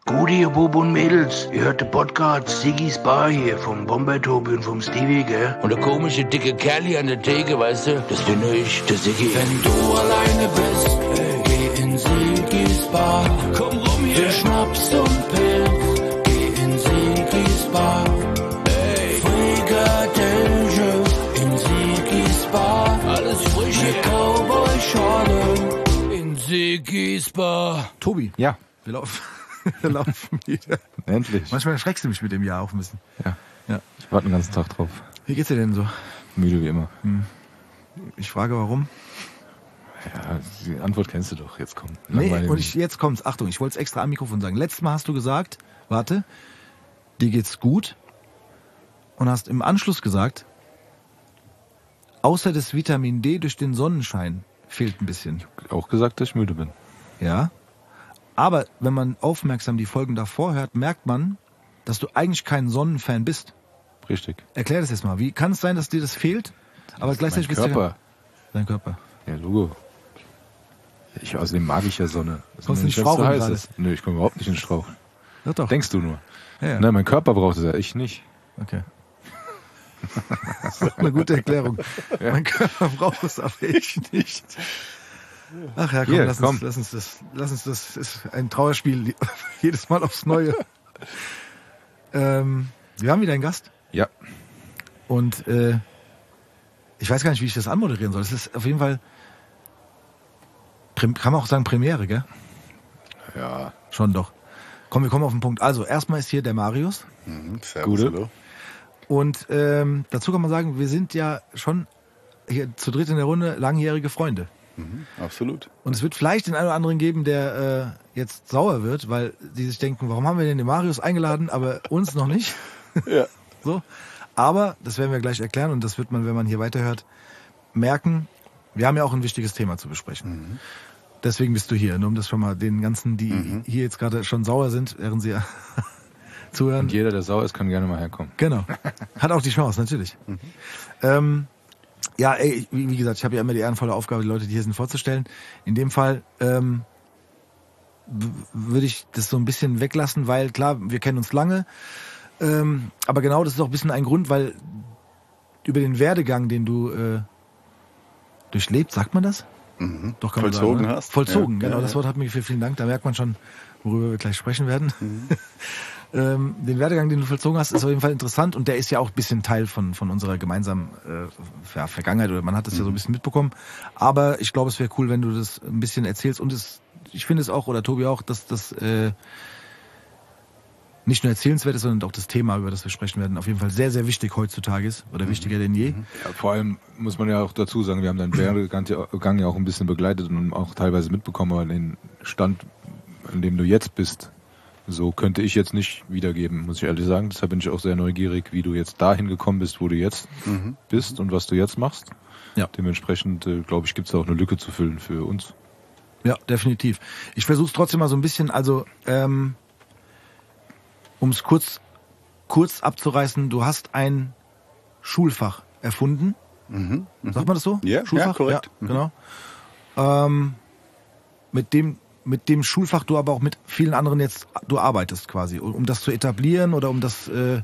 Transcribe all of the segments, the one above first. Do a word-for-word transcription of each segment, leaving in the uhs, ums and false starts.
Gut, ihr Bub und Mädels, ihr hört den Podcast Siggy's Bar hier vom Bomber-Tobi und vom Stevie, gell? Und der komische dicke Kerl hier an der Theke, weißt du, das bin ich, der Siggy. Wenn du alleine bist, hey, geh in Siggy's Bar. Komm rum hier. Für Schnaps und Pilz, geh in Siggy's Bar. Hey. Frikadelle in Siggy's Bar. Alles frisch, eine Cowboy-Schorle in Siggy's Bar. Tobi. Ja. Wir laufen. Wir laufen wieder. Endlich. Manchmal erschreckst du mich mit dem Jahr auch ein bisschen. Ja. Ja. Ich warte den ganzen Tag drauf. Wie geht's dir denn so? Müde wie immer. Hm. Ich frage, warum? Ja, die Antwort kennst du doch. Jetzt komm. Nee, und ich, jetzt kommt's. Achtung, ich wollte es extra am Mikrofon sagen. Letztes Mal hast du gesagt, warte, dir geht's gut. Und hast im Anschluss gesagt, außer das Vitamin D durch den Sonnenschein fehlt ein bisschen. Auch gesagt, dass ich müde bin. Ja. Aber wenn man aufmerksam die Folgen davor hört, merkt man, dass du eigentlich kein Sonnenfan bist. Richtig. Erklär das jetzt mal. Wie kann es sein, dass dir das fehlt? Aber das gleichzeitig ist mein Körper. Dein Körper. Ja, Logo. Ich, außerdem mag ich ja Sonne. Das Kommst du nicht straucheln gerade? Nö, ich komme überhaupt nicht in den Strauch. Ja, doch. Denkst du nur? Ja, ja. Nein, mein Körper braucht es ja, ich nicht. Okay. Das ist eine gute Erklärung. Ja. Mein Körper braucht es, aber ich nicht. Ach ja, komm, Hier, lass, komm. Uns, lass uns das. Lass uns das ist ein Trauerspiel jedes Mal aufs Neue. ähm, wir haben wieder einen Gast. Ja. Und äh, ich weiß gar nicht, wie ich das anmoderieren soll. Das ist auf jeden Fall, kann man auch sagen, Premiere, gell? Ja. Schon doch. Komm, wir kommen auf den Punkt. Also, erstmal ist hier der Marius. Mhm, servus, Gute. hallo. Und ähm, dazu kann man sagen, wir sind ja schon hier zu dritt in der Runde langjährige Freunde. Mhm, absolut. Und es wird vielleicht den einen oder anderen geben, der äh, jetzt sauer wird, weil die sich denken, warum haben wir denn den Marius eingeladen, aber uns noch nicht? Ja. So. Aber, das werden wir gleich erklären und das wird man, wenn man hier weiterhört, merken, wir haben ja auch ein wichtiges Thema zu besprechen. Mhm. Deswegen bist du hier, nur um das schon mal den ganzen, die mhm. hier jetzt gerade schon sauer sind, während sie zuhören. Und jeder, der sauer ist, kann gerne mal herkommen. Genau. Hat auch die Chance, natürlich. Mhm. Ähm, Ja, ey, wie, wie gesagt, ich habe ja immer die ehrenvolle Aufgabe, die Leute, die hier sind, vorzustellen. In dem Fall ähm, w- würde ich das so ein bisschen weglassen, weil klar, wir kennen uns lange. Ähm, aber genau, das ist auch ein bisschen ein Grund, weil über den Werdegang, den du äh, durchlebt, sagt man das? Mhm. Doch, kann Vollzogen man sagen, hast. Vollzogen, ja, genau, ja, das Wort hat mir gefehlt. Vielen Dank, da merkt man schon, worüber wir gleich sprechen werden. Mhm. Ähm, den Werdegang, den du vollzogen hast, ist auf jeden Fall interessant und der ist ja auch ein bisschen Teil von, von unserer gemeinsamen äh, ja, Vergangenheit oder man hat das mhm. ja so ein bisschen mitbekommen. Aber ich glaube, es wäre cool, wenn du das ein bisschen erzählst und es, ich finde es auch, oder Tobi auch, dass das äh, nicht nur erzählenswert ist, sondern auch das Thema, über das wir sprechen werden, auf jeden Fall sehr, sehr wichtig heutzutage ist oder mhm. wichtiger denn je. Ja, vor allem muss man ja auch dazu sagen, wir haben deinen Werdegang ja auch ein bisschen begleitet und auch teilweise mitbekommen, aber den Stand, an dem du jetzt bist, so könnte ich jetzt nicht wiedergeben, muss ich ehrlich sagen. Deshalb bin ich auch sehr neugierig, wie du jetzt dahin gekommen bist, wo du jetzt mhm. bist und was du jetzt machst. Ja. Dementsprechend, äh, glaube ich, gibt es da auch eine Lücke zu füllen für uns. Ja, definitiv. Ich versuche es trotzdem mal so ein bisschen, also ähm, um es kurz, kurz abzureißen, du hast ein Schulfach erfunden. Mhm. Sagt man das so? Ja, Schulfach? ja korrekt. Ja, genau. Ähm, mit dem mit dem Schulfach du aber auch mit vielen anderen jetzt, du arbeitest quasi, um das zu etablieren oder um das... Äh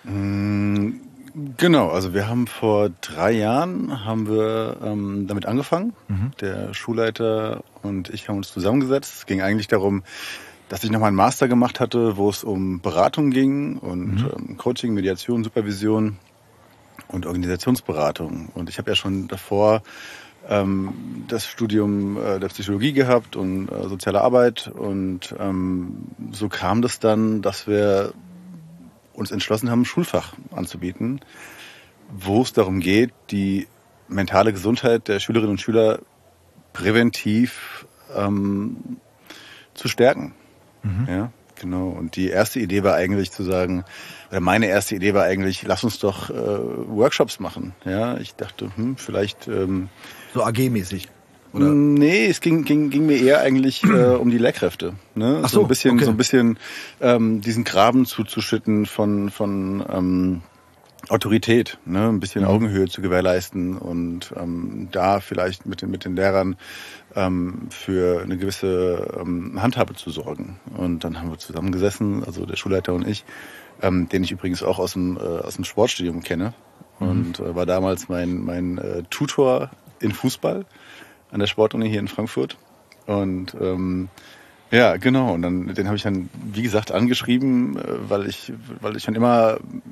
Genau, also wir haben vor drei Jahren haben wir ähm, damit angefangen. Mhm. Der Schulleiter und ich haben uns zusammengesetzt. Es ging eigentlich darum, dass ich nochmal einen Master gemacht hatte, wo es um Beratung ging und mhm. ähm, Coaching, Mediation, Supervision und Organisationsberatung. Und ich habe ja schon davor ähm, das Studium äh, der Psychologie gehabt und äh, soziale Arbeit. Und ähm, so kam das dann, dass wir uns entschlossen haben, ein Schulfach anzubieten, wo es darum geht, die mentale Gesundheit der Schülerinnen und Schüler präventiv ähm, zu stärken. Mhm. Ja, genau. Und die erste Idee war eigentlich zu sagen, oder meine erste Idee war eigentlich, lass uns doch äh, Workshops machen. Ja, ich dachte, hm, vielleicht ähm, so A G-mäßig. Oder? Nee, es ging, ging, ging mir eher eigentlich äh, um die Lehrkräfte. Ne? Ach so, so ein bisschen, okay. so ein bisschen ähm, diesen Graben zuzuschütten von, von ähm, Autorität, ne, ein bisschen Augenhöhe zu gewährleisten und ähm, da vielleicht mit den, mit den Lehrern ähm, für eine gewisse ähm, Handhabe zu sorgen. Und dann haben wir zusammengesessen, also der Schulleiter und ich, ähm, den ich übrigens auch aus dem, äh, aus dem Sportstudium kenne und äh, war damals mein, mein äh, Tutor in Fußball an der Sportuni hier in Frankfurt. Und ähm, ja, genau. Und dann, den habe ich dann, wie gesagt, angeschrieben, weil ich, weil ich dann immer,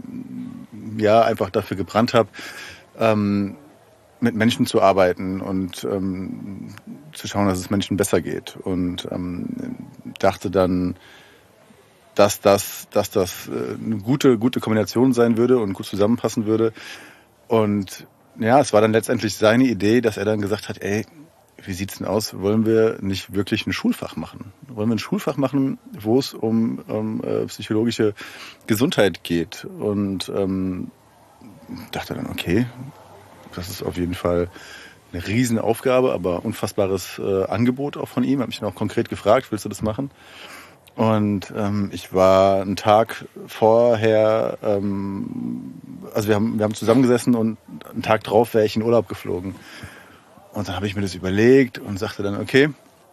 ja, einfach dafür gebrannt habe, ähm, mit Menschen zu arbeiten und ähm, zu schauen, dass es Menschen besser geht. Und ähm, dachte dann, dass das, dass das eine gute, gute Kombination sein würde und gut zusammenpassen würde. Und ja, es war dann letztendlich seine Idee, dass er dann gesagt hat, ey, wie sieht's denn aus? Wollen wir nicht wirklich ein Schulfach machen? Wollen wir ein Schulfach machen, wo es um, um äh, psychologische Gesundheit geht? Und ähm, dachte dann, okay, das ist auf jeden Fall eine Riesenaufgabe, aber unfassbares äh, Angebot auch von ihm. Habe mich dann auch konkret gefragt, willst du das machen? Und ähm, ich war einen Tag vorher, ähm, also wir haben, wir haben zusammengesessen und einen Tag drauf wäre ich in Urlaub geflogen. Und dann habe ich mir das überlegt und sagte dann, okay,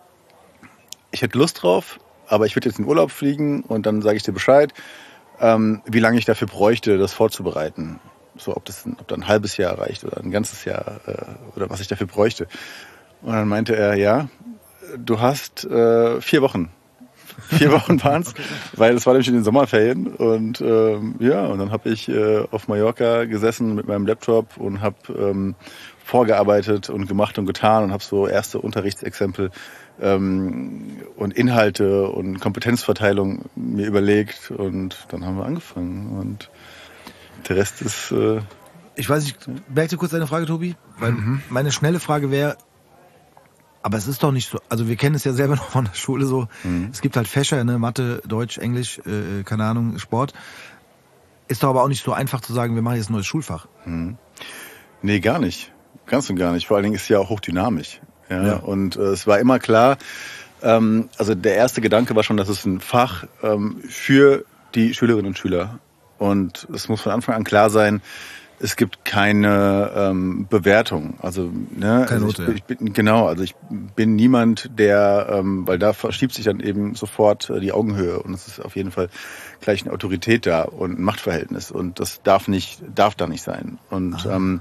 ich hätte Lust drauf, aber ich würde jetzt in Urlaub fliegen und dann sage ich dir Bescheid, ähm, wie lange ich dafür bräuchte, das vorzubereiten. So, ob das ob da ein halbes Jahr reicht oder ein ganzes Jahr äh, oder was ich dafür bräuchte. Und dann meinte er, ja, du hast äh, vier Wochen. Vier Wochen waren es, okay. Weil es war nämlich in den Sommerferien. Und ähm, ja, und dann habe ich äh, auf Mallorca gesessen mit meinem Laptop und habe ähm, vorgearbeitet und gemacht und getan und habe so erste Unterrichtsexempel ähm, und Inhalte und Kompetenzverteilung mir überlegt und dann haben wir angefangen und der Rest ist... Äh ich weiß nicht, merkte kurz eine Frage, Tobi? Weil mhm. meine schnelle Frage wäre, aber es ist doch nicht so, also wir kennen es ja selber noch von der Schule so, mhm. es gibt halt Fächer, ne, Mathe, Deutsch, Englisch, äh, keine Ahnung, Sport. Ist doch aber auch nicht so einfach zu sagen, wir machen jetzt ein neues Schulfach. Mhm. Nee, gar nicht. Ganz und gar nicht. Vor allen Dingen ist es ja auch hochdynamisch. Ja? Ja. Und äh, es war immer klar, ähm, also der erste Gedanke war schon, dass es ein Fach ähm, für die Schülerinnen und Schüler. Und es muss von Anfang an klar sein, es gibt keine ähm, Bewertung. Also, ne, keine also Note, ich, ich bin, genau, also ich bin niemand, der, ähm, weil da verschiebt sich dann eben sofort äh, die Augenhöhe und es ist auf jeden Fall gleich eine Autorität da und ein Machtverhältnis und das darf nicht, darf da nicht sein. Und ähm,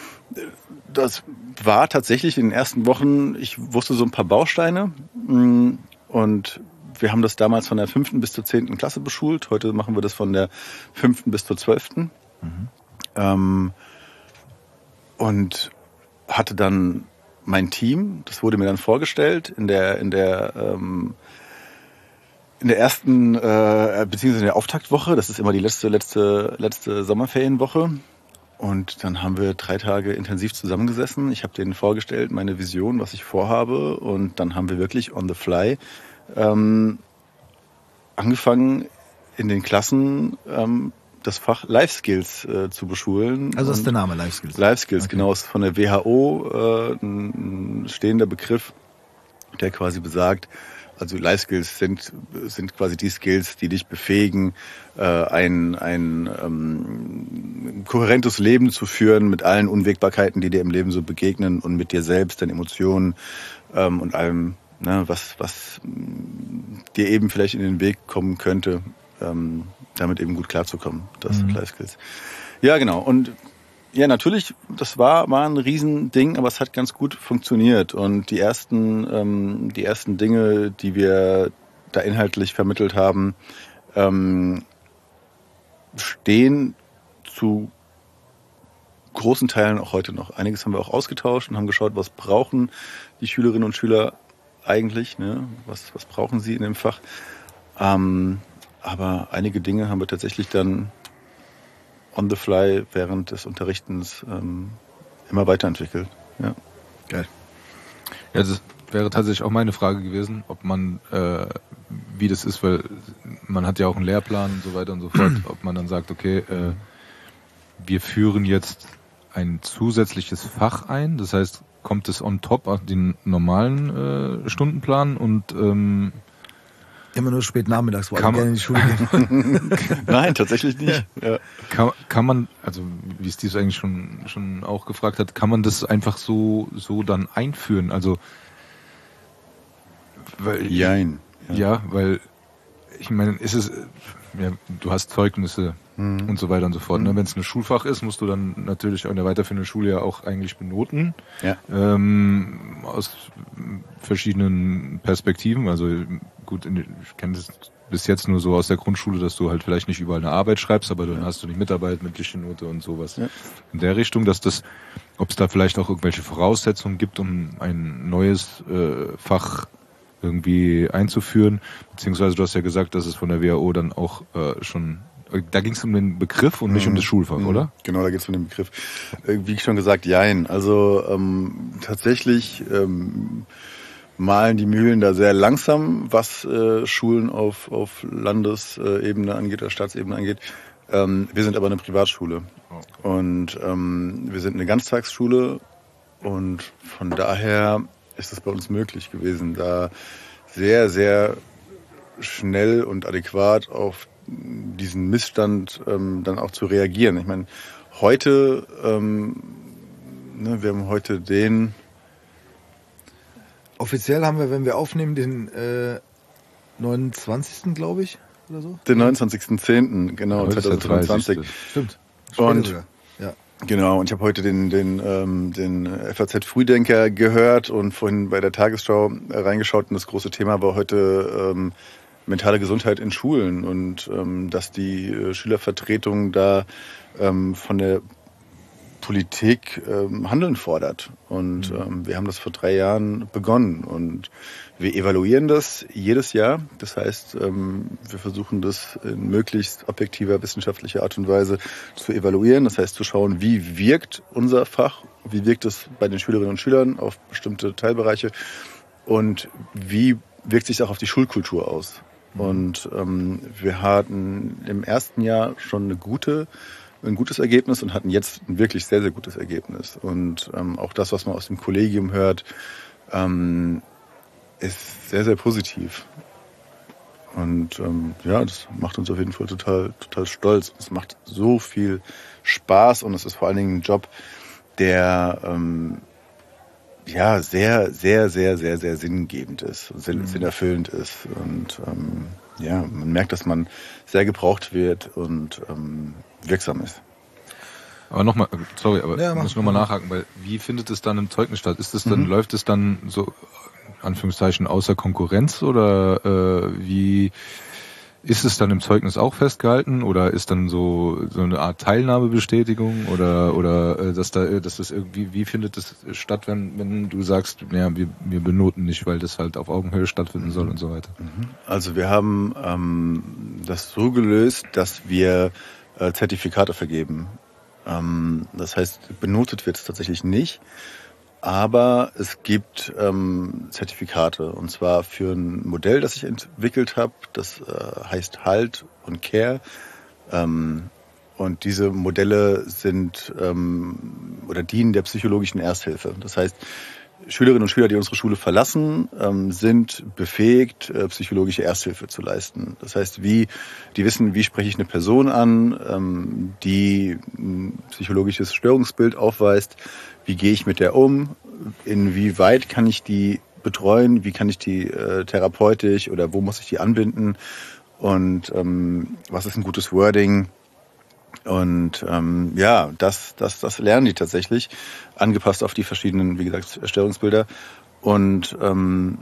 das war tatsächlich in den ersten Wochen, ich wusste so ein paar Bausteine und wir haben das damals von der fünften bis zur zehnten Klasse beschult. Heute machen wir das von der fünften bis zur zwölften Mhm. Ähm, und hatte dann mein Team, das wurde mir dann vorgestellt in der in der ähm, in der ersten äh, beziehungsweise in der Auftaktwoche. Das ist immer die letzte letzte letzte Sommerferienwoche. Und dann haben wir drei Tage intensiv zusammengesessen. Ich habe denen vorgestellt, meine Vision, was ich vorhabe. Und dann haben wir wirklich on the fly ähm, angefangen, in den Klassen ähm, das Fach Life Skills äh, zu beschulen. Also das ist der Name, Life Skills. Life Skills, okay. Genau. Ist von der W H O äh, ein stehender Begriff, der quasi besagt, also Life Skills sind sind quasi die Skills, die dich befähigen, äh, ein ein ähm, kohärentes Leben zu führen mit allen Unwägbarkeiten, die dir im Leben so begegnen und mit dir selbst, deinen Emotionen ähm, und allem, ne, was was dir eben vielleicht in den Weg kommen könnte, ähm, damit eben gut klarzukommen. Das sind mhm. Life Skills. Ja, genau. Und ja, natürlich, das war, war ein Riesending, aber es hat ganz gut funktioniert. Und die ersten, ähm, die ersten Dinge, die wir da inhaltlich vermittelt haben, ähm, stehen zu großen Teilen auch heute noch. Einiges haben wir auch ausgetauscht und haben geschaut, was brauchen die Schülerinnen und Schüler eigentlich, ne? Was, was brauchen sie in dem Fach? Ähm, aber einige Dinge haben wir tatsächlich dann on the fly während des Unterrichtens ähm, immer weiterentwickelt. Ja. Geil. Ja, das wäre tatsächlich auch meine Frage gewesen, ob man, äh, wie das ist, weil man hat ja auch einen Lehrplan und so weiter und so fort, ob man dann sagt, okay, äh, wir führen jetzt ein zusätzliches Fach ein, das heißt, kommt es on top auf den normalen äh, Stundenplan und ähm, Immer nur spät nachmittags, wo alle gerne in die Schule gehen. Nein, tatsächlich nicht. Ja. Kann, kann man, also wie Steve eigentlich schon schon auch gefragt hat, kann man das einfach so so dann einführen? Also weil Jein. Ja, ja weil ich meine, ist es ja, du hast Zeugnisse mhm. und so weiter und so fort. Mhm. Ne? Wenn es ein Schulfach ist, musst du dann natürlich in der weiterführenden Schule ja auch eigentlich benoten. Ja. Ähm, aus verschiedenen Perspektiven. Also gut, ich kenne das bis jetzt nur so aus der Grundschule, dass du halt vielleicht nicht überall eine Arbeit schreibst, aber dann ja. hast du die Mitarbeit, mündliche Note und sowas. Ja. In der Richtung, dass das, ob es da vielleicht auch irgendwelche Voraussetzungen gibt, um ein neues äh, Fach irgendwie einzuführen, beziehungsweise du hast ja gesagt, dass es von der W H O dann auch äh, schon, da ging es um den Begriff und nicht mhm. um das Schulfach, mhm. oder? Genau, da geht es um den Begriff. Äh, wie schon gesagt, jein. Also ähm, tatsächlich ähm, malen die Mühlen da sehr langsam, was äh, Schulen auf, auf Landesebene angeht oder Staatsebene angeht. Ähm, wir sind aber eine Privatschule oh. und ähm, wir sind eine Ganztagsschule und von daher ist es bei uns möglich gewesen, da sehr, sehr schnell und adäquat auf diesen Missstand ähm, dann auch zu reagieren. Ich meine, heute, ähm, ne, wir haben heute den... Offiziell haben wir, wenn wir aufnehmen, den äh, neunundzwanzigsten glaube ich, oder so? Den neunundzwanzigsten zehnten, genau, ja, zwanzig fünfundzwanzig. Stimmt. Und sogar. Ja. Genau, und ich habe heute den, den, ähm, den F A Z-Frühdenker gehört und vorhin bei der Tagesschau reingeschaut und das große Thema war heute ähm, mentale Gesundheit in Schulen und ähm, dass die äh, Schülervertretung da ähm, von der Politik ähm, Handeln fordert. Und mhm. ähm, wir haben das vor drei Jahren begonnen und wir evaluieren das jedes Jahr. Das heißt, ähm, wir versuchen das in möglichst objektiver wissenschaftlicher Art und Weise zu evaluieren. Das heißt, zu schauen, wie wirkt unser Fach, wie wirkt es bei den Schülerinnen und Schülern auf bestimmte Teilbereiche und wie wirkt sich auch auf die Schulkultur aus. Mhm. Und ähm, wir hatten im ersten Jahr schon eine gute ein gutes Ergebnis und hatten jetzt ein wirklich sehr, sehr gutes Ergebnis. Und ähm, auch das, was man aus dem Kollegium hört, ähm, ist sehr, sehr positiv. Und ähm, ja, das macht uns auf jeden Fall total, total stolz. Es macht so viel Spaß und es ist vor allen Dingen ein Job, der ähm, ja sehr, sehr, sehr, sehr, sehr sinngebend ist, sinn, mhm. sinnerfüllend ist. Und ähm, ja, man merkt, dass man sehr gebraucht wird und ähm, wirksam ist. Aber nochmal, sorry, aber ja, ich muss nochmal nachhaken, weil wie findet es dann im Zeugnis statt? Ist es dann, mhm. läuft es dann so, Anführungszeichen, außer Konkurrenz oder äh, wie ist es dann im Zeugnis auch festgehalten oder ist dann so so eine Art Teilnahmebestätigung oder oder äh, dass da dass das irgendwie wie findet das statt, wenn wenn du sagst, ja, wir wir benoten nicht, weil das halt auf Augenhöhe stattfinden soll und so weiter. Also wir haben ähm, das so gelöst, dass wir äh, Zertifikate vergeben. Ähm, das heißt, benotet wird es tatsächlich nicht. Aber es gibt ähm, Zertifikate und zwar für ein Modell, das ich entwickelt habe. Das äh, heißt Halt und Care. Ähm, und diese Modelle sind ähm, oder dienen der psychologischen Ersthilfe. Das heißt, Schülerinnen und Schüler, die unsere Schule verlassen, ähm, sind befähigt, äh, psychologische Ersthilfe zu leisten. Das heißt, wie die wissen, wie spreche ich eine Person an, ähm, die ein psychologisches Störungsbild aufweist. Wie gehe ich mit der um? Inwieweit kann ich die betreuen? Wie kann ich die äh, therapeutisch oder wo muss ich die anbinden? Und ähm, was ist ein gutes Wording? Und ähm, ja, das, das, das lernen die tatsächlich, angepasst auf die verschiedenen, wie gesagt, Störungsbilder. Und ähm,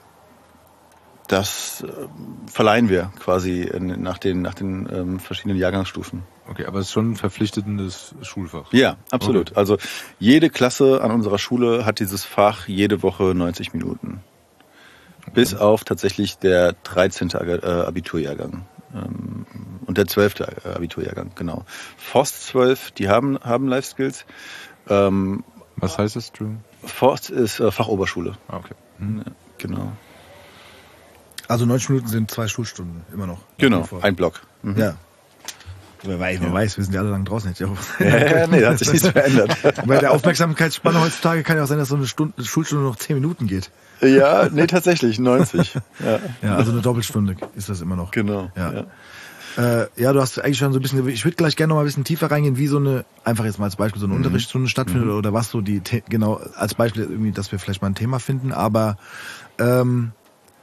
das äh, verleihen wir quasi in, nach den, nach den ähm, verschiedenen Jahrgangsstufen. Okay, aber es ist schon ein verpflichtendes Schulfach. Ja, absolut. Okay. Also jede Klasse an unserer Schule hat dieses Fach jede Woche neunzig Minuten. Okay. Bis auf tatsächlich der dreizehnte Abiturjahrgang. Ähm, und der zwölfte Abiturjahrgang, genau. Forst zwölf, die haben, haben Life Skills. Ähm, Was heißt das, Drew? Forst ist äh, Fachoberschule. Ah, okay. Mhm. Ja, genau. Also neunzig Minuten sind zwei Schulstunden, immer noch. Genau, ein Block. Mhm. Ja. Wer weiß, man ja. weiß, wir sind ja alle lang draußen. Ja, ja, nee, hat sich nichts verändert. Bei der Aufmerksamkeitsspanne heutzutage kann ja auch sein, dass so eine Stunde, Schulstunde noch zehn Minuten geht. Ja, nee, tatsächlich, neunzig. Ja, ja, also eine Doppelstunde ist das immer noch. Genau. Ja. Ja. Äh, ja, du hast eigentlich schon so ein bisschen, ich würde gleich gerne noch mal ein bisschen tiefer reingehen, wie so eine, einfach jetzt mal als Beispiel, so eine mhm. Unterrichtsstunde stattfindet mhm. oder was so die, genau, als Beispiel irgendwie, dass wir vielleicht mal ein Thema finden, aber, ähm,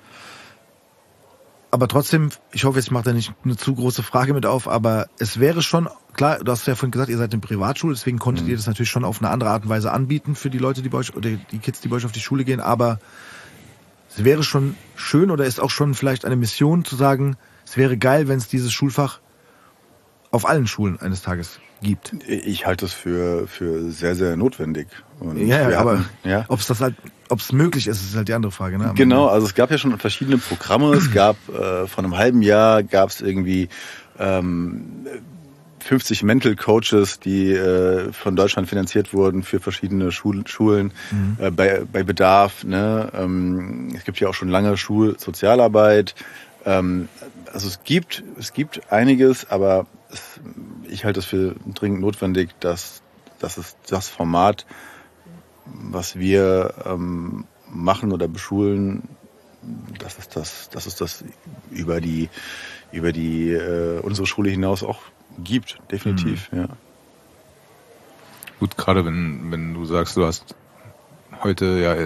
aber trotzdem, ich hoffe, jetzt macht er nicht eine zu große Frage mit auf, aber es wäre schon, klar, du hast ja vorhin gesagt, ihr seid in Privatschule, deswegen konntet mhm. ihr das natürlich schon auf eine andere Art und Weise anbieten für die Leute, die bei euch, oder die Kids, die bei euch auf die Schule gehen, aber es wäre schon schön oder ist auch schon vielleicht eine Mission zu sagen, es wäre geil, wenn es dieses Schulfach auf allen Schulen eines Tages gibt. Ich halte es für, für sehr, sehr notwendig. Und ja, ja, aber ja. ob es das halt, ob es möglich ist, ist halt die andere Frage. Ne? Genau, also es gab ja schon verschiedene Programme. Es gab äh, vor einem halben Jahr gab es irgendwie ähm, fünfzig Mental Coaches, die äh, von Deutschland finanziert wurden für verschiedene Schul- Schulen mhm. äh, bei, bei Bedarf. Ne? Ähm, es gibt ja auch schon lange Schulsozialarbeit. Ähm, also es gibt, es gibt einiges, aber es, ich halte es für dringend notwendig, dass, dass es das Format, was wir ähm, machen oder beschulen, dass es das, dass es das über die, über die äh, unsere Schule hinaus auch gibt, definitiv, mhm. ja. Gut, gerade wenn, wenn du sagst, du hast heute ja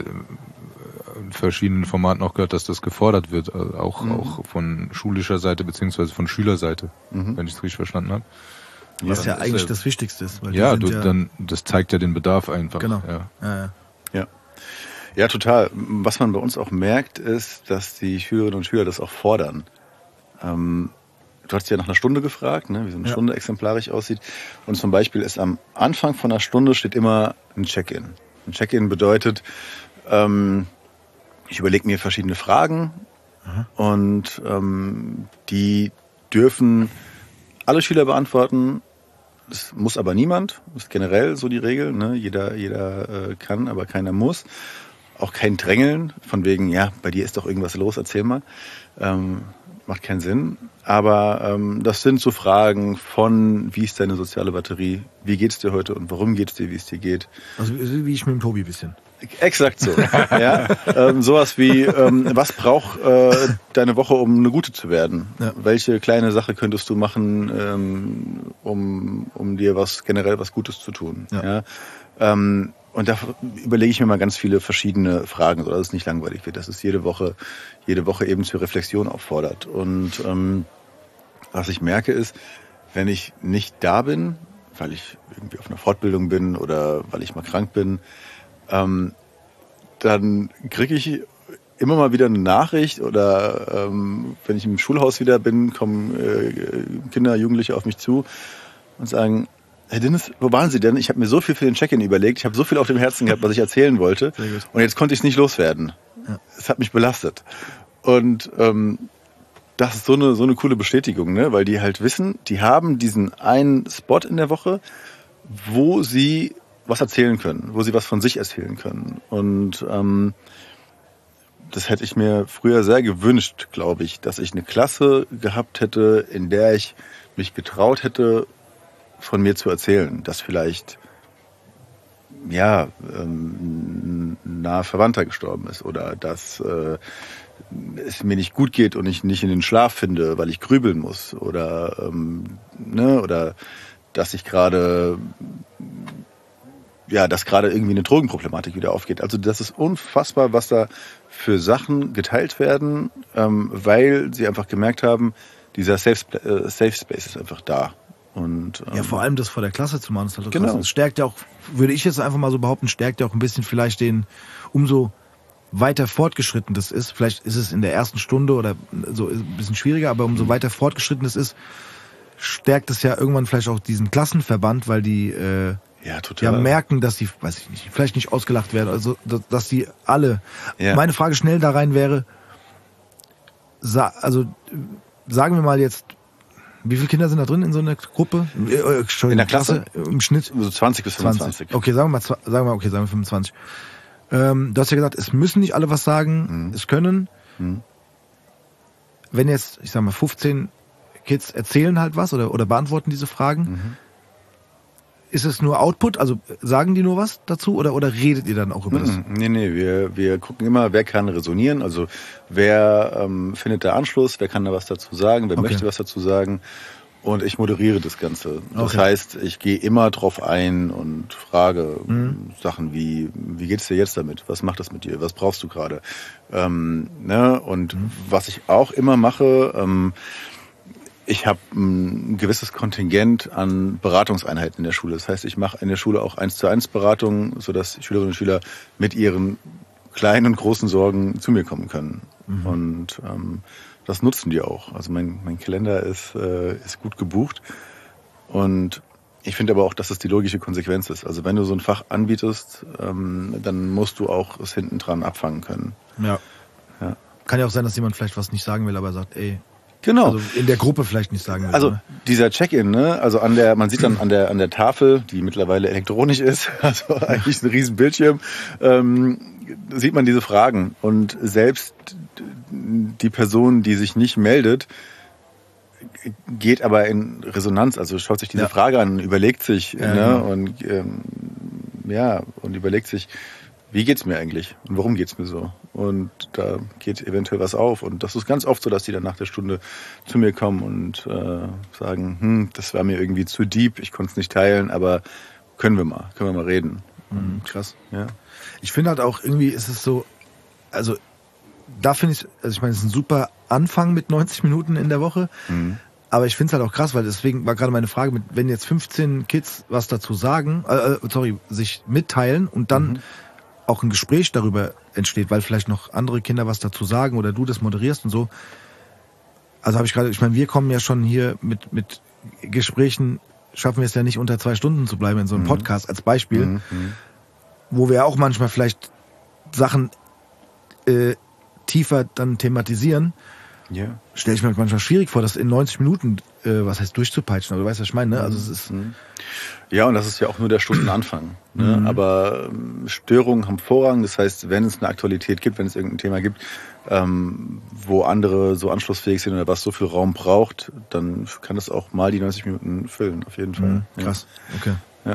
in verschiedenen Formaten auch gehört, dass das gefordert wird, also auch, mhm. auch von schulischer Seite beziehungsweise von Schülerseite, mhm. wenn ich es richtig verstanden habe. Was ja, ja eigentlich ja, das Wichtigste ist. Weil ja, du, ja, dann das zeigt ja den Bedarf einfach. Genau. Ja. Ja, ja. Ja. Ja, total. Was man bei uns auch merkt, ist, dass die Schülerinnen und Schüler das auch fordern. Ähm, du hast ja nach einer Stunde gefragt, ne, wie so eine ja. Stunde exemplarisch aussieht. Und zum Beispiel ist am Anfang von einer Stunde steht immer ein Check-in. Ein Check-in bedeutet, ähm, ich überlege mir verschiedene Fragen mhm. und ähm, die dürfen alle Schüler beantworten. Das muss aber niemand. Das ist generell so die Regel. Ne? Jeder, jeder äh, kann, aber keiner muss. Auch kein Drängeln von wegen, ja, bei dir ist doch irgendwas los, erzähl mal. Ähm, macht keinen Sinn. Aber ähm, das sind so Fragen von, wie ist deine soziale Batterie, wie geht's dir heute und warum geht's dir, wie es dir geht. Also wie ich mit dem Tobi ein bisschen. Exakt so. ja, ähm, sowas wie, ähm, was braucht äh, deine Woche, um eine gute zu werden? Ja. Welche kleine Sache könntest du machen, ähm, um, um dir was generell was Gutes zu tun? Ja. Ja? Ähm, und da überlege ich mir mal ganz viele verschiedene Fragen, sodass es nicht langweilig wird, dass es jede Woche, jede Woche eben zur Reflexion auffordert. Und ähm, was ich merke ist, wenn ich nicht da bin, weil ich irgendwie auf einer Fortbildung bin oder weil ich mal krank bin, Ähm, dann kriege ich immer mal wieder eine Nachricht oder ähm, wenn ich im Schulhaus wieder bin, kommen äh, Kinder, Jugendliche auf mich zu und sagen, Herr Dinnes, wo waren Sie denn? Ich habe mir so viel für den Check-in überlegt, ich habe so viel auf dem Herzen gehabt, was ich erzählen wollte und jetzt konnte ich es nicht loswerden. Es ja. hat mich belastet. Und ähm, das ist so eine, so eine coole Bestätigung, ne? Weil die halt wissen, die haben diesen einen Spot in der Woche, wo sie was erzählen können, wo sie was von sich erzählen können. Und ähm, das hätte ich mir früher sehr gewünscht, glaube ich, dass ich eine Klasse gehabt hätte, in der ich mich getraut hätte, von mir zu erzählen, dass vielleicht ja ähm, ein naher Verwandter gestorben ist oder dass äh, es mir nicht gut geht und ich nicht in den Schlaf finde, weil ich grübeln muss oder ähm, ne oder dass ich gerade ja, dass gerade irgendwie eine Drogenproblematik wieder aufgeht. Also das ist unfassbar, was da für Sachen geteilt werden, ähm, weil sie einfach gemerkt haben, dieser Safe, äh, Safe Space ist einfach da. Und, ähm, ja, vor allem das vor der Klasse zu machen, ist halt genau. krass. Das stärkt ja auch, würde ich jetzt einfach mal so behaupten, stärkt ja auch ein bisschen vielleicht den, umso weiter fortgeschritten das ist, vielleicht ist es in der ersten Stunde oder so ein bisschen schwieriger, aber umso weiter fortgeschritten es ist, stärkt es ja irgendwann vielleicht auch diesen Klassenverband, weil die äh, Ja, total. Ja, merken, dass sie, weiß ich nicht, vielleicht nicht ausgelacht werden, also dass sie alle. Ja. Meine Frage schnell da rein wäre, sa- also sagen wir mal jetzt, wie viele Kinder sind da drin in so einer Gruppe? Äh, in der Klasse? Klasse? Im Schnitt? So zwanzig bis fünfundzwanzig. zwanzig. Okay, sagen wir mal, sagen wir mal, okay, sagen wir fünfundzwanzig. Ähm, du hast ja gesagt, es müssen nicht alle was sagen, mhm. es können. Mhm. Wenn jetzt, ich sag mal, fünfzehn Kids erzählen halt was oder, oder beantworten diese Fragen. Mhm. Ist es nur Output? Also sagen die nur was dazu oder, oder redet ihr dann auch über das? Nee, nee, wir, wir gucken immer, wer kann resonieren, also wer ähm, findet da Anschluss, wer kann da was dazu sagen, wer okay. möchte was dazu sagen. Und ich moderiere das Ganze. Das okay. heißt, ich gehe immer drauf ein und frage mhm. Sachen wie, wie geht's dir jetzt damit? Was macht das mit dir? Was brauchst du gerade? Ähm, ne? Und mhm. was ich auch immer mache, ähm, ich habe ein gewisses Kontingent an Beratungseinheiten in der Schule. Das heißt, ich mache in der Schule auch eins zu eins Beratungen, sodass Schülerinnen und Schüler mit ihren kleinen und großen Sorgen zu mir kommen können. Mhm. Und ähm, das nutzen die auch. Also mein, mein Kalender ist, äh, ist gut gebucht. Und ich finde aber auch, dass es die logische Konsequenz ist. Also wenn du so ein Fach anbietest, ähm, dann musst du auch es hinten dran abfangen können. Ja. ja. Kann ja auch sein, dass jemand vielleicht was nicht sagen will, aber sagt, ey, genau. Also in der Gruppe vielleicht nicht sagen will. Also ne? dieser Check-in, ne? Also an der, man sieht dann an der an der Tafel, die mittlerweile elektronisch ist, also eigentlich ein riesen Bildschirm, ähm, sieht man diese Fragen. Und selbst die Person, die sich nicht meldet, geht aber in Resonanz, also schaut sich diese ja. Frage an, überlegt sich, ja, ne? Genau. Und ähm, ja, und überlegt sich, wie geht's mir eigentlich und warum geht's mir so? Und da geht eventuell was auf. Und das ist ganz oft so, dass die dann nach der Stunde zu mir kommen und äh, sagen, hm, das war mir irgendwie zu deep, ich konnte es nicht teilen, aber können wir mal, können wir mal reden. Mhm, krass. Ja. Ich finde halt auch irgendwie ist es so, also da finde ich, also ich meine, es ist ein super Anfang mit neunzig Minuten in der Woche. Mhm. Aber ich finde es halt auch krass, weil deswegen war gerade meine Frage, mit, wenn jetzt fünfzehn Kids was dazu sagen, äh, sorry, sich mitteilen und dann mhm. auch ein Gespräch darüber entsteht, weil vielleicht noch andere Kinder was dazu sagen oder du das moderierst und so. Also habe ich gerade, ich meine, wir kommen ja schon hier mit mit Gesprächen, schaffen wir es ja nicht unter zwei Stunden zu bleiben in so einem mhm. Podcast als Beispiel, mhm. wo wir auch manchmal vielleicht Sachen äh, tiefer dann thematisieren. Ja. Stelle ich mir manchmal schwierig vor, das in neunzig Minuten, äh, was heißt durchzupeitschen, aber du weißt, was ich meine, ne? Also es ist ja, und das ist ja auch nur der Stundenanfang. Ne? Mhm. Aber ähm, Störungen haben Vorrang, das heißt, wenn es eine Aktualität gibt, wenn es irgendein Thema gibt, ähm, wo andere so anschlussfähig sind oder was so viel Raum braucht, dann kann das auch mal die neunzig Minuten füllen, auf jeden Fall. Mhm. Krass, okay. Ja.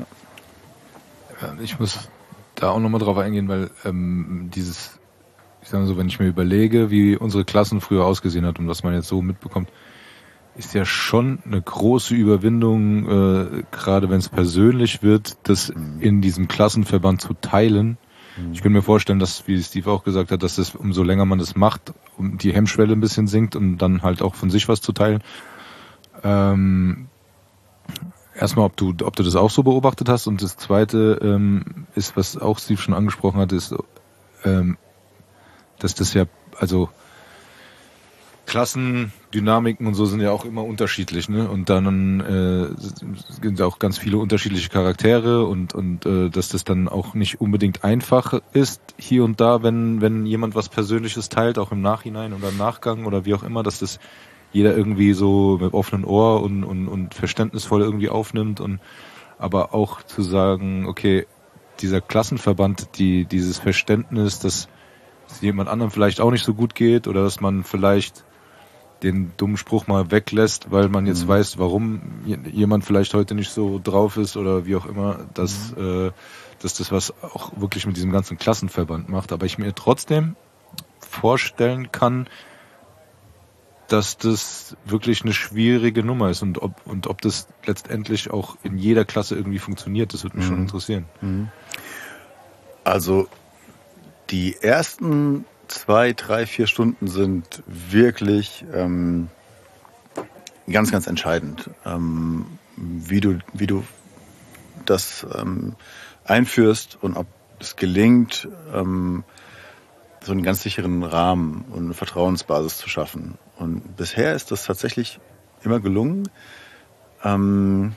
Ich muss da auch nochmal drauf eingehen, weil ähm, dieses Ich sage mal so, wenn ich mir überlege, wie unsere Klassen früher ausgesehen hat und was man jetzt so mitbekommt, ist ja schon eine große Überwindung, äh, gerade wenn es persönlich wird, das in diesem Klassenverband zu teilen. Mhm. Ich kann mir vorstellen, dass, wie Steve auch gesagt hat, dass das, umso länger man das macht, um die Hemmschwelle ein bisschen sinkt und dann halt auch von sich was zu teilen. Ähm, erstmal, ob du, ob du das auch so beobachtet hast, und das Zweite ähm, ist, was auch Steve schon angesprochen hat, ist, ähm, dass das ja, also Klassendynamiken und so sind ja auch immer unterschiedlich, ne? Und dann äh, sind ja auch ganz viele unterschiedliche Charaktere und und äh, dass das dann auch nicht unbedingt einfach ist hier und da, wenn wenn jemand was Persönliches teilt, auch im Nachhinein oder im Nachgang oder wie auch immer, dass das jeder irgendwie so mit offenem Ohr und und und verständnisvoll irgendwie aufnimmt, und aber auch zu sagen, okay, dieser Klassenverband, die dieses Verständnis, dass es jemand anderem vielleicht auch nicht so gut geht oder dass man vielleicht den dummen Spruch mal weglässt, weil man jetzt mhm. weiß, warum jemand vielleicht heute nicht so drauf ist oder wie auch immer, dass, mhm. äh, dass das was auch wirklich mit diesem ganzen Klassenverband macht. Aber ich mir trotzdem vorstellen kann, dass das wirklich eine schwierige Nummer ist, und ob, und ob das letztendlich auch in jeder Klasse irgendwie funktioniert, das würde mich mhm. schon interessieren. Mhm. Also die ersten zwei, drei, vier Stunden sind wirklich ähm, ganz, ganz entscheidend, ähm, wie du, wie du das ähm, einführst und ob es gelingt, ähm, so einen ganz sicheren Rahmen und eine Vertrauensbasis zu schaffen. Und bisher ist das tatsächlich immer gelungen. Ähm,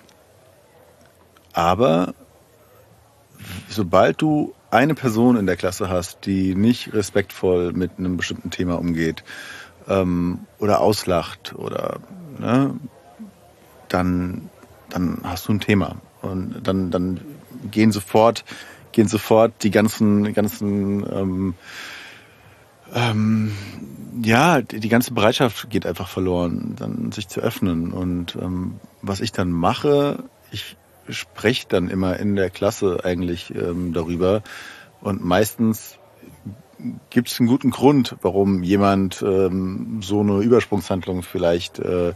aber sobald du eine Person in der Klasse hast, die nicht respektvoll mit einem bestimmten Thema umgeht ähm, oder auslacht oder ne, dann dann hast du ein Thema, und dann dann gehen sofort gehen sofort die ganzen ganzen ähm, Ähm, ja, die, die ganze Bereitschaft geht einfach verloren, dann sich zu öffnen. Und ähm, was ich dann mache, ich spreche dann immer in der Klasse eigentlich ähm, darüber. Und meistens gibt es einen guten Grund, warum jemand ähm, so eine Übersprungshandlung vielleicht äh,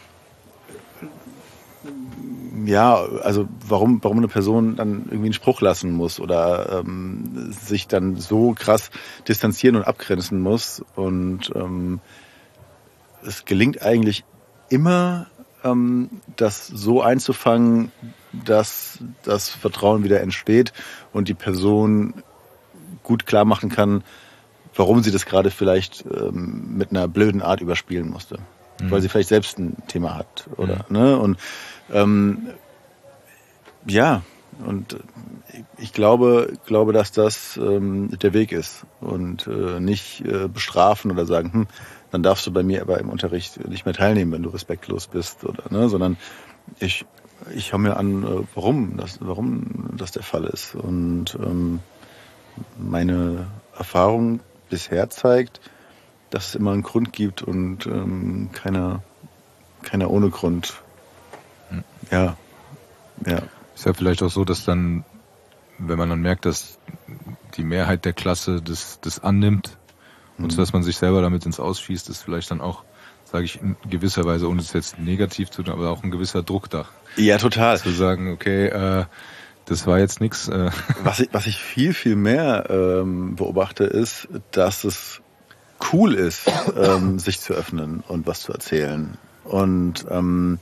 ja, also warum warum eine Person dann irgendwie einen Spruch lassen muss oder ähm, sich dann so krass distanzieren und abgrenzen muss. Und ähm, es gelingt eigentlich immer, ähm, das so einzufangen, dass das Vertrauen wieder entsteht und die Person gut klar machen kann, warum sie das gerade vielleicht ähm, mit einer blöden Art überspielen musste. Mhm. Weil sie vielleicht selbst ein Thema hat. Oder, mhm. ne? Und ähm, ja, und ich glaube, glaube, dass das ähm, der Weg ist. Und äh, nicht äh, bestrafen oder sagen, hm, dann darfst du bei mir aber im Unterricht nicht mehr teilnehmen, wenn du respektlos bist. Oder, ne? Sondern ich, ich höre mir an, äh, warum, das, warum das der Fall ist. Und ähm, meine Erfahrung bisher zeigt, dass es immer einen Grund gibt und ähm, keiner, keiner ohne Grund. Hm. Ja, ja. Ist ja vielleicht auch so, dass dann, wenn man dann merkt, dass die Mehrheit der Klasse das, das annimmt mhm. und dass man sich selber damit ins Ausschießt, ist vielleicht dann auch, sage ich in gewisser Weise, ohne es jetzt negativ zu tun, aber auch ein gewisser Druck da. Ja, total. Zu sagen, okay, äh, das war jetzt nichts. Äh. Was ich, was ich viel, viel mehr ähm, beobachte, ist, dass es cool ist, ähm, sich zu öffnen und was zu erzählen. Und ähm,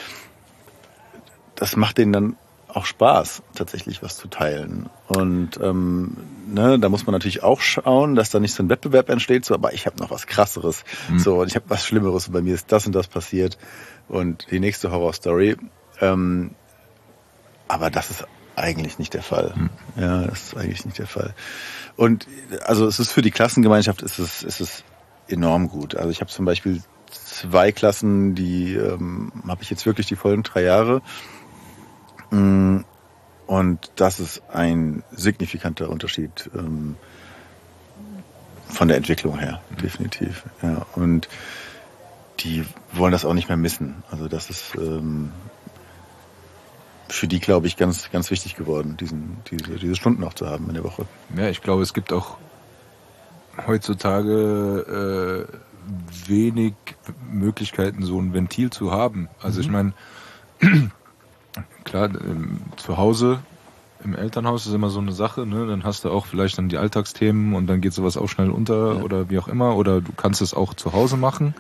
das macht denen dann auch Spaß, tatsächlich was zu teilen. Und ähm, ne, da muss man natürlich auch schauen, dass da nicht so ein Wettbewerb entsteht, so, aber ich habe noch was Krasseres, mhm. so, und ich habe was Schlimmeres und bei mir ist das und das passiert und die nächste Horrorstory. Ähm, aber das ist eigentlich nicht der Fall. Mhm. Ja, das ist eigentlich nicht der Fall. Und also es ist für die Klassengemeinschaft ist es, ist es enorm gut. Also ich habe zum Beispiel zwei Klassen, die ähm, habe ich jetzt wirklich die vollen drei Jahre. Und das ist ein signifikanter Unterschied ähm, von der Entwicklung her, definitiv. Ja. Und die wollen das auch nicht mehr missen. Also das ist ähm, für die, glaube ich, ganz, ganz wichtig geworden, diesen, diese, diese Stunden auch zu haben in der Woche. Ja, ich glaube, es gibt auch heutzutage äh, wenig Möglichkeiten, so ein Ventil zu haben. Also mhm. ich meine, klar, ähm, zu Hause, im Elternhaus ist immer so eine Sache, ne? Dann hast du auch vielleicht dann die Alltagsthemen und dann geht sowas auch schnell unter ja. oder wie auch immer. Oder du kannst es auch zu Hause machen,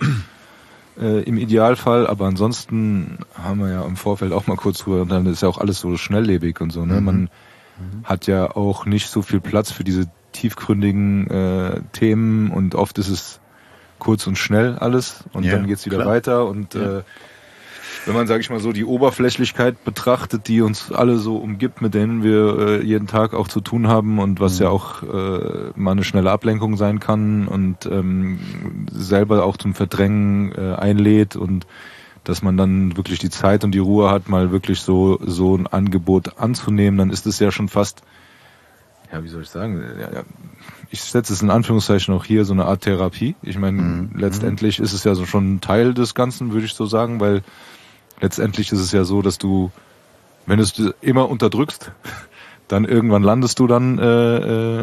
äh, im Idealfall. Aber ansonsten haben wir ja im Vorfeld auch mal kurz drüber, und dann ist ja auch alles so schnelllebig und so. Ne? Mhm. Man mhm. hat ja auch nicht so viel Platz für diese tiefgründigen äh, Themen und oft ist es kurz und schnell alles und ja, dann geht's wieder klar. weiter und ja. äh, wenn man, sage ich mal so, die Oberflächlichkeit betrachtet, die uns alle so umgibt, mit denen wir äh, jeden Tag auch zu tun haben und was mhm. ja auch äh, mal eine schnelle Ablenkung sein kann und ähm, selber auch zum Verdrängen äh, einlädt und dass man dann wirklich die Zeit und die Ruhe hat, mal wirklich so so ein Angebot anzunehmen, dann ist es ja schon fast, ja, wie soll ich sagen, ja, ja, ich setze es in Anführungszeichen auch hier, so eine Art Therapie. Ich meine, mhm. letztendlich ist es ja so schon ein Teil des Ganzen, würde ich so sagen, weil letztendlich ist es ja so, dass du, wenn du es immer unterdrückst, dann irgendwann landest du dann äh,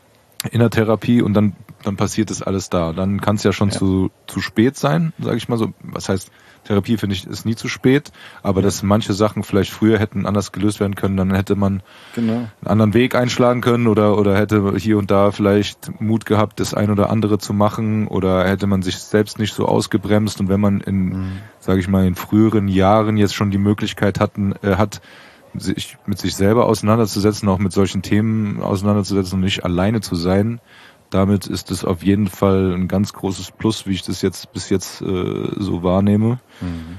in der Therapie und dann dann passiert das alles da. Dann kann es ja schon ja. zu zu spät sein, sage ich mal so. Was heißt, Therapie finde ich ist nie zu spät, aber ja. dass manche Sachen vielleicht früher hätten anders gelöst werden können, dann hätte man genau. einen anderen Weg einschlagen können oder oder hätte hier und da vielleicht Mut gehabt, das ein oder andere zu machen oder hätte man sich selbst nicht so ausgebremst und wenn man in, mhm. sage ich mal, in früheren Jahren jetzt schon die Möglichkeit hatten äh, hat, sich mit sich selber auseinanderzusetzen, auch mit solchen Themen auseinanderzusetzen und nicht alleine zu sein. Damit ist es auf jeden Fall ein ganz großes Plus, wie ich das jetzt bis jetzt äh, so wahrnehme. Mhm.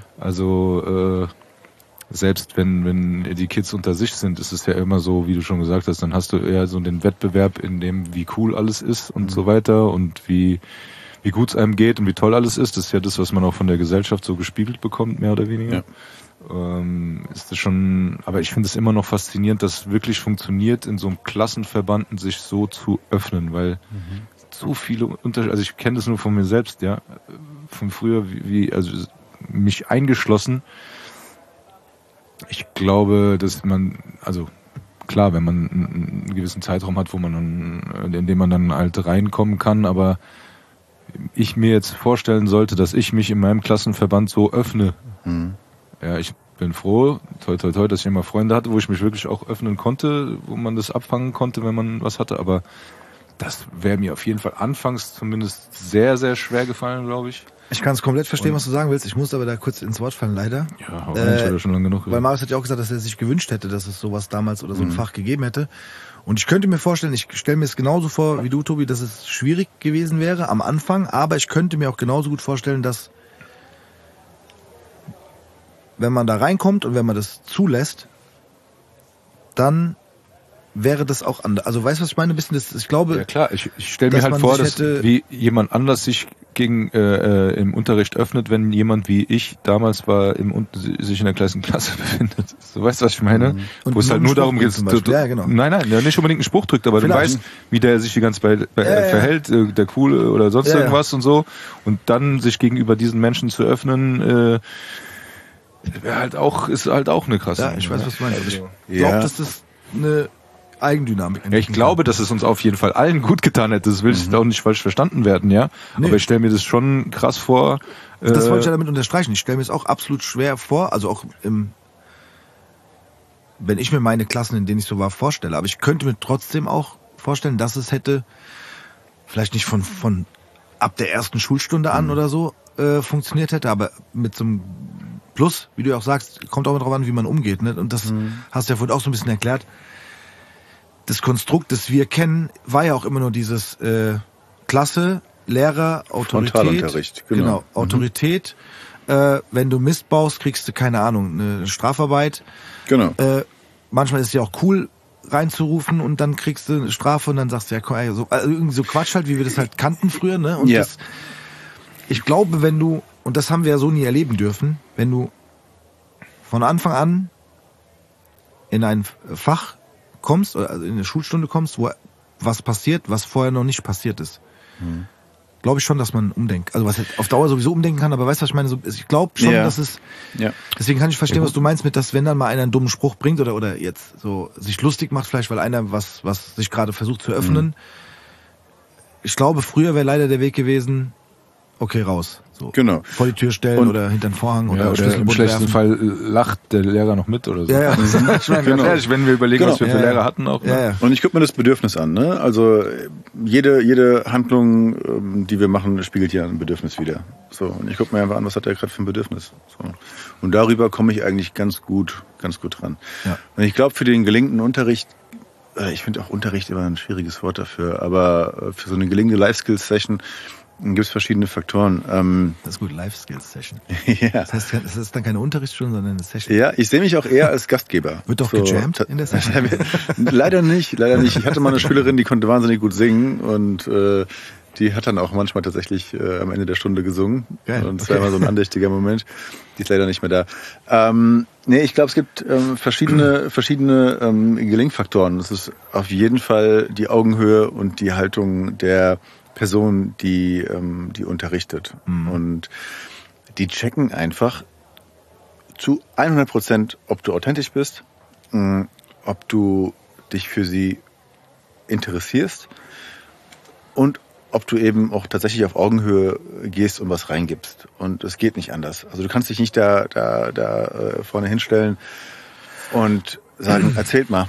Also äh, selbst wenn wenn die Kids unter sich sind, ist es ja immer so, wie du schon gesagt hast, dann hast du eher so den Wettbewerb in dem, wie cool alles ist und mhm. so weiter und wie wie gut es einem geht und wie toll alles ist. Das ist ja das, was man auch von der Gesellschaft so gespiegelt bekommt, mehr oder weniger. Ja. Ähm, ist das schon, aber ich finde es immer noch faszinierend, dass es wirklich funktioniert, in so einem Klassenverband sich so zu öffnen, weil mhm. gibt so viele Unterschiede, also ich kenne das nur von mir selbst, ja, von früher, wie, wie also mich eingeschlossen. Ich glaube, dass man, also klar, wenn man einen gewissen Zeitraum hat, wo man dann, in dem man dann halt reinkommen kann, aber ich mir jetzt vorstellen sollte, dass ich mich in meinem Klassenverband so öffne. Mhm. Ja, ich bin froh, toi toi toi, dass ich immer Freunde hatte, wo ich mich wirklich auch öffnen konnte, wo man das abfangen konnte, wenn man was hatte, aber das wäre mir auf jeden Fall anfangs zumindest sehr, sehr schwer gefallen, glaube ich. Ich kann es komplett verstehen, und was du sagen willst. Ich muss aber da kurz ins Wort fallen, leider. Ja, hau rein, ich hatte schon lange genug. Weil Marius hat ja auch gesagt, dass er sich gewünscht hätte, dass es sowas damals oder so ein mhm. Fach gegeben hätte. Und ich könnte mir vorstellen, ich stelle mir es genauso vor wie du, Tobi, dass es schwierig gewesen wäre am Anfang, aber ich könnte mir auch genauso gut vorstellen, dass wenn man da reinkommt und wenn man das zulässt, dann wäre das auch anders. Also weißt du, was ich meine? Ein bisschen das, ich glaube, ja klar, ich, ich stelle mir halt vor, dass wie jemand anders sich gegen äh, äh, im Unterricht öffnet, wenn jemand wie ich damals war im sich in der gleichen Klasse befindet. So, weißt du, was ich meine? Und wo es halt nur darum geht, du, du, ja, genau. nein, nein, ja, nicht unbedingt einen Spruch drückt, aber Vielleicht. du weißt, wie der sich die ganze Zeit bei, äh, verhält, äh, der Coole oder sonst ja, irgendwas ja. und so. Und dann sich gegenüber diesen Menschen zu öffnen, äh, wäre halt auch, ist halt auch eine krasse. Ja, ich weiß, was du meinst. Also ich glaube, dass das eine Eigendynamik. Ja, ich glaube, dass es uns auf jeden Fall allen gut getan hätte. Das will mhm. ich auch nicht falsch verstanden werden, ja. Nee. Aber ich stelle mir das schon krass vor. Das äh, wollte ich ja damit unterstreichen. Ich stelle mir es auch absolut schwer vor, also auch im, wenn ich mir meine Klassen, in denen ich so war, vorstelle. Aber ich könnte mir trotzdem auch vorstellen, dass es hätte, vielleicht nicht von, von ab der ersten Schulstunde an mhm. oder so, äh, funktioniert hätte, aber mit so einem Plus, wie du auch sagst, kommt auch mal drauf an, wie man umgeht, ne? Und das mhm. hast du ja vorhin auch so ein bisschen erklärt. Das Konstrukt, das wir kennen, war ja auch immer nur dieses äh, Klasse, Lehrer, Autorität. Frontalunterricht, genau. Genau, Autorität. Mhm. Äh, wenn du Mist baust, kriegst du, keine Ahnung, eine Strafarbeit. Genau. Äh, manchmal ist es ja auch cool, reinzurufen und dann kriegst du eine Strafe und dann sagst du, ja, komm, also, also irgendwie so Quatsch halt, wie wir das halt kannten früher, ne? Und ja. das, ich glaube, wenn du, und das haben wir ja so nie erleben dürfen, wenn du von Anfang an in ein Fach kommst, oder also in eine Schulstunde kommst, wo was passiert, was vorher noch nicht passiert ist. Mhm. Glaube ich schon, dass man umdenkt. Also was auf Dauer sowieso umdenken kann, aber weißt du, was ich meine? Ich glaube schon, ja. dass es... Ja. Deswegen kann ich verstehen, ja. was du meinst mit, dass wenn dann mal einer einen dummen Spruch bringt oder oder jetzt so sich lustig macht, vielleicht weil einer was was sich gerade versucht zu öffnen. Mhm. Ich glaube, früher wäre leider der Weg gewesen, okay, raus. So. Genau. Vor die Tür stellen und, oder hinter den Vorhang ja, oder, oder Schlüssel im schlechtesten Fall lacht der Lehrer noch mit oder so. Ja, ja. Ich meine, genau. ehrlich, wenn wir überlegen, genau. was wir für ja, Lehrer hatten auch. Ne? Ja, ja. Und ich gucke mir das Bedürfnis an. Ne? Also jede jede Handlung, die wir machen, spiegelt ja ein Bedürfnis wider. So, und ich gucke mir einfach an, was hat der gerade für ein Bedürfnis. So. Und darüber komme ich eigentlich ganz gut, ganz gut dran. Ja. Und ich glaube, für den gelingenden Unterricht, ich finde auch Unterricht immer ein schwieriges Wort dafür, aber für so eine gelingende Life-Skills-Session gibt es verschiedene Faktoren. Ähm, das ist gut, Life-Skills-Session. ja. Das heißt, es ist dann keine Unterrichtsstunde, sondern eine Session. Ja, ich sehe mich auch eher als Gastgeber. Wird doch so, gejammt in der Session? Leider nicht, leider nicht. Ich hatte mal eine Schülerin, die konnte wahnsinnig gut singen und äh, die hat dann auch manchmal tatsächlich äh, am Ende der Stunde gesungen. Geil, und es okay. war immer so ein andächtiger Moment. Die ist leider nicht mehr da. Ähm, nee, ich glaube, es gibt ähm, verschiedene verschiedene ähm, Gelingfaktoren. Das ist auf jeden Fall die Augenhöhe und die Haltung der Person, die ähm, die unterrichtet. Mhm. Und die checken einfach zu hundert Prozent, ob du authentisch bist, mh, ob du dich für sie interessierst und ob du eben auch tatsächlich auf Augenhöhe gehst und was reingibst. Und es geht nicht anders. Also du kannst dich nicht da, da, da äh, vorne hinstellen und sagen, erzählt mal.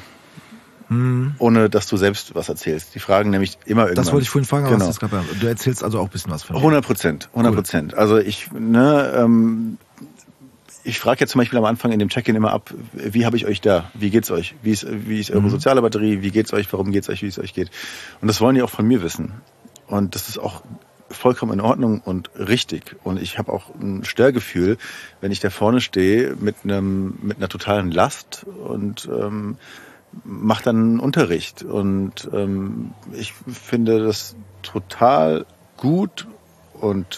Mhm. Ohne dass du selbst was erzählst. Die fragen nämlich immer irgendwann. Das wollte ich vorhin fragen, genau. aber was ist gerade, du erzählst also auch ein bisschen was von dir. hundert Prozent, hundert Prozent. Cool. Also ich, ne, ähm, ich frage jetzt zum Beispiel am Anfang in dem Check-in immer ab, wie habe ich euch da? Wie geht's euch? Wie ist, wie ist eure mhm. soziale Batterie? Wie geht's euch? Warum geht's euch? Wie es euch geht? Und das wollen die auch von mir wissen. Und das ist auch vollkommen in Ordnung und richtig. Und ich habe auch ein Störgefühl, wenn ich da vorne stehe mit einem mit einer totalen Last und ähm, mache dann einen Unterricht. Und ähm, ich finde das total gut und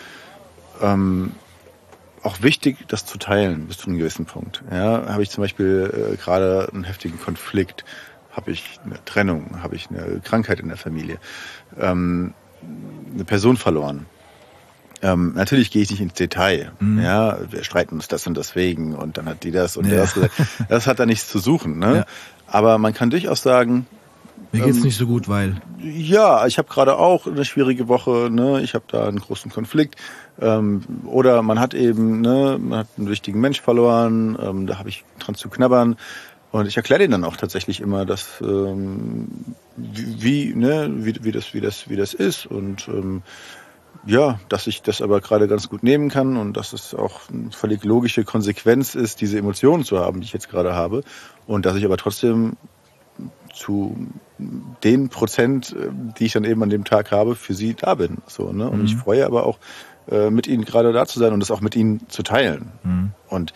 ähm, auch wichtig, das zu teilen bis zu einem gewissen Punkt. Ja, habe ich zum Beispiel äh, gerade einen heftigen Konflikt habe ich eine Trennung, habe ich eine Krankheit in der Familie, ähm, eine Person verloren. Ähm, natürlich gehe ich nicht ins Detail. Mhm. Ja, wir streiten uns das und das wegen und dann hat die das und ja. das gesagt. Das hat da nichts zu suchen. Ne? Ja. Aber man kann durchaus sagen, mir geht's ähm, nicht so gut, weil... Ja, ich habe gerade auch eine schwierige Woche. Ne? Ich habe da einen großen Konflikt. Ähm, oder man hat eben, ne, man hat einen wichtigen Mensch verloren. Ähm, da habe ich dran zu knabbern. Und ich erkläre denen dann auch tatsächlich immer, dass ähm, wie, wie, ne, wie, wie das, wie das, wie das ist und ähm, ja, dass ich das aber gerade ganz gut nehmen kann und dass es auch eine völlig logische Konsequenz ist, diese Emotionen zu haben, die ich jetzt gerade habe, und dass ich aber trotzdem zu den Prozent, die ich dann eben an dem Tag habe, für sie da bin. So, ne? Und mhm. ich freue aber auch, äh, mit ihnen gerade da zu sein und das auch mit ihnen zu teilen. Mhm. Und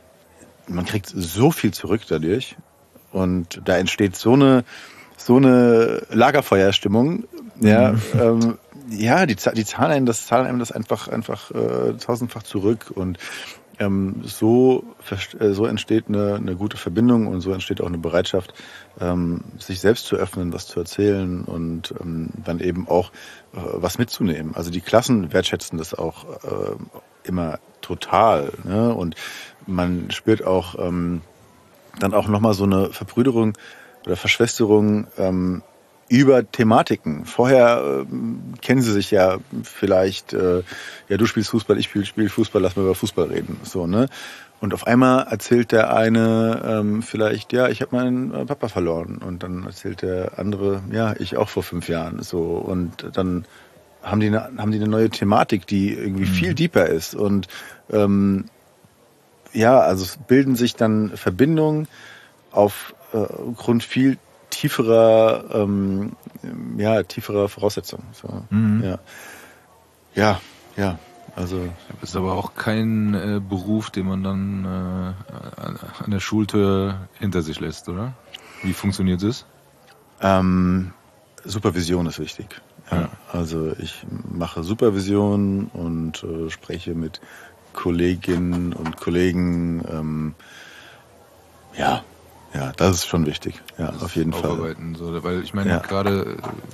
man kriegt so viel zurück dadurch und da entsteht so eine so eine Lagerfeuerstimmung. Ja, mhm. ähm, ja, die, die zahlen einem das, zahlen einem das einfach einfach äh, tausendfach zurück und ähm, so äh, so entsteht eine, eine gute Verbindung und so entsteht auch eine Bereitschaft, ähm, sich selbst zu öffnen, was zu erzählen und ähm, dann eben auch äh, was mitzunehmen. Also die Klassen wertschätzen das auch äh, immer total, ne? Und man spürt auch ähm, dann auch nochmal so eine Verbrüderung oder Verschwesterung ähm, über Thematiken. Vorher ähm, kennen sie sich ja vielleicht, äh, ja, du spielst Fußball, ich spiele spiel Fußball, lass mal über Fußball reden. So, ne? Und auf einmal erzählt der eine ähm, vielleicht, ja, ich habe meinen äh, Papa verloren. Und dann erzählt der andere, ja, ich auch vor fünf Jahren. So, und dann haben die eine, haben die eine neue Thematik, die irgendwie mhm. viel deeper ist. Und ähm, ja, also es bilden sich dann Verbindungen auf äh, Grund viel tieferer, ähm, ja, tieferer Voraussetzungen. So, mhm. ja. ja, ja, also. Das ist aber auch kein äh, Beruf, den man dann äh, an der Schultür hinter sich lässt, oder? Wie funktioniert das? Ähm, Supervision ist wichtig. Ja. Ja. Also ich mache Supervision und äh, spreche mit Kolleginnen und Kollegen, ähm, ja, ja, das ist schon wichtig, ja, auf jeden Fall. So, weil ich meine, ja. gerade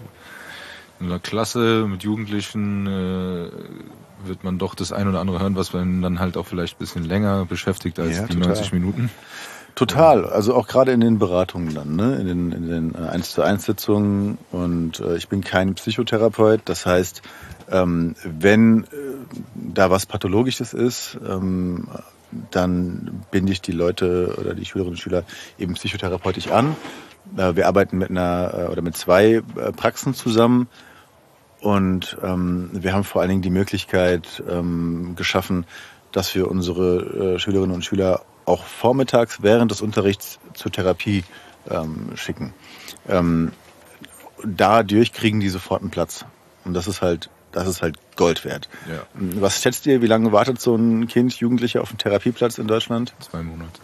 in einer Klasse mit Jugendlichen äh, wird man doch das ein oder andere hören, was man dann halt auch vielleicht ein bisschen länger beschäftigt als ja, die total. neunzig Minuten. Total, also auch gerade in den Beratungen dann, ne, in den in den eins zu eins Sitzungen und äh, ich bin kein Psychotherapeut, das heißt, ähm, wenn äh, da was Pathologisches ist, ähm, dann binde ich die Leute oder die Schülerinnen und Schüler eben psychotherapeutisch an. Äh, wir arbeiten mit einer äh, oder mit zwei äh, Praxen zusammen und ähm, wir haben vor allen Dingen die Möglichkeit ähm, geschaffen, dass wir unsere äh, Schülerinnen und Schüler auch vormittags während des Unterrichts zur Therapie ähm, schicken. Ähm, dadurch kriegen die sofort einen Platz. Und das ist halt, das ist halt Gold wert. Ja. Was schätzt ihr, wie lange wartet so ein Kind, Jugendlicher auf einen Therapieplatz in Deutschland? Zwei Monate.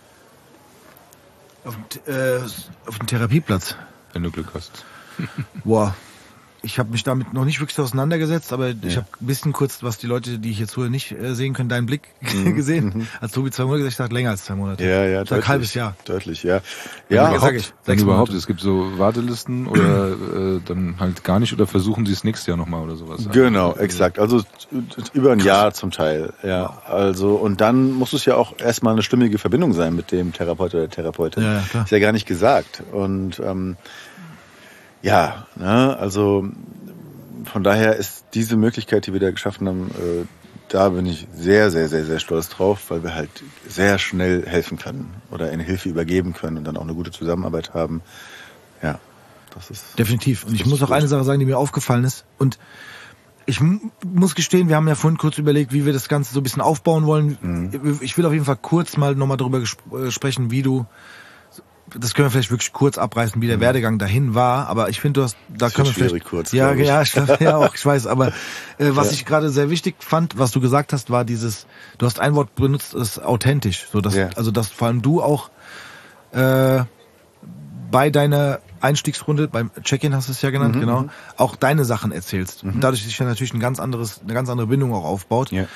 Auf, äh, auf einen Therapieplatz? Wenn du Glück hast. Boah. Ich habe mich damit noch nicht wirklich auseinandergesetzt, aber ja. ich habe ein bisschen kurz, was die Leute, die ich jetzt hier nicht äh, sehen können, deinen Blick mhm. gesehen. Mhm. Als Tobi zwei Monate gesagt, ich dachte länger als zwei Monate. Ja, ja, ich sag halbes Jahr. Deutlich, ja. Ja, ja sag ich. Dann überhaupt, es gibt so Wartelisten oder äh, dann halt gar nicht oder versuchen sie es nächstes Jahr nochmal oder sowas. Genau, also, exakt. Also über ein Jahr zum Teil. Ja, also und dann muss es ja auch erstmal eine stimmige Verbindung sein mit dem Therapeut oder der Therapeutin. Ja, ja, klar. Ist ja gar nicht gesagt. Und ähm, ja, ne, also von daher ist diese Möglichkeit, die wir da geschaffen haben, äh, da bin ich sehr, sehr, sehr, sehr stolz drauf, weil wir halt sehr schnell helfen können oder eine Hilfe übergeben können und dann auch eine gute Zusammenarbeit haben. Ja, das ist definitiv. Und ich muss auch eine Sache sagen, die mir aufgefallen ist. Und ich m- muss gestehen, wir haben ja vorhin kurz überlegt, wie wir das Ganze so ein bisschen aufbauen wollen. Mhm. Ich will auf jeden Fall kurz mal nochmal darüber gesp- sprechen, wie du, das können wir vielleicht wirklich kurz abreißen, wie der mhm. Werdegang dahin war, aber ich finde, du hast, da können wir vielleicht, kurz, ja, ich. ja, ich glaub, ja, auch, ich weiß, aber äh, was ja. ich gerade sehr wichtig fand, was du gesagt hast, war dieses, du hast ein Wort benutzt, das ist authentisch, so dass, ja. also dass vor allem du auch äh, bei deiner Einstiegsrunde, beim Check-in hast du es ja genannt, mhm. genau, auch deine Sachen erzählst. Mhm. Und dadurch sich ja natürlich ein ganz anderes, eine ganz andere Bindung auch aufbaut. Ja.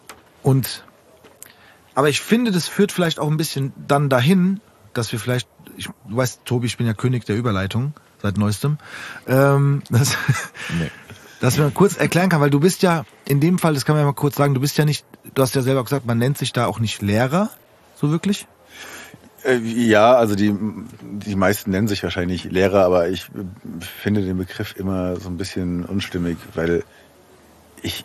Und aber ich finde, das führt vielleicht auch ein bisschen dann dahin, dass wir vielleicht ich, du weißt, Tobi, ich bin ja König der Überleitung seit neuestem. Ähm, das, nee. Dass man kurz erklären kann, weil du bist ja, in dem Fall, das kann man ja mal kurz sagen, du bist ja nicht, du hast ja selber gesagt, man nennt sich da auch nicht Lehrer, so wirklich? Ja, also die, die meisten nennen sich wahrscheinlich Lehrer, aber ich finde den Begriff immer so ein bisschen unstimmig, weil ich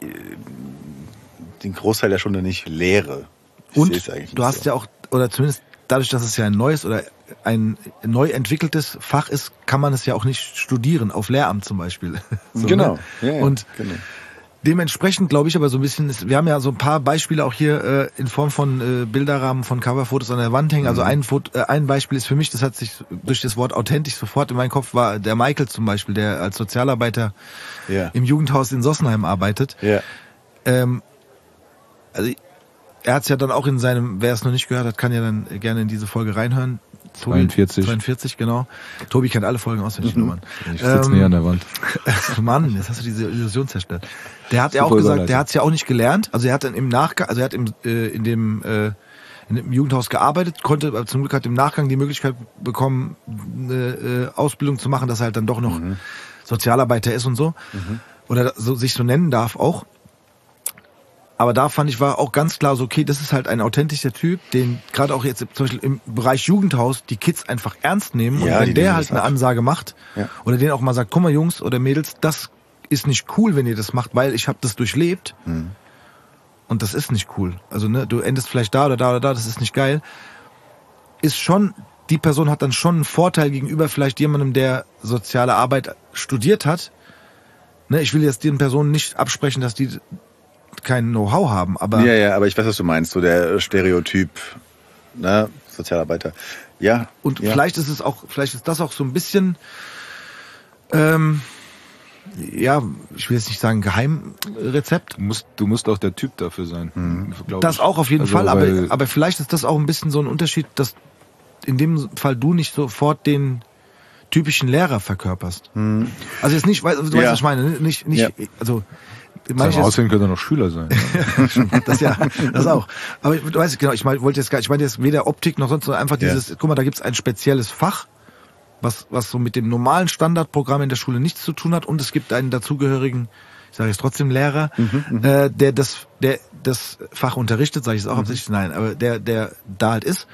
den Großteil der Stunde nicht lehre. Ich Und du hast so. ja auch, oder zumindest dadurch, dass es ja ein neues oder ein neu entwickeltes Fach ist, kann man es ja auch nicht studieren, auf Lehramt zum Beispiel. So, genau. Ne? Ja, ja, Und genau. Dementsprechend glaube ich aber so ein bisschen, ist, wir haben ja so ein paar Beispiele auch hier äh, in Form von äh, Bilderrahmen, von Coverfotos an der Wand hängen. Also ein, Foto, äh, ein Beispiel ist für mich, das hat sich durch das Wort authentisch sofort in meinen Kopf, war der Michael zum Beispiel, der als Sozialarbeiter ja. im Jugendhaus in Sossenheim arbeitet. Ja. Ähm, also er hat es ja dann auch in seinem, wer es noch nicht gehört hat, kann ja dann gerne in diese Folge reinhören. zweiundvierzig. zweiundvierzig, genau. Tobi kennt alle Folgen auswendig, mhm. Mann. Ich sitze ähm, näher an der Wand. Mann, jetzt hast du diese Illusion zerstört. Der hat ja auch gesagt, der hat es ja auch nicht gelernt. Also er hat dann im Nachgang, also er hat im, äh, in dem äh, in dem Jugendhaus gearbeitet, konnte aber zum Glück hat im Nachgang die Möglichkeit bekommen, eine äh, Ausbildung zu machen, dass er halt dann doch noch mhm. Sozialarbeiter ist und so. Mhm. Oder so, sich so nennen darf auch. Aber da fand ich, war auch ganz klar so, okay, das ist halt ein authentischer Typ, den gerade auch jetzt zum Beispiel im Bereich Jugendhaus die Kids einfach ernst nehmen. Ja, und wenn der halt eine ab. Ansage macht ja. oder denen auch mal sagt, guck mal Jungs oder Mädels, das ist nicht cool, wenn ihr das macht, weil ich habe das durchlebt. Mhm. Und das ist nicht cool. Also ne, du endest vielleicht da oder da oder da, das ist nicht geil. Ist schon, die Person hat dann schon einen Vorteil gegenüber vielleicht jemandem, der soziale Arbeit studiert hat. Ne, ich will jetzt den Personen nicht absprechen, dass die kein Know-how haben, aber... Ja, ja, aber ich weiß, was du meinst, so der Stereotyp, ne, Sozialarbeiter. Ja. Und ja. vielleicht ist es auch, vielleicht ist das auch so ein bisschen, ähm, ja, ich will jetzt nicht sagen Geheimrezept. Du musst, du musst auch der Typ dafür sein. Mhm. Das ich. auch auf jeden also, Fall, aber, aber vielleicht ist das auch ein bisschen so ein Unterschied, dass in dem Fall du nicht sofort den typischen Lehrer verkörperst. Mhm. Also jetzt nicht, du weißt, ja. was ich meine, nicht, nicht, ja. also... Beim Aussehen könnte er noch Schüler sein. das ja, das auch. Aber du weißt genau, ich mein, wollte jetzt gar, ich meine jetzt weder Optik noch sonst, sondern einfach dieses, ja. guck mal, da gibt's ein spezielles Fach, was was so mit dem normalen Standardprogramm in der Schule nichts zu tun hat, und es gibt einen dazugehörigen, ich sage jetzt trotzdem Lehrer, mhm, äh, der das, der das Fach unterrichtet, sage ich es auch absichtlich, mhm. nein, aber der der da halt ist.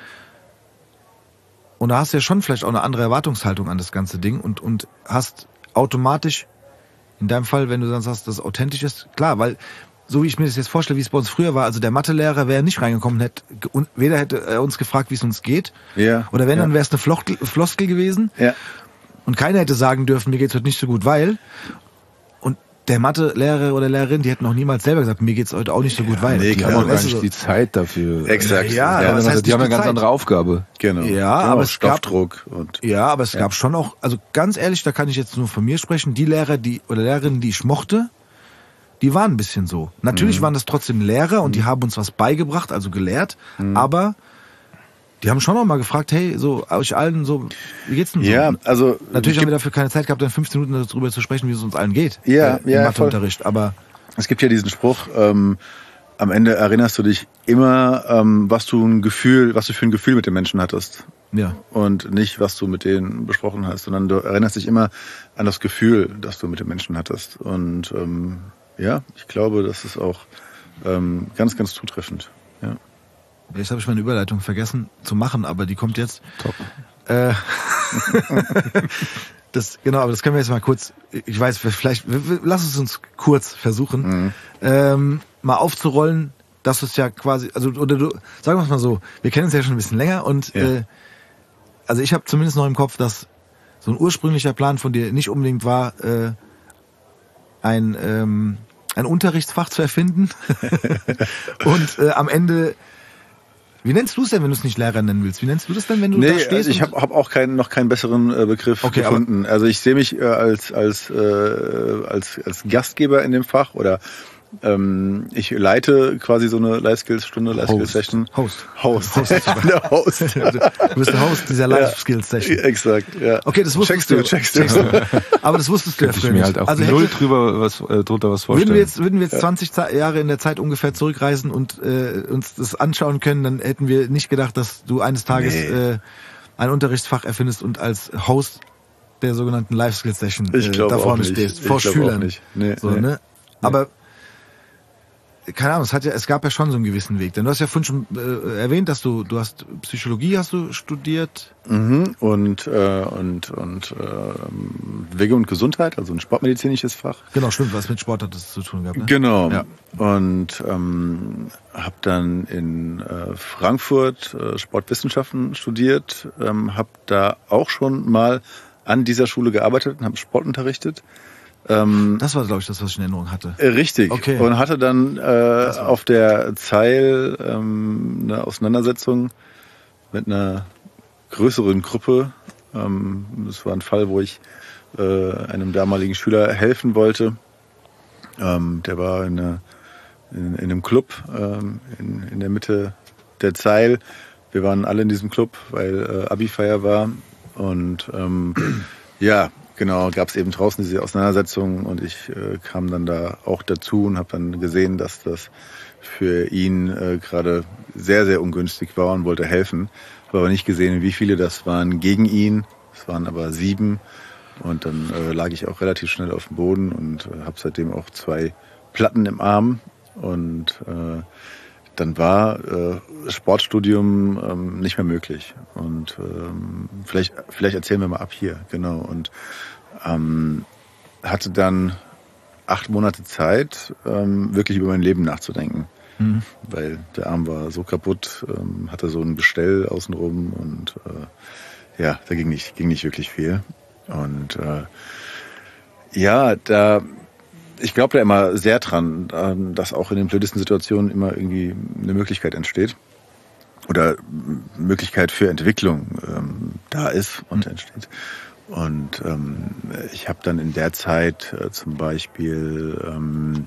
Und da hast du ja schon vielleicht auch eine andere Erwartungshaltung an das ganze Ding und und hast automatisch in deinem Fall, wenn du dann sagst, dass es authentisch ist, klar, weil so wie ich mir das jetzt vorstelle, wie es bei uns früher war, also der Mathelehrer wäre nicht reingekommen, hätte, und weder hätte er uns gefragt, wie es uns geht, ja, oder wenn, ja. dann wäre es eine Floskel, Floskel gewesen, ja. und keiner hätte sagen dürfen, mir geht's heute nicht so gut, weil, und der Mathelehrer oder Lehrerin, die hätten auch niemals selber gesagt, mir geht's heute auch nicht so gut, weil. Nee, die haben auch gar nicht so die Zeit dafür. Exakt. Ja, ja, aber das heißt die haben eine ganz Zeit. andere Aufgabe. Genau. Ja, genau, aber es Stoffdruck gab, und. Ja, aber es ja. gab schon auch, also ganz ehrlich, da kann ich jetzt nur von mir sprechen, die Lehrer, die, oder Lehrerinnen, die ich mochte, die waren ein bisschen so. Natürlich mhm. waren das trotzdem Lehrer und die haben uns was beigebracht, also gelehrt, mhm. aber die haben schon auch mal gefragt, hey, so euch allen so, wie geht's denn so? Ja, also natürlich haben wir dafür keine Zeit gehabt, dann fünfzehn Minuten darüber zu sprechen, wie es uns allen geht. Ja, äh, im ja, Matheunterricht, aber es gibt ja diesen Spruch, ähm, am Ende erinnerst du dich immer, ähm, was du ein Gefühl, was du für ein Gefühl mit den Menschen hattest. Ja. Und nicht, was du mit denen besprochen hast, sondern du erinnerst dich immer an das Gefühl, das du mit den Menschen hattest. Und ähm, ja, ich glaube, das ist auch ähm, ganz, ganz zutreffend. Ja. Jetzt habe ich meine Überleitung vergessen zu machen, aber die kommt jetzt. Top. Äh, das, genau, aber das können wir jetzt mal kurz, ich weiß, vielleicht, lass es uns kurz versuchen, mhm. ähm, mal aufzurollen, dass es ja quasi, also, oder du, sagen wir es mal so, wir kennen uns ja schon ein bisschen länger und, ja. äh, also ich habe zumindest noch im Kopf, dass so ein ursprünglicher Plan von dir nicht unbedingt war, äh, ein, ähm, ein Unterrichtsfach zu erfinden und äh, am Ende. Wie nennst du es denn, wenn du es nicht Lehrer nennen willst? Wie nennst du das denn, wenn du nee, da stehst? Also ich habe hab auch keinen, noch keinen besseren äh, Begriff okay, gefunden. Also ich sehe mich äh, als als äh, als als Gastgeber in dem Fach oder ähm, ich leite quasi so eine Life-Skills-Stunde, Life-Skills-Session. Host. Host. Host. der Host. Du bist der Host dieser Life-Skills-Session. Ja, exakt, ja. Okay, das wusstest checkst du. du. Checkst du. Checkst du. Aber das wusstest du ja früher ich mir nicht. Halt auch also null hätte, drüber was, äh, drunter was vorstellen. Würden wir jetzt, würden wir jetzt ja. zwanzig Jahre in der Zeit ungefähr zurückreisen und äh, uns das anschauen können, dann hätten wir nicht gedacht, dass du eines Tages... Nee. Äh, ein Unterrichtsfach erfindest und als Host der sogenannten Life Skills Session äh, da vorne stehst, vor Schülern. Nee, so, nee. Ne? Aber keine Ahnung, es hat ja, es gab ja schon so einen gewissen Weg. Denn du hast ja vorhin schon äh, erwähnt, dass du, du hast Psychologie hast du studiert. Mhm. Und äh, und und äh, Wege und Gesundheit, also ein sportmedizinisches Fach. Genau, stimmt, was mit Sport hat das zu tun gehabt. Ne? Genau. Ja. Und ähm, habe dann in äh, Frankfurt äh, Sportwissenschaften studiert, ähm, habe da auch schon mal an dieser Schule gearbeitet und habe Sport unterrichtet. Ähm, das war, glaube ich, das, was ich in Erinnerung hatte. Äh, richtig. Okay. Und hatte dann äh, auf der Zeil ähm, eine Auseinandersetzung mit einer größeren Gruppe. Ähm, das war ein Fall, wo ich äh, einem damaligen Schüler helfen wollte. Ähm, der war in, eine, in, in einem Club ähm, in, in der Mitte der Zeil. Wir waren alle in diesem Club, weil äh, Abi-Feier war. Und ähm, ja, genau, gab es eben draußen diese Auseinandersetzung und ich äh, kam dann da auch dazu und habe dann gesehen, dass das für ihn äh, gerade sehr, sehr ungünstig war und wollte helfen. Habe aber nicht gesehen, wie viele das waren gegen ihn. Es waren aber sieben und dann äh, lag ich auch relativ schnell auf dem Boden und äh, habe seitdem auch zwei Platten im Arm und äh, dann war äh, Sportstudium ähm, nicht mehr möglich. Und ähm, vielleicht, vielleicht erzählen wir mal ab hier, genau. Und ähm, hatte dann acht Monate Zeit, ähm, wirklich über mein Leben nachzudenken. Mhm. Weil der Arm war so kaputt, ähm, hatte so ein Gestell außenrum und äh, ja, da ging nicht, ging nicht wirklich viel. Und äh, ja, da ich glaube da immer sehr dran, dass auch in den blödesten Situationen immer irgendwie eine Möglichkeit entsteht oder Möglichkeit für Entwicklung ähm, da ist und mhm. entsteht. Und ähm, ich habe dann in der Zeit äh, zum Beispiel, ähm,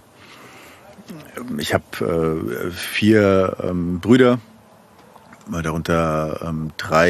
ich habe äh, vier ähm, Brüder, darunter ähm, drei,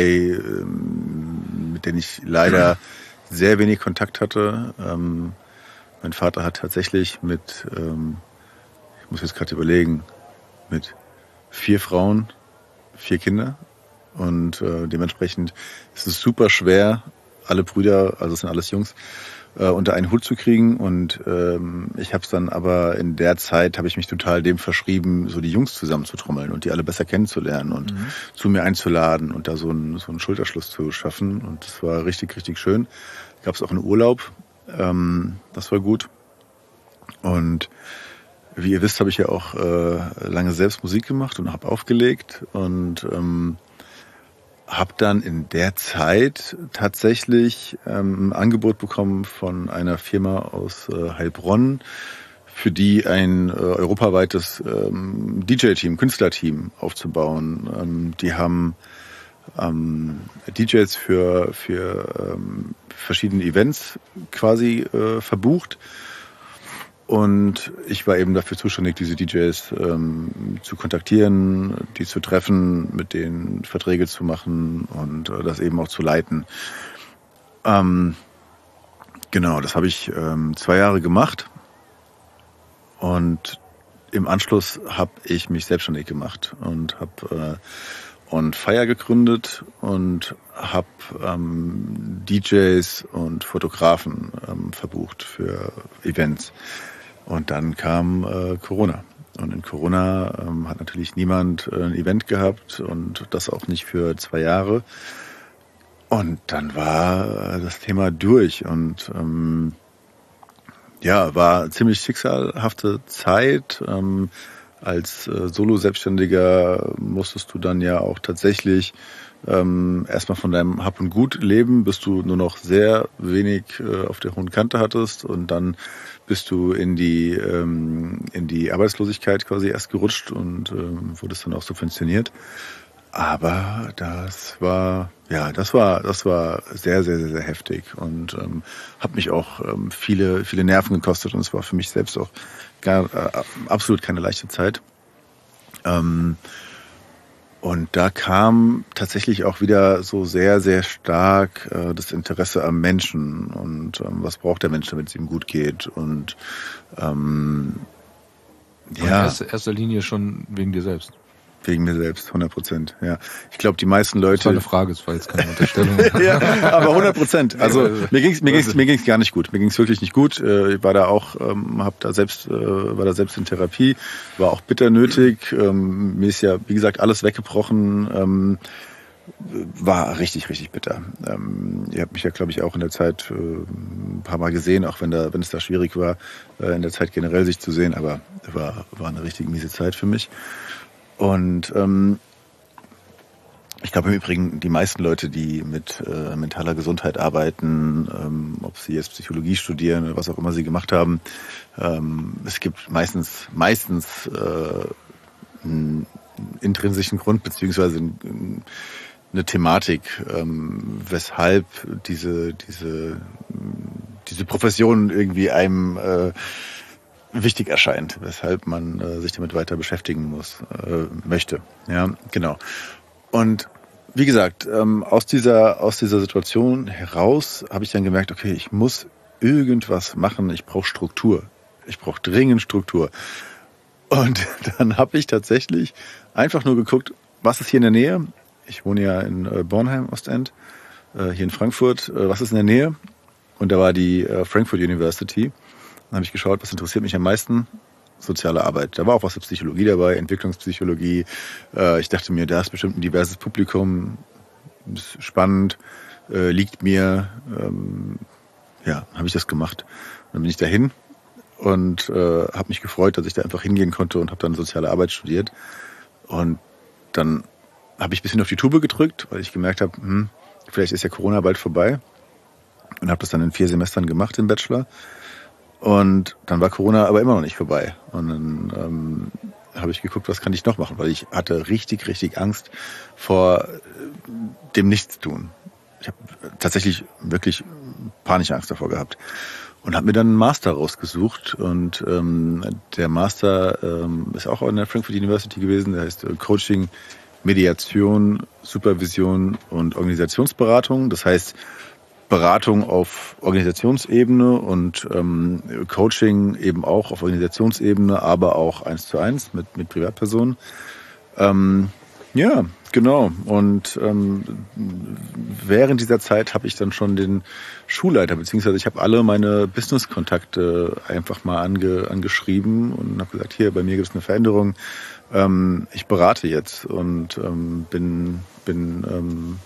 ähm, mit denen ich leider sehr wenig Kontakt hatte. Ähm, Mein Vater hat tatsächlich mit, ähm, ich muss jetzt gerade überlegen, mit vier Frauen, vier Kinder. Und äh, dementsprechend ist es super schwer, alle Brüder, also es sind alles Jungs, äh, unter einen Hut zu kriegen. Und ähm, ich habe es dann aber in der Zeit, habe ich mich total dem verschrieben, so die Jungs zusammenzutrommeln und die alle besser kennenzulernen und mhm. zu mir einzuladen und da so einen, so einen Schulterschluss zu schaffen. Und das war richtig, richtig schön. Gab es auch einen Urlaub. Ähm, das war gut. Und wie ihr wisst, habe ich ja auch äh, lange selbst Musik gemacht und habe aufgelegt und ähm, habe dann in der Zeit tatsächlich ähm, ein Angebot bekommen von einer Firma aus äh, Heilbronn, für die ein äh, europaweites ähm, D J-Team, Künstlerteam aufzubauen. Ähm, die haben ähm, D Js für, für ähm, verschiedene Events quasi äh, verbucht. Und ich war eben dafür zuständig, diese D Js ähm, zu kontaktieren, die zu treffen, mit denen Verträge zu machen und äh, das eben auch zu leiten. Ähm, genau, das habe ich ähm, zwei Jahre gemacht. Und im Anschluss habe ich mich selbstständig gemacht und habe äh, On Fire gegründet und habe ähm, D Js und Fotografen ähm, verbucht für Events. Und dann kam äh, Corona. Und in Corona ähm, hat natürlich niemand äh, ein Event gehabt und das auch nicht für zwei Jahre. Und dann war äh, das Thema durch und ähm, ja, war ziemlich schicksalhafte Zeit. Ähm, als äh, Solo-Selbstständiger musstest du dann ja auch tatsächlich ähm, erstmal von deinem Hab und Gut leben, bis du nur noch sehr wenig äh, auf der hohen Kante hattest und dann bist du in die ähm, in die Arbeitslosigkeit quasi erst gerutscht und ähm, wurdest dann auch subventioniert. Aber das war ja, das war das war sehr sehr sehr, sehr heftig und ähm, hat mich auch ähm, viele viele Nerven gekostet und es war für mich selbst auch gar, äh, absolut keine leichte Zeit. Ähm, Und da kam tatsächlich auch wieder so sehr, sehr stark äh, das Interesse am Menschen und ähm, was braucht der Mensch, damit es ihm gut geht. Und ähm, ja. In erster, erster Linie schon wegen dir selbst. Wegen mir selbst, hundert Prozent. Ja, ich glaube, die meisten Leute. Das war eine Frage, das war jetzt keine Unterstellung. Ja, aber hundert Prozent. Also mir ging's mir ging's mir ging's gar nicht gut. Mir ging's wirklich nicht gut. Ich war da auch, ähm, hab da selbst, äh, war da selbst in Therapie, war auch bitter nötig. Ähm, mir ist ja, wie gesagt, alles weggebrochen. Ähm, war richtig, richtig bitter. Ähm, ihr habt mich ja, glaube ich, auch in der Zeit äh, ein paar Mal gesehen, auch wenn da, wenn es da schwierig war, äh, in der Zeit generell sich zu sehen. Aber war war eine richtig miese Zeit für mich. Und ähm, ich glaube im Übrigen, die meisten Leute, die mit äh, mentaler Gesundheit arbeiten, ähm, ob sie jetzt Psychologie studieren oder was auch immer sie gemacht haben, ähm, es gibt meistens meistens äh, einen intrinsischen Grund beziehungsweise eine Thematik, ähm, weshalb diese diese diese Profession irgendwie einem äh, wichtig erscheint, weshalb man äh, sich damit weiter beschäftigen muss, äh, möchte. Ja, genau. Und wie gesagt, ähm, aus dieser aus dieser Situation heraus habe ich dann gemerkt, okay, ich muss irgendwas machen. Ich brauche Struktur. Ich brauche dringend Struktur. Und dann habe ich tatsächlich einfach nur geguckt, was ist hier in der Nähe? Ich wohne ja in äh, Bornheim, Ostend, äh, hier in Frankfurt. Äh, was ist in der Nähe? Und da war die äh, Frankfurt University. Dann habe ich geschaut, was interessiert mich am meisten? Soziale Arbeit. Da war auch was für Psychologie dabei, Entwicklungspsychologie. Äh, ich dachte mir, da ist bestimmt ein diverses Publikum, ist spannend, äh, liegt mir. Ähm, ja, habe ich das gemacht. Dann bin ich dahin und äh, habe mich gefreut, dass ich da einfach hingehen konnte und habe dann Soziale Arbeit studiert. Und dann habe ich ein bisschen auf die Tube gedrückt, weil ich gemerkt habe, hm, vielleicht ist ja Corona bald vorbei. Und habe das dann in vier Semestern gemacht im Bachelor. Und dann war Corona aber immer noch nicht vorbei. Und dann ähm, habe ich geguckt, was kann ich noch machen, weil ich hatte richtig, richtig Angst vor dem Nichtstun. Ich habe tatsächlich wirklich panische Angst davor gehabt. Und habe mir dann einen Master rausgesucht. Und ähm, der Master ähm, ist auch an der Frankfurt University gewesen. Der heißt äh, Coaching, Mediation, Supervision und Organisationsberatung. Das heißt, Beratung auf Organisationsebene und ähm, Coaching eben auch auf Organisationsebene, aber auch eins zu eins mit, mit Privatpersonen. Ähm, ja, genau. Und ähm, während dieser Zeit habe ich dann schon den Schulleiter, beziehungsweise ich habe alle meine Business-Kontakte einfach mal ange, angeschrieben und habe gesagt, hier, bei mir gibt es eine Veränderung. Ähm, ich berate jetzt und ähm, bin... bin ähm,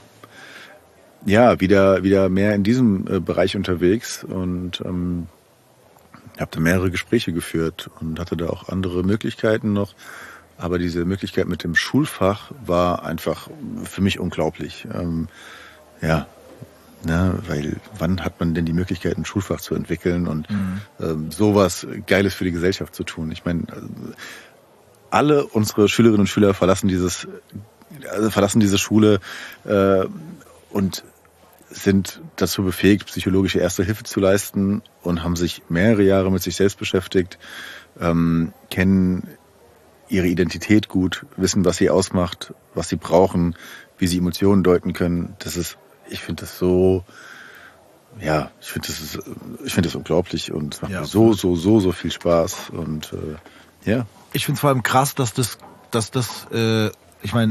ja, wieder wieder mehr in diesem äh, Bereich unterwegs und ähm, habe da mehrere Gespräche geführt und hatte da auch andere Möglichkeiten noch. Aber diese Möglichkeit mit dem Schulfach war einfach für mich unglaublich. Ähm, ja, ne, weil wann hat man denn die Möglichkeit, ein Schulfach zu entwickeln und mhm. ähm, sowas Geiles für die Gesellschaft zu tun? Ich meine, alle unsere Schülerinnen und Schüler verlassen dieses, also verlassen diese Schule äh, und sind dazu befähigt, psychologische Erste Hilfe zu leisten und haben sich mehrere Jahre mit sich selbst beschäftigt, ähm, kennen ihre Identität gut, wissen, was sie ausmacht, was sie brauchen, wie sie Emotionen deuten können. Das ist, ich finde das so, ja, ich finde das ist, ich finde das unglaublich und es macht ja. mir so, so, so, so viel Spaß und äh, ja. Ich finde es vor allem krass, dass das, dass das, äh, ich meine,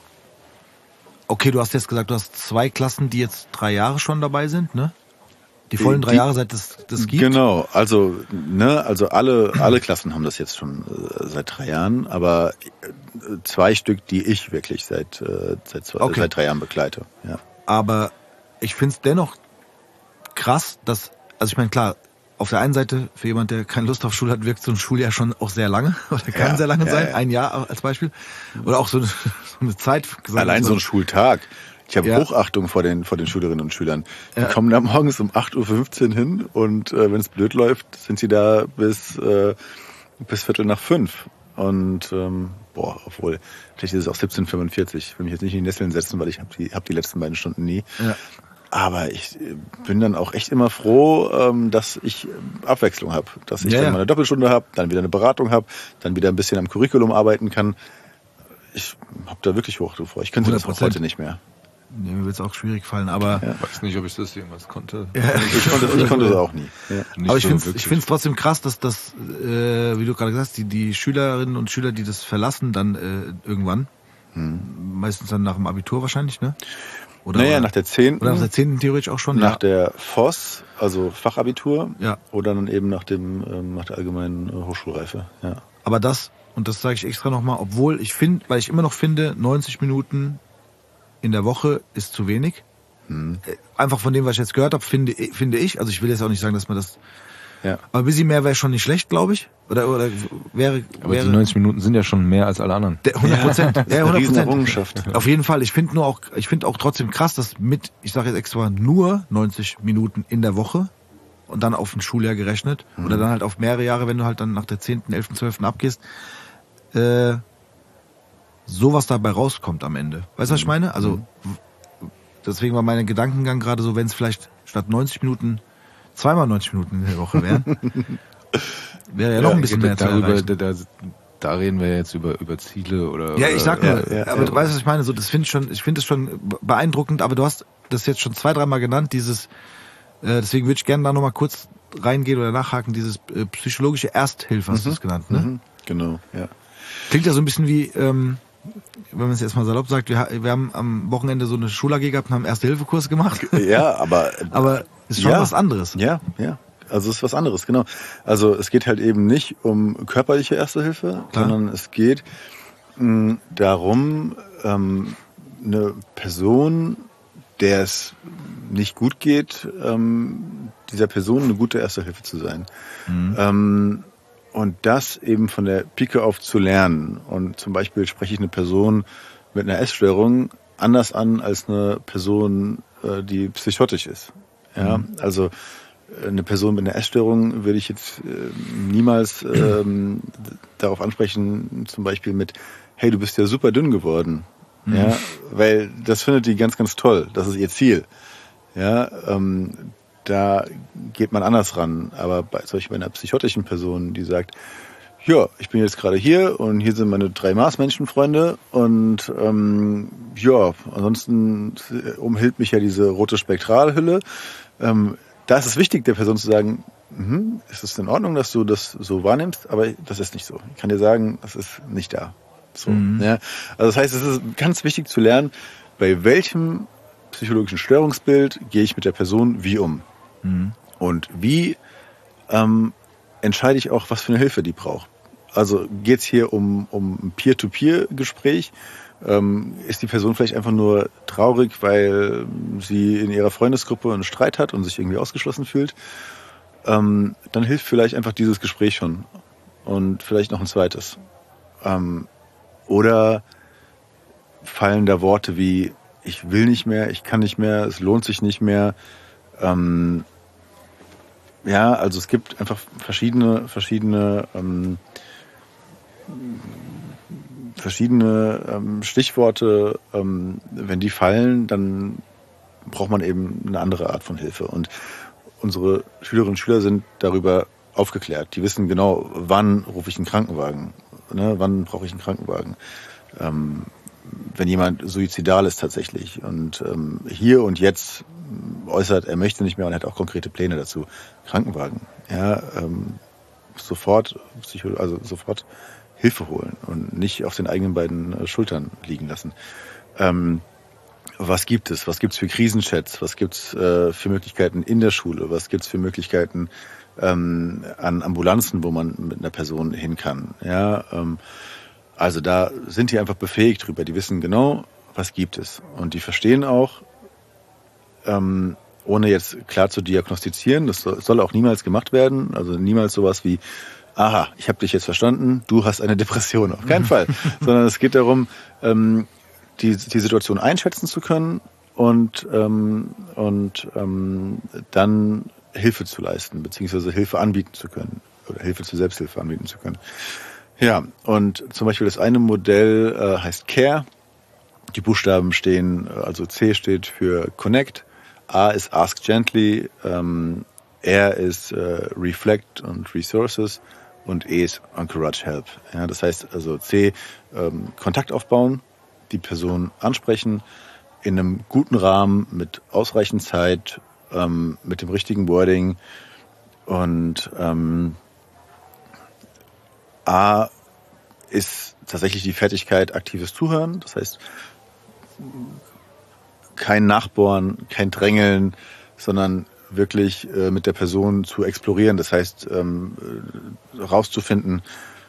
okay, du hast jetzt gesagt, du hast zwei Klassen, die jetzt drei Jahre schon dabei sind, ne? Die vollen drei die, Jahre, seit es das gibt? Genau, also ne, also alle alle Klassen haben das jetzt schon äh, seit drei Jahren, aber äh, zwei Stück, die ich wirklich seit äh, seit, zwei, okay. seit drei Jahren begleite. Ja. Aber ich finde es dennoch krass, dass, also ich meine, klar, auf der einen Seite, für jemand, der keine Lust auf Schule hat, wirkt so ein Schuljahr schon auch sehr lange, oder kann ja, sehr lange ja, sein, ja. ein Jahr als Beispiel. Oder auch so eine, so eine Zeit. Allein so ein Schultag. Ich habe ja. Hochachtung vor den, vor den Schülerinnen und Schülern. Die ja. kommen da morgens um acht Uhr fünfzehn hin und äh, wenn es blöd läuft, sind sie da bis, äh, bis Viertel nach fünf. Und ähm, boah, obwohl, vielleicht ist es auch siebzehn Uhr fünfundvierzig. Ich will mich jetzt nicht in die Nesseln setzen, weil ich habe die, hab die letzten beiden Stunden nie. Ja. Aber ich bin dann auch echt immer froh, dass ich Abwechslung habe. Dass ich ja, dann mal eine Doppelstunde habe, dann wieder eine Beratung habe, dann wieder ein bisschen am Curriculum arbeiten kann. Ich habe da wirklich Hochachtung vor. Ich könnte das auch heute nicht mehr. Nee, mir wird es auch schwierig fallen, aber... Ja. Ich weiß nicht, ob ich das jemals konnte. Ja. Ich konnte ich konnte es auch nie. Ja. Aber ich so finde es wirklich. ich find's trotzdem krass, dass das, äh, wie du gerade gesagt hast, die, die Schülerinnen und Schüler, die das verlassen, dann äh, irgendwann, hm. meistens dann nach dem Abitur wahrscheinlich, ne? Oder, Naja, oder, nach der zehnten Oder nach der zehnten theoretisch auch schon. Nach ja. der F O S, also Fachabitur. Ja. Oder dann eben nach dem ähm, nach der allgemeinen äh, Hochschulreife. Ja. Aber das, und das sage ich extra nochmal, obwohl ich finde, weil ich immer noch finde, neunzig Minuten in der Woche ist zu wenig. Hm. Einfach von dem, was ich jetzt gehört habe, finde, finde ich, also ich will jetzt auch nicht sagen, dass man das... Ja. Aber ein bisschen mehr wäre schon nicht schlecht, glaube ich. Oder, oder wäre... Aber wäre, die neunzig Minuten sind ja schon mehr als alle anderen. Der hundert Prozent. Ja, das ist ja, eine hundert Prozent. Riesenerrungenschaft. Auf jeden Fall. Ich finde nur auch, ich finde auch trotzdem krass, dass mit, ich sage jetzt extra nur neunzig Minuten in der Woche und dann auf ein Schuljahr gerechnet mhm. oder dann halt auf mehrere Jahre, wenn du halt dann nach der zehnten, elften, zwölften abgehst, äh, sowas dabei rauskommt am Ende. Weißt du, was ich meine? Also, mhm. deswegen war mein Gedankengang gerade so, wenn es vielleicht statt neunzig Minuten zweimal neunzig Minuten in der Woche wären, wäre ja noch ja, ein bisschen mehr zu darüber, erreichen. da, da, da reden wir jetzt über, über Ziele oder... Ja, ich sag nur, ja, ja, aber ja. du weißt, was ich meine, so, das finde ich schon, ich finde es schon beeindruckend, aber du hast das jetzt schon zwei, dreimal genannt, dieses, äh, deswegen würde ich gerne da nochmal kurz reingehen oder nachhaken, dieses äh, psychologische Ersthilfe hast Mhm. du es genannt, ne? Mhm. Genau, ja. Klingt ja so ein bisschen wie, ähm, wenn man es jetzt mal salopp sagt, wir, wir haben am Wochenende so eine Schul-A G gehabt und haben Erste-Hilfe-Kurs gemacht. Ja, aber... Aber ist schon ja, was anderes. Ja, ja. Also es ist was anderes, genau. Also es geht halt eben nicht um körperliche Erste Hilfe, Klar. sondern es geht mh, darum, ähm, eine Person, der es nicht gut geht, ähm, dieser Person eine gute Erste Hilfe zu sein. Mhm. Ähm, und das eben von der Pike auf zu lernen. Und zum Beispiel spreche ich eine Person mit einer Essstörung anders an als eine Person, äh, die psychotisch ist. Ja, Mhm. also eine Person mit einer Essstörung würde ich jetzt äh, niemals ähm, darauf ansprechen, zum Beispiel mit, hey, du bist ja super dünn geworden. Mhm. Ja, weil das findet die ganz, ganz toll. Das ist ihr Ziel. Ja, ähm, da geht man anders ran. Aber bei solch bei einer psychotischen Person, die sagt, ja, ich bin jetzt gerade hier und hier sind meine drei Marsmenschenfreunde und ähm, ja, ansonsten umhüllt mich ja diese rote Spektralhülle. Ähm, Da ist es wichtig, der Person zu sagen, mhm, ist es in Ordnung, dass du das so wahrnimmst, aber das ist nicht so. Ich kann dir sagen, das ist nicht da. So, Mhm. ja. Also das heißt, es ist ganz wichtig zu lernen, bei welchem psychologischen Störungsbild gehe ich mit der Person wie um. Mhm. Und wie ähm, entscheide ich auch, was für eine Hilfe die braucht. Also geht es hier um, um ein Peer-to-Peer-Gespräch? Ähm, ist die Person vielleicht einfach nur traurig, weil sie in ihrer Freundesgruppe einen Streit hat und sich irgendwie ausgeschlossen fühlt? Ähm, dann hilft vielleicht einfach dieses Gespräch schon. Und vielleicht noch ein zweites. Ähm, oder fallen da Worte wie, ich will nicht mehr, ich kann nicht mehr, es lohnt sich nicht mehr. Ähm, ja, also es gibt einfach verschiedene, verschiedene ähm, verschiedene ähm, Stichworte, ähm, wenn die fallen, dann braucht man eben eine andere Art von Hilfe. Und unsere Schülerinnen und Schüler sind darüber aufgeklärt. Die wissen genau, wann rufe ich einen Krankenwagen, ne? Wann brauche ich einen Krankenwagen. Ähm, wenn jemand suizidal ist tatsächlich und ähm, hier und jetzt äußert, er möchte nicht mehr und hat auch konkrete Pläne dazu. Krankenwagen, ja, ähm, sofort, also sofort Hilfe holen und nicht auf den eigenen beiden Schultern liegen lassen. Ähm, was gibt es? Was gibt es für Krisenchats? Was gibt es äh, für Möglichkeiten in der Schule? Was gibt es für Möglichkeiten ähm, an Ambulanzen, wo man mit einer Person hin kann? Ja, ähm, also da sind die einfach befähigt drüber. Die wissen genau, was gibt es. Und die verstehen auch, ähm, ohne jetzt klar zu diagnostizieren, das soll, soll auch niemals gemacht werden, also niemals sowas wie, aha, ich habe dich jetzt verstanden, du hast eine Depression. Auf keinen Fall. Sondern es geht darum, ähm, die, die Situation einschätzen zu können und, ähm, und ähm, dann Hilfe zu leisten, beziehungsweise Hilfe anbieten zu können oder Hilfe zur Selbsthilfe anbieten zu können. Ja, und zum Beispiel das eine Modell äh, heißt CARE. Die Buchstaben stehen, also C steht für Connect, A ist Ask Gently, ähm, R ist äh, Reflect und Resources und E ist Encourage Help. Ja, das heißt also C, ähm, Kontakt aufbauen, die Person ansprechen, in einem guten Rahmen, mit ausreichend Zeit, ähm, mit dem richtigen Wording und ähm, A ist tatsächlich die Fertigkeit aktives Zuhören, das heißt kein Nachbohren, kein Drängeln, sondern wirklich äh, mit der Person zu explorieren, das heißt ähm, rauszufinden,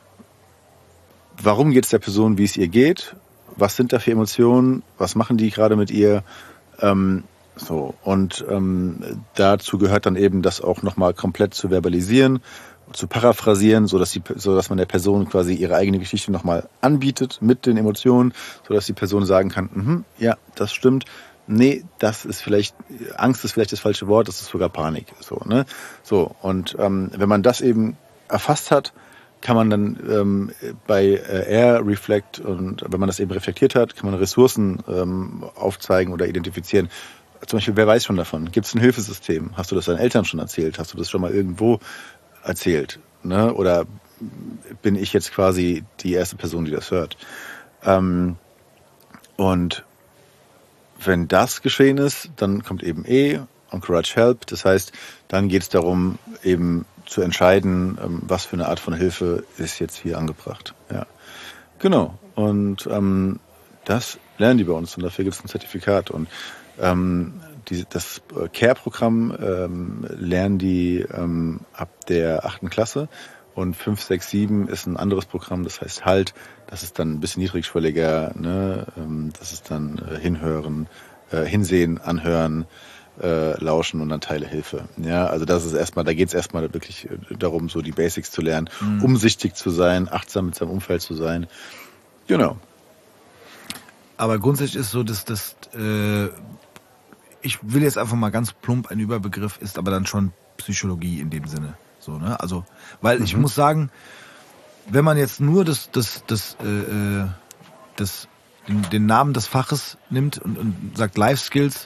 warum geht es der Person, wie es ihr geht, was sind da für Emotionen, was machen die gerade mit ihr, ähm, so und ähm, dazu gehört dann eben das auch nochmal komplett zu verbalisieren, zu paraphrasieren, so dass die, so dass man der Person quasi ihre eigene Geschichte nochmal anbietet mit den Emotionen, so dass die Person sagen kann, mhm, ja, das stimmt. Nee, das ist vielleicht, Angst ist vielleicht das falsche Wort, das ist sogar Panik. So, ne? So, und ähm, wenn man das eben erfasst hat, kann man dann ähm, bei äh, Air Reflect und wenn man das eben reflektiert hat, kann man Ressourcen ähm, aufzeigen oder identifizieren. Zum Beispiel, wer weiß schon davon? Gibt es ein Hilfesystem? Hast du das deinen Eltern schon erzählt? Hast du das schon mal irgendwo erzählt? Ne? Oder bin ich jetzt quasi die erste Person, die das hört? Ähm, und wenn das geschehen ist, dann kommt eben E, Encourage Help. Das heißt, dann geht es darum, eben zu entscheiden, was für eine Art von Hilfe ist jetzt hier angebracht. Ja, genau. Und ähm, das lernen die bei uns und dafür gibt es ein Zertifikat. Und ähm, die, das Care-Programm ähm, lernen die ähm, ab der achten Klasse. Und fünf, sechs, sieben ist ein anderes Programm, das heißt Halt. Das ist dann ein bisschen niedrigschwelliger. Ne? Das ist dann äh, hinhören, äh, hinsehen, anhören, äh, lauschen und dann Teile Hilfe. Ja, also das ist erstmal, da geht es erstmal wirklich darum, so die Basics zu lernen, mhm. umsichtig zu sein, achtsam mit seinem Umfeld zu sein. Genau. Aber grundsätzlich ist so, dass das, äh, ich will jetzt einfach mal ganz plump, ein Überbegriff ist aber dann schon Psychologie in dem Sinne. So, ne? Also, weil mhm. ich muss sagen, wenn man jetzt nur das, das, das, äh, das, den, den Namen des Faches nimmt und, und sagt Life Skills,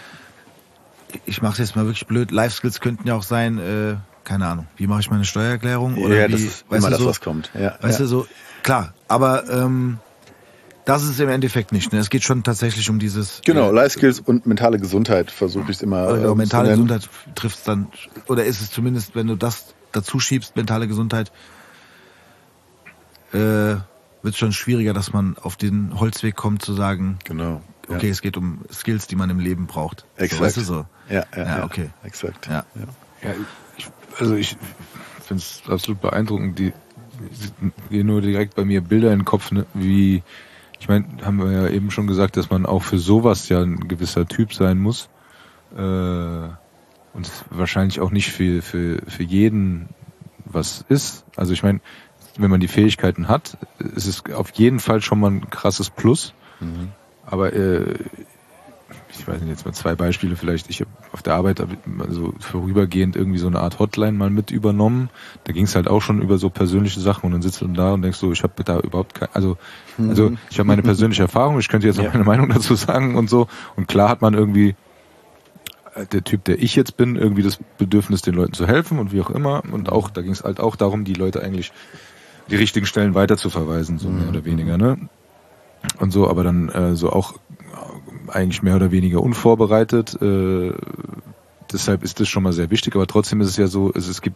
ich mache es jetzt mal wirklich blöd, Life Skills könnten ja auch sein, äh, keine Ahnung, wie mache ich meine Steuererklärung? Oder ja, wie, das ist weißt immer du, das, so, was kommt. Ja, weißt ja. du, so, klar, aber ähm, das ist es im Endeffekt nicht. Ne? Es geht schon tatsächlich um dieses... Genau, äh, Life Skills und mentale Gesundheit versuche ich es immer äh, äh, mentale zu nennen. Gesundheit trifft es dann, oder ist es zumindest, wenn du das dazu schiebst, mentale Gesundheit, äh, wird es schon schwieriger, dass man auf den Holzweg kommt, zu sagen, genau, okay, ja. es geht um Skills, die man im Leben braucht. Exakt. So, weißt du so? Ja, ja, ja, ja, okay. Exakt. Ja. Ja, ich, also ich finde es absolut beeindruckend, die, die nur direkt bei mir Bilder in den Kopf, ne, wie, ich meine, haben wir ja eben schon gesagt, dass man auch für sowas ja ein gewisser Typ sein muss. Äh, und wahrscheinlich auch nicht für, für, für jeden was ist. Also ich meine, wenn man die Fähigkeiten hat, ist es auf jeden Fall schon mal ein krasses Plus. Mhm. Aber äh, ich weiß nicht, jetzt mal zwei Beispiele vielleicht. Ich habe auf der Arbeit also vorübergehend irgendwie so eine Art Hotline mal mit übernommen. Da ging es halt auch schon über so persönliche Sachen und dann sitzt du da und denkst so, ich habe da überhaupt kein, also mhm. also ich habe meine persönliche Erfahrung, ich könnte jetzt auch ja. meine Meinung dazu sagen und so. Und klar hat man irgendwie, der Typ, der ich jetzt bin, irgendwie das Bedürfnis, den Leuten zu helfen und wie auch immer. Und auch, da ging es halt auch darum, die Leute eigentlich die richtigen Stellen weiter zu verweisen, so mehr oder weniger, ne? Und so, aber dann äh, so auch eigentlich mehr oder weniger unvorbereitet. Äh, deshalb ist das schon mal sehr wichtig, aber trotzdem ist es ja so, es, es gibt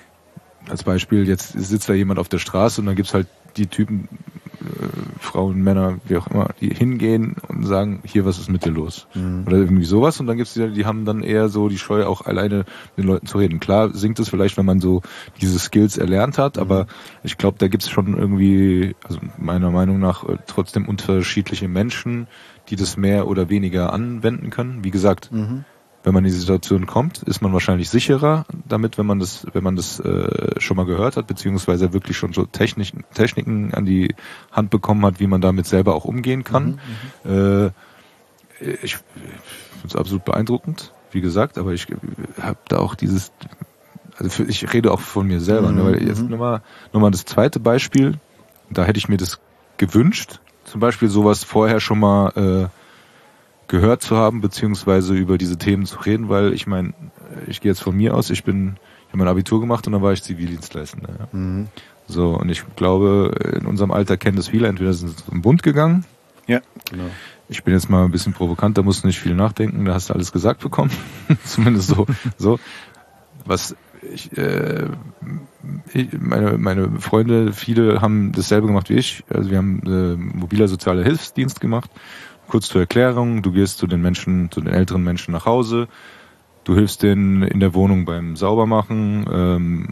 als Beispiel, jetzt sitzt da jemand auf der Straße und dann gibt's halt die Typen, äh, Frauen, Männer, wie auch immer, die hingehen und sagen, hier, was ist mit dir los? Mhm. Oder irgendwie sowas. Und dann gibt's die, die haben dann eher so die Scheu, auch alleine mit den Leuten zu reden. Klar singt es vielleicht, wenn man so diese Skills erlernt hat, mhm. aber ich glaube, da gibt's schon irgendwie, also meiner Meinung nach, trotzdem unterschiedliche Menschen, die das mehr oder weniger anwenden können. Wie gesagt, mhm. wenn man in die Situation kommt, ist man wahrscheinlich sicherer damit, wenn man das, wenn man das äh, schon mal gehört hat, beziehungsweise wirklich schon so Techniken, Techniken an die Hand bekommen hat, wie man damit selber auch umgehen kann. Mhm, äh, ich finde es absolut beeindruckend, wie gesagt, aber ich habe da auch dieses, also für, ich rede auch von mir selber, mhm, ne, weil jetzt nochmal noch mal das zweite Beispiel, da hätte ich mir das gewünscht, zum Beispiel sowas vorher schon mal äh, gehört zu haben, beziehungsweise über diese Themen zu reden, weil ich meine, ich gehe jetzt von mir aus, ich bin, ich habe mein Abitur gemacht und dann war ich Zivildienstleistender. Ja. Mhm. So, und ich glaube, in unserem Alter kennen das viele, entweder sind sie zum Bund gegangen, ja, genau. ich bin jetzt mal ein bisschen provokant, da musst du nicht viel nachdenken, da hast du alles gesagt bekommen. Zumindest so. so. Was ich, äh, ich, meine, meine Freunde, viele haben dasselbe gemacht wie ich. Also wir haben äh, mobiler sozialer Hilfsdienst gemacht. Kurz zur Erklärung, du gehst zu den Menschen, zu den älteren Menschen nach Hause, du hilfst denen in der Wohnung beim Saubermachen, ähm,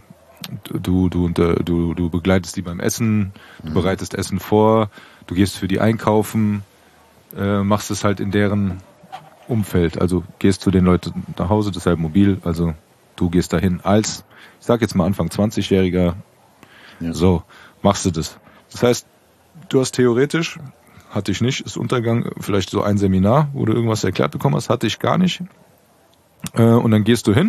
du, du, du, du begleitest die beim Essen, du bereitest Essen vor, du gehst für die einkaufen, äh, machst es halt in deren Umfeld, also gehst zu den Leuten nach Hause, deshalb mobil, also du gehst dahin als, ich sag jetzt mal Anfang zwanzigjähriger, ja. so, machst du das. Das heißt, du hast theoretisch, hatte ich nicht, ist Untergang, vielleicht so ein Seminar, wo du irgendwas erklärt bekommen hast, hatte ich gar nicht. Äh, und dann gehst du hin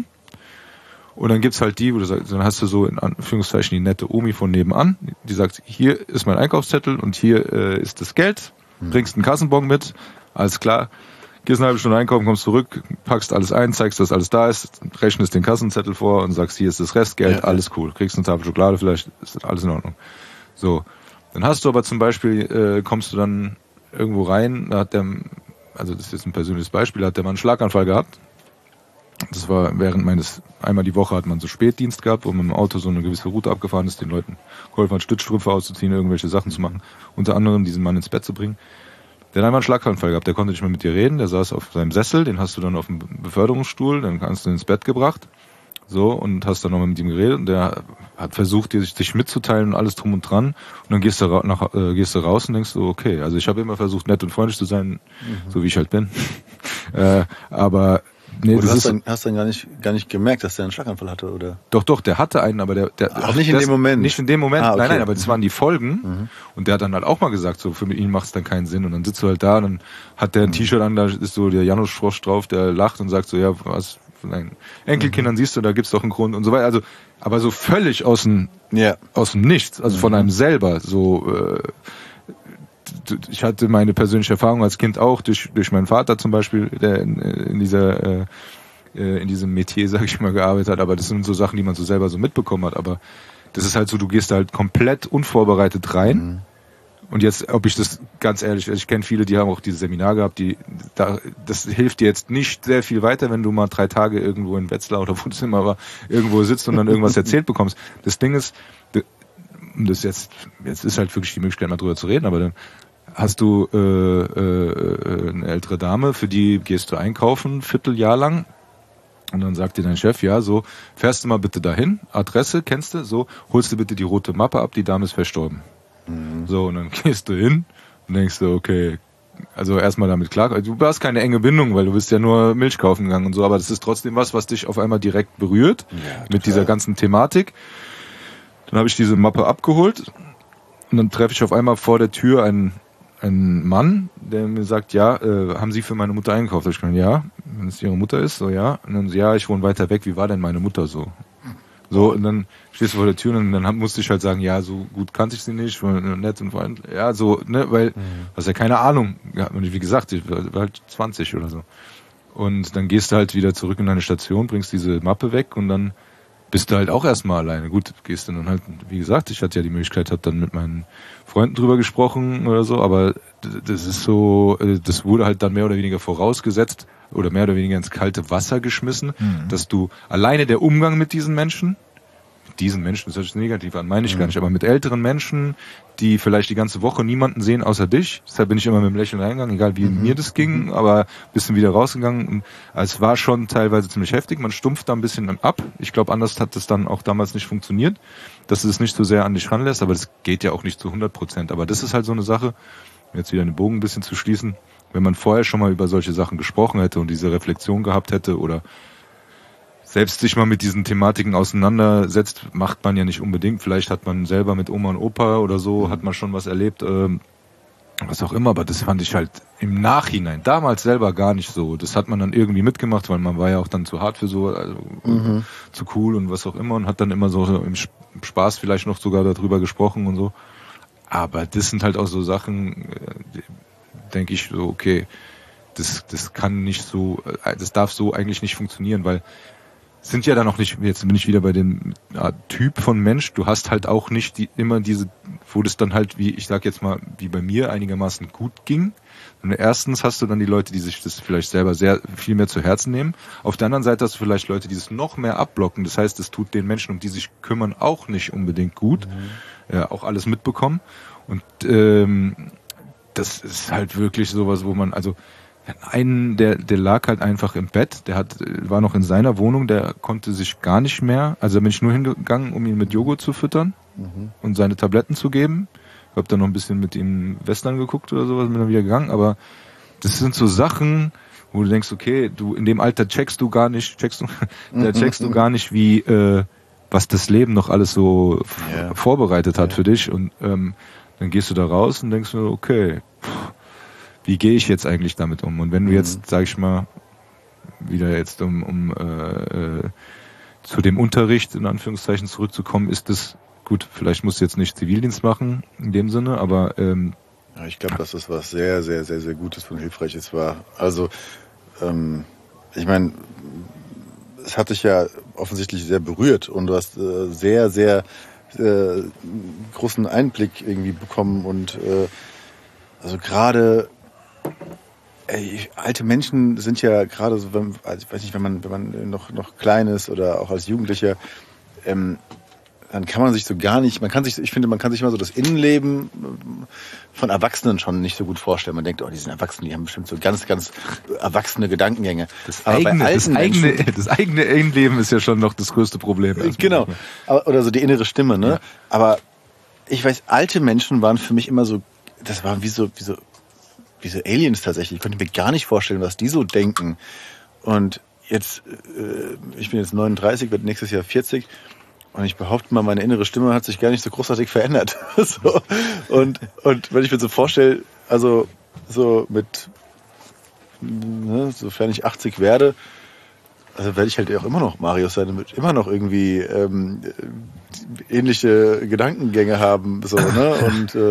und dann gibt's halt die, wo du sagst, dann hast du so in Anführungszeichen die nette Omi von nebenan, die sagt, hier ist mein Einkaufszettel und hier äh, ist das Geld, hm. bringst einen Kassenbon mit, alles klar, gehst eine halbe Stunde einkaufen, kommst zurück, packst alles ein, zeigst, dass alles da ist, rechnest den Kassenzettel vor und sagst, hier ist das Restgeld, ja, alles cool, kriegst eine Tafel Schokolade, vielleicht ist alles in Ordnung. So, dann hast du aber zum Beispiel, äh, kommst du dann irgendwo rein, da hat der, also das ist jetzt ein persönliches Beispiel, da hat der Mann einen Schlaganfall gehabt. Das war während meines, einmal die Woche hat man so Spätdienst gehabt, wo man mit dem Auto so eine gewisse Route abgefahren ist, den Leuten geholfen hat, Stützstrümpfe auszuziehen, irgendwelche Sachen zu machen, unter anderem diesen Mann ins Bett zu bringen. Der hat einmal einen Schlaganfall gehabt, der konnte nicht mehr mit dir reden, der saß auf seinem Sessel, den hast du dann auf dem Beförderungsstuhl, dann hast du ihn ins Bett gebracht, so, und hast dann nochmal mit ihm geredet, und der hat versucht, dir sich mitzuteilen und alles drum und dran, und dann gehst du, ra- nach, äh, gehst du raus und denkst so, okay, also ich habe immer versucht, nett und freundlich zu sein, mhm. so wie ich halt bin, äh, aber nee, du das hast ist, dann, hast dann gar nicht, gar nicht gemerkt, dass der einen Schlaganfall hatte, oder? Doch, doch, der hatte einen, aber der, der Ach, nicht in das, dem Moment. Nicht in dem Moment. Ah, okay. Nein, nein, aber das waren die Folgen. Mhm. Und der hat dann halt auch mal gesagt, so, für ihn macht es dann keinen Sinn. Und dann sitzt du halt da und dann hat der ein mhm. T-Shirt an, da ist so der Janusz Frosch drauf, der lacht und sagt so, ja, was von deinen Enkelkindern mhm. siehst du, da gibt's doch einen Grund und so weiter. Also, aber so völlig aus dem, ja. aus dem Nichts, also mhm. von einem selber, so, äh, ich hatte meine persönliche Erfahrung als Kind auch durch, durch meinen Vater zum Beispiel, der in, in dieser, äh, in diesem Metier, sag ich mal, gearbeitet hat, aber das sind so Sachen, die man so selber so mitbekommen hat, aber das ist halt so, du gehst da halt komplett unvorbereitet rein mhm. und jetzt, ob ich das ganz ehrlich, ich kenne viele, die haben auch dieses Seminar gehabt, die, da, das hilft dir jetzt nicht sehr viel weiter, wenn du mal drei Tage irgendwo in Wetzlar oder wo das immer war, irgendwo sitzt und dann irgendwas erzählt bekommst. Das Ding ist, das jetzt, jetzt ist halt wirklich die Möglichkeit, mal drüber zu reden, aber dann hast du äh, äh, eine ältere Dame, für die gehst du einkaufen, ein Vierteljahr lang. Und dann sagt dir dein Chef, ja, so, fährst du mal bitte dahin, Adresse, kennst du, so, holst du bitte die rote Mappe ab, die Dame ist verstorben. Mhm. So, und dann gehst du hin und denkst du, okay, also erstmal damit klar, du hast keine enge Bindung, weil du bist ja nur Milch kaufen gegangen und so, aber das ist trotzdem was, was dich auf einmal direkt berührt, ja, mit dieser ganzen Thematik. Dann habe ich diese Mappe abgeholt und dann treffe ich auf einmal vor der Tür einen ein Mann, der mir sagt, ja, äh, haben Sie für meine Mutter eingekauft? Da ich gesagt, ja, wenn es Ihre Mutter ist, so ja. Und dann so, ja, ich wohne weiter weg, wie war denn meine Mutter so? So, und dann stehst du vor der Tür und dann musste ich halt sagen, ja, so gut kannte ich sie nicht, war nett und freundlich. Ja, so, ne, weil, mhm. hast ja keine Ahnung. Ja, und wie gesagt, ich war halt zwanzig oder so. Und dann gehst du halt wieder zurück in deine Station, bringst diese Mappe weg und dann bist du halt auch erstmal alleine. Gut, gehst du dann halt, wie gesagt, ich hatte ja die Möglichkeit, hab dann mit meinen Freunden drüber gesprochen oder so, aber das ist so, das wurde halt dann mehr oder weniger vorausgesetzt oder mehr oder weniger ins kalte Wasser geschmissen, mhm. dass du alleine der Umgang mit diesen Menschen, mit diesen Menschen, das hört sich negativ an, meine ich mhm. gar nicht, aber mit älteren Menschen, die vielleicht die ganze Woche niemanden sehen außer dich, deshalb bin ich immer mit dem Lächeln reingegangen, egal wie mhm. mir das ging, aber bisschen wieder rausgegangen. Und es war schon teilweise ziemlich heftig, man stumpft da ein bisschen ab. Ich glaube, anders hat das dann auch damals nicht funktioniert, dass es nicht so sehr an dich ranlässt, aber das geht ja auch nicht zu hundert Prozent. Aber das ist halt so eine Sache, jetzt wieder den Bogen ein bisschen zu schließen, wenn man vorher schon mal über solche Sachen gesprochen hätte und diese Reflexion gehabt hätte oder selbst sich mal mit diesen Thematiken auseinandersetzt, macht man ja nicht unbedingt. Vielleicht hat man selber mit Oma und Opa oder so, mhm. hat man schon was erlebt, ähm, was auch immer, aber das fand ich halt im Nachhinein, damals selber gar nicht so. Das hat man dann irgendwie mitgemacht, weil man war ja auch dann zu hart für so, also mhm. zu cool und was auch immer und hat dann immer so im Spaß vielleicht noch sogar darüber gesprochen und so. Aber das sind halt auch so Sachen, denke ich so, okay, das, das kann nicht so, das darf so eigentlich nicht funktionieren, weil sind ja dann auch nicht, jetzt bin ich wieder bei dem ja, Typ von Mensch, du hast halt auch nicht die, immer diese, wo das dann halt, wie ich sag jetzt mal, wie bei mir einigermaßen gut ging. Und erstens hast du dann die Leute, die sich das vielleicht selber sehr viel mehr zu Herzen nehmen. Auf der anderen Seite hast du vielleicht Leute, die es noch mehr abblocken. Das heißt, es tut den Menschen, um die sich kümmern, auch nicht unbedingt gut. Mhm. Ja, auch alles mitbekommen. Und ähm, das ist halt wirklich sowas, wo man, also einen, der, der lag halt einfach im Bett, der hat, war noch in seiner Wohnung, der konnte sich gar nicht mehr, also da bin ich nur hingegangen, um ihn mit Joghurt zu füttern mhm. und seine Tabletten zu geben. Ich habe dann noch ein bisschen mit ihm Western geguckt oder sowas, bin dann wieder gegangen, aber das sind so Sachen, wo du denkst, okay, du in dem Alter checkst du gar nicht, checkst du, da checkst du gar nicht, wie, äh, was das Leben noch alles so yeah. vorbereitet hat yeah. für dich und ähm, dann gehst du da raus und denkst nur, okay, pff, wie gehe ich jetzt eigentlich damit um? Und wenn du jetzt, sag ich mal, wieder jetzt um, um äh, äh, zu dem Unterricht in Anführungszeichen zurückzukommen, ist das gut, vielleicht musst du jetzt nicht Zivildienst machen in dem Sinne, aber ähm, ja, ich glaube, dass das was sehr, sehr, sehr, sehr Gutes und Hilfreiches war. Also ähm, ich meine, es hat dich ja offensichtlich sehr berührt und du hast äh, sehr, sehr äh, großen Einblick irgendwie bekommen und äh, also gerade Ey, alte Menschen sind ja gerade so, wenn, also ich weiß nicht, wenn man, wenn man noch, noch klein ist oder auch als Jugendlicher, ähm, dann kann man sich so gar nicht, man kann sich, ich finde, man kann sich immer so das Innenleben von Erwachsenen schon nicht so gut vorstellen. Man denkt, oh, die sind Erwachsene, die haben bestimmt so ganz, ganz erwachsene Gedankengänge. Das eigene, das eigene, Menschen, das eigene Innenleben ist ja schon noch das größte Problem. Genau. Aber, oder so die innere Stimme, ne? Ja. Aber ich weiß, alte Menschen waren für mich immer so, das waren wie so, wie so, wie so Aliens tatsächlich. Ich konnte mir gar nicht vorstellen, was die so denken. Und jetzt, äh, ich bin jetzt neununddreißig, werde nächstes Jahr vierzig. Und ich behaupte mal, meine innere Stimme hat sich gar nicht so großartig verändert. so. Und, und wenn ich mir so vorstelle, also so mit, ne, sofern ich achtzig werde, also werde ich halt auch immer noch Marius sein und immer noch irgendwie ähm, ähnliche Gedankengänge haben. So, ne? Und äh,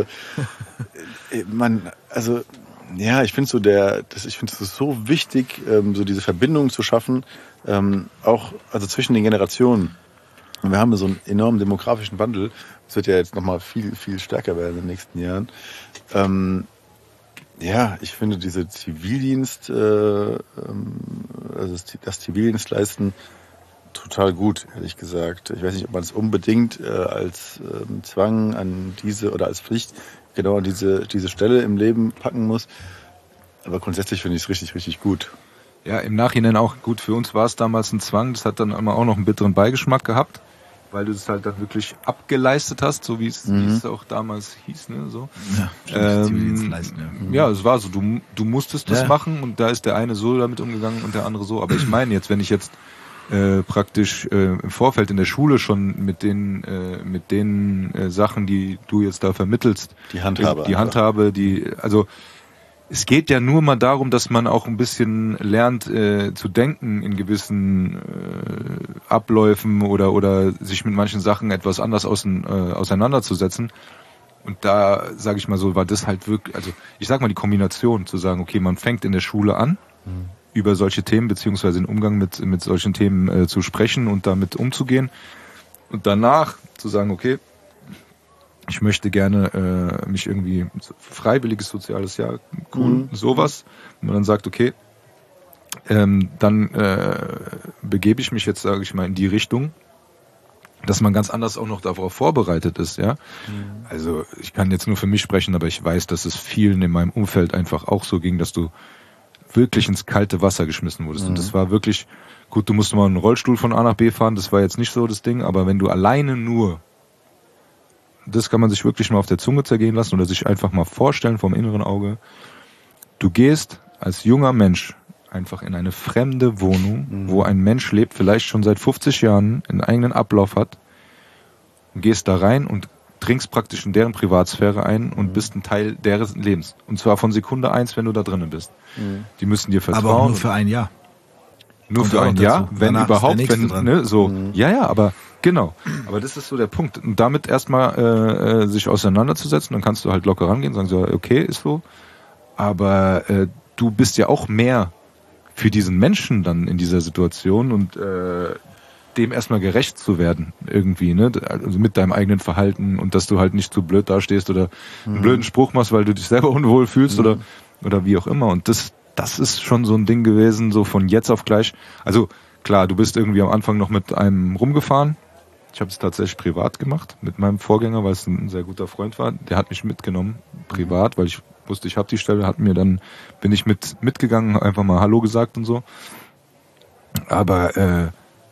man, also ja, ich finde so der, das, ich finde es so wichtig, ähm, so diese Verbindung zu schaffen, ähm, auch also zwischen den Generationen. Und wir haben so einen enormen demografischen Wandel. Das wird ja jetzt nochmal viel, viel stärker werden in den nächsten Jahren. Ähm, ja, ich finde diese Zivildienst, äh, ähm, also das, das Zivildienstleisten total gut, ehrlich gesagt. Ich weiß nicht, ob man es unbedingt äh, als ähm, Zwang an diese oder als Pflicht genau an diese, diese Stelle im Leben packen muss. Aber grundsätzlich finde ich es richtig, richtig gut. Ja, im Nachhinein auch gut. Für uns war es damals ein Zwang. Das hat dann immer auch noch einen bitteren Beigeschmack gehabt, weil du es halt dann wirklich abgeleistet hast, so wie es, mhm. wie es auch damals hieß. Ne, so. Ja, ähm, ja, es war so. Du, du musstest das ja. machen und da ist der eine so damit umgegangen und der andere so. Aber ich meine jetzt, wenn ich jetzt äh, praktisch äh, im Vorfeld in der Schule schon mit den äh, mit den äh, Sachen, die du jetzt da vermittelst, die Handhabe, die Handhabe, die also es geht ja nur mal darum, dass man auch ein bisschen lernt äh, zu denken in gewissen äh, Abläufen oder oder sich mit manchen Sachen etwas anders außen, äh, auseinanderzusetzen. Und da, sage ich mal so, war das halt wirklich, also ich sag mal die Kombination zu sagen, okay, man fängt in der Schule an, mhm. über solche Themen beziehungsweise den Umgang mit mit solchen Themen äh, zu sprechen und damit umzugehen. Und danach zu sagen, okay, ich möchte gerne äh, mich irgendwie freiwilliges soziales Jahr, cool, mhm. sowas. Und man dann sagt, okay, ähm, dann äh, begebe ich mich jetzt, sage ich mal, in die Richtung, dass man ganz anders auch noch darauf vorbereitet ist, ja. Mhm. Also ich kann jetzt nur für mich sprechen, aber ich weiß, dass es vielen in meinem Umfeld einfach auch so ging, dass du wirklich ins kalte Wasser geschmissen wurdest. Mhm. Und das war wirklich, gut, du musst mal einen Rollstuhl von A nach B fahren, das war jetzt nicht so das Ding, aber wenn du alleine nur, das kann man sich wirklich mal auf der Zunge zergehen lassen oder sich einfach mal vorstellen vom inneren Auge. Du gehst als junger Mensch einfach in eine fremde Wohnung, mhm. wo ein Mensch lebt, vielleicht schon seit fünfzig Jahren, einen eigenen Ablauf hat, und gehst da rein und dringst praktisch in deren Privatsphäre ein und mhm. bist ein Teil deren Lebens. Und zwar von Sekunde eins, wenn du da drinnen bist. Mhm. Die müssen dir vertrauen. Aber auch nur für ein Jahr. Nur Kommt für ein Jahr, wenn Danach überhaupt, wenn, ne, so, mhm. ja, ja, aber genau. Aber das ist so der Punkt. Und damit erstmal äh, sich auseinanderzusetzen, dann kannst du halt locker rangehen, sagen so, okay, ist so. Aber äh, du bist ja auch mehr für diesen Menschen dann in dieser Situation und äh, dem erstmal gerecht zu werden, irgendwie, ne? Also mit deinem eigenen Verhalten und dass du halt nicht zu blöd dastehst oder einen mhm. blöden Spruch machst, weil du dich selber unwohl fühlst mhm. oder, oder wie auch immer. Und das, das ist schon so ein Ding gewesen, so von jetzt auf gleich. Also klar, du bist irgendwie am Anfang noch mit einem rumgefahren. Ich habe es tatsächlich privat gemacht mit meinem Vorgänger, weil es ein sehr guter Freund war. Der hat mich mitgenommen, privat, weil ich wusste, ich habe die Stelle, hat mir dann, bin ich mit mitgegangen, einfach mal Hallo gesagt und so. Aber äh,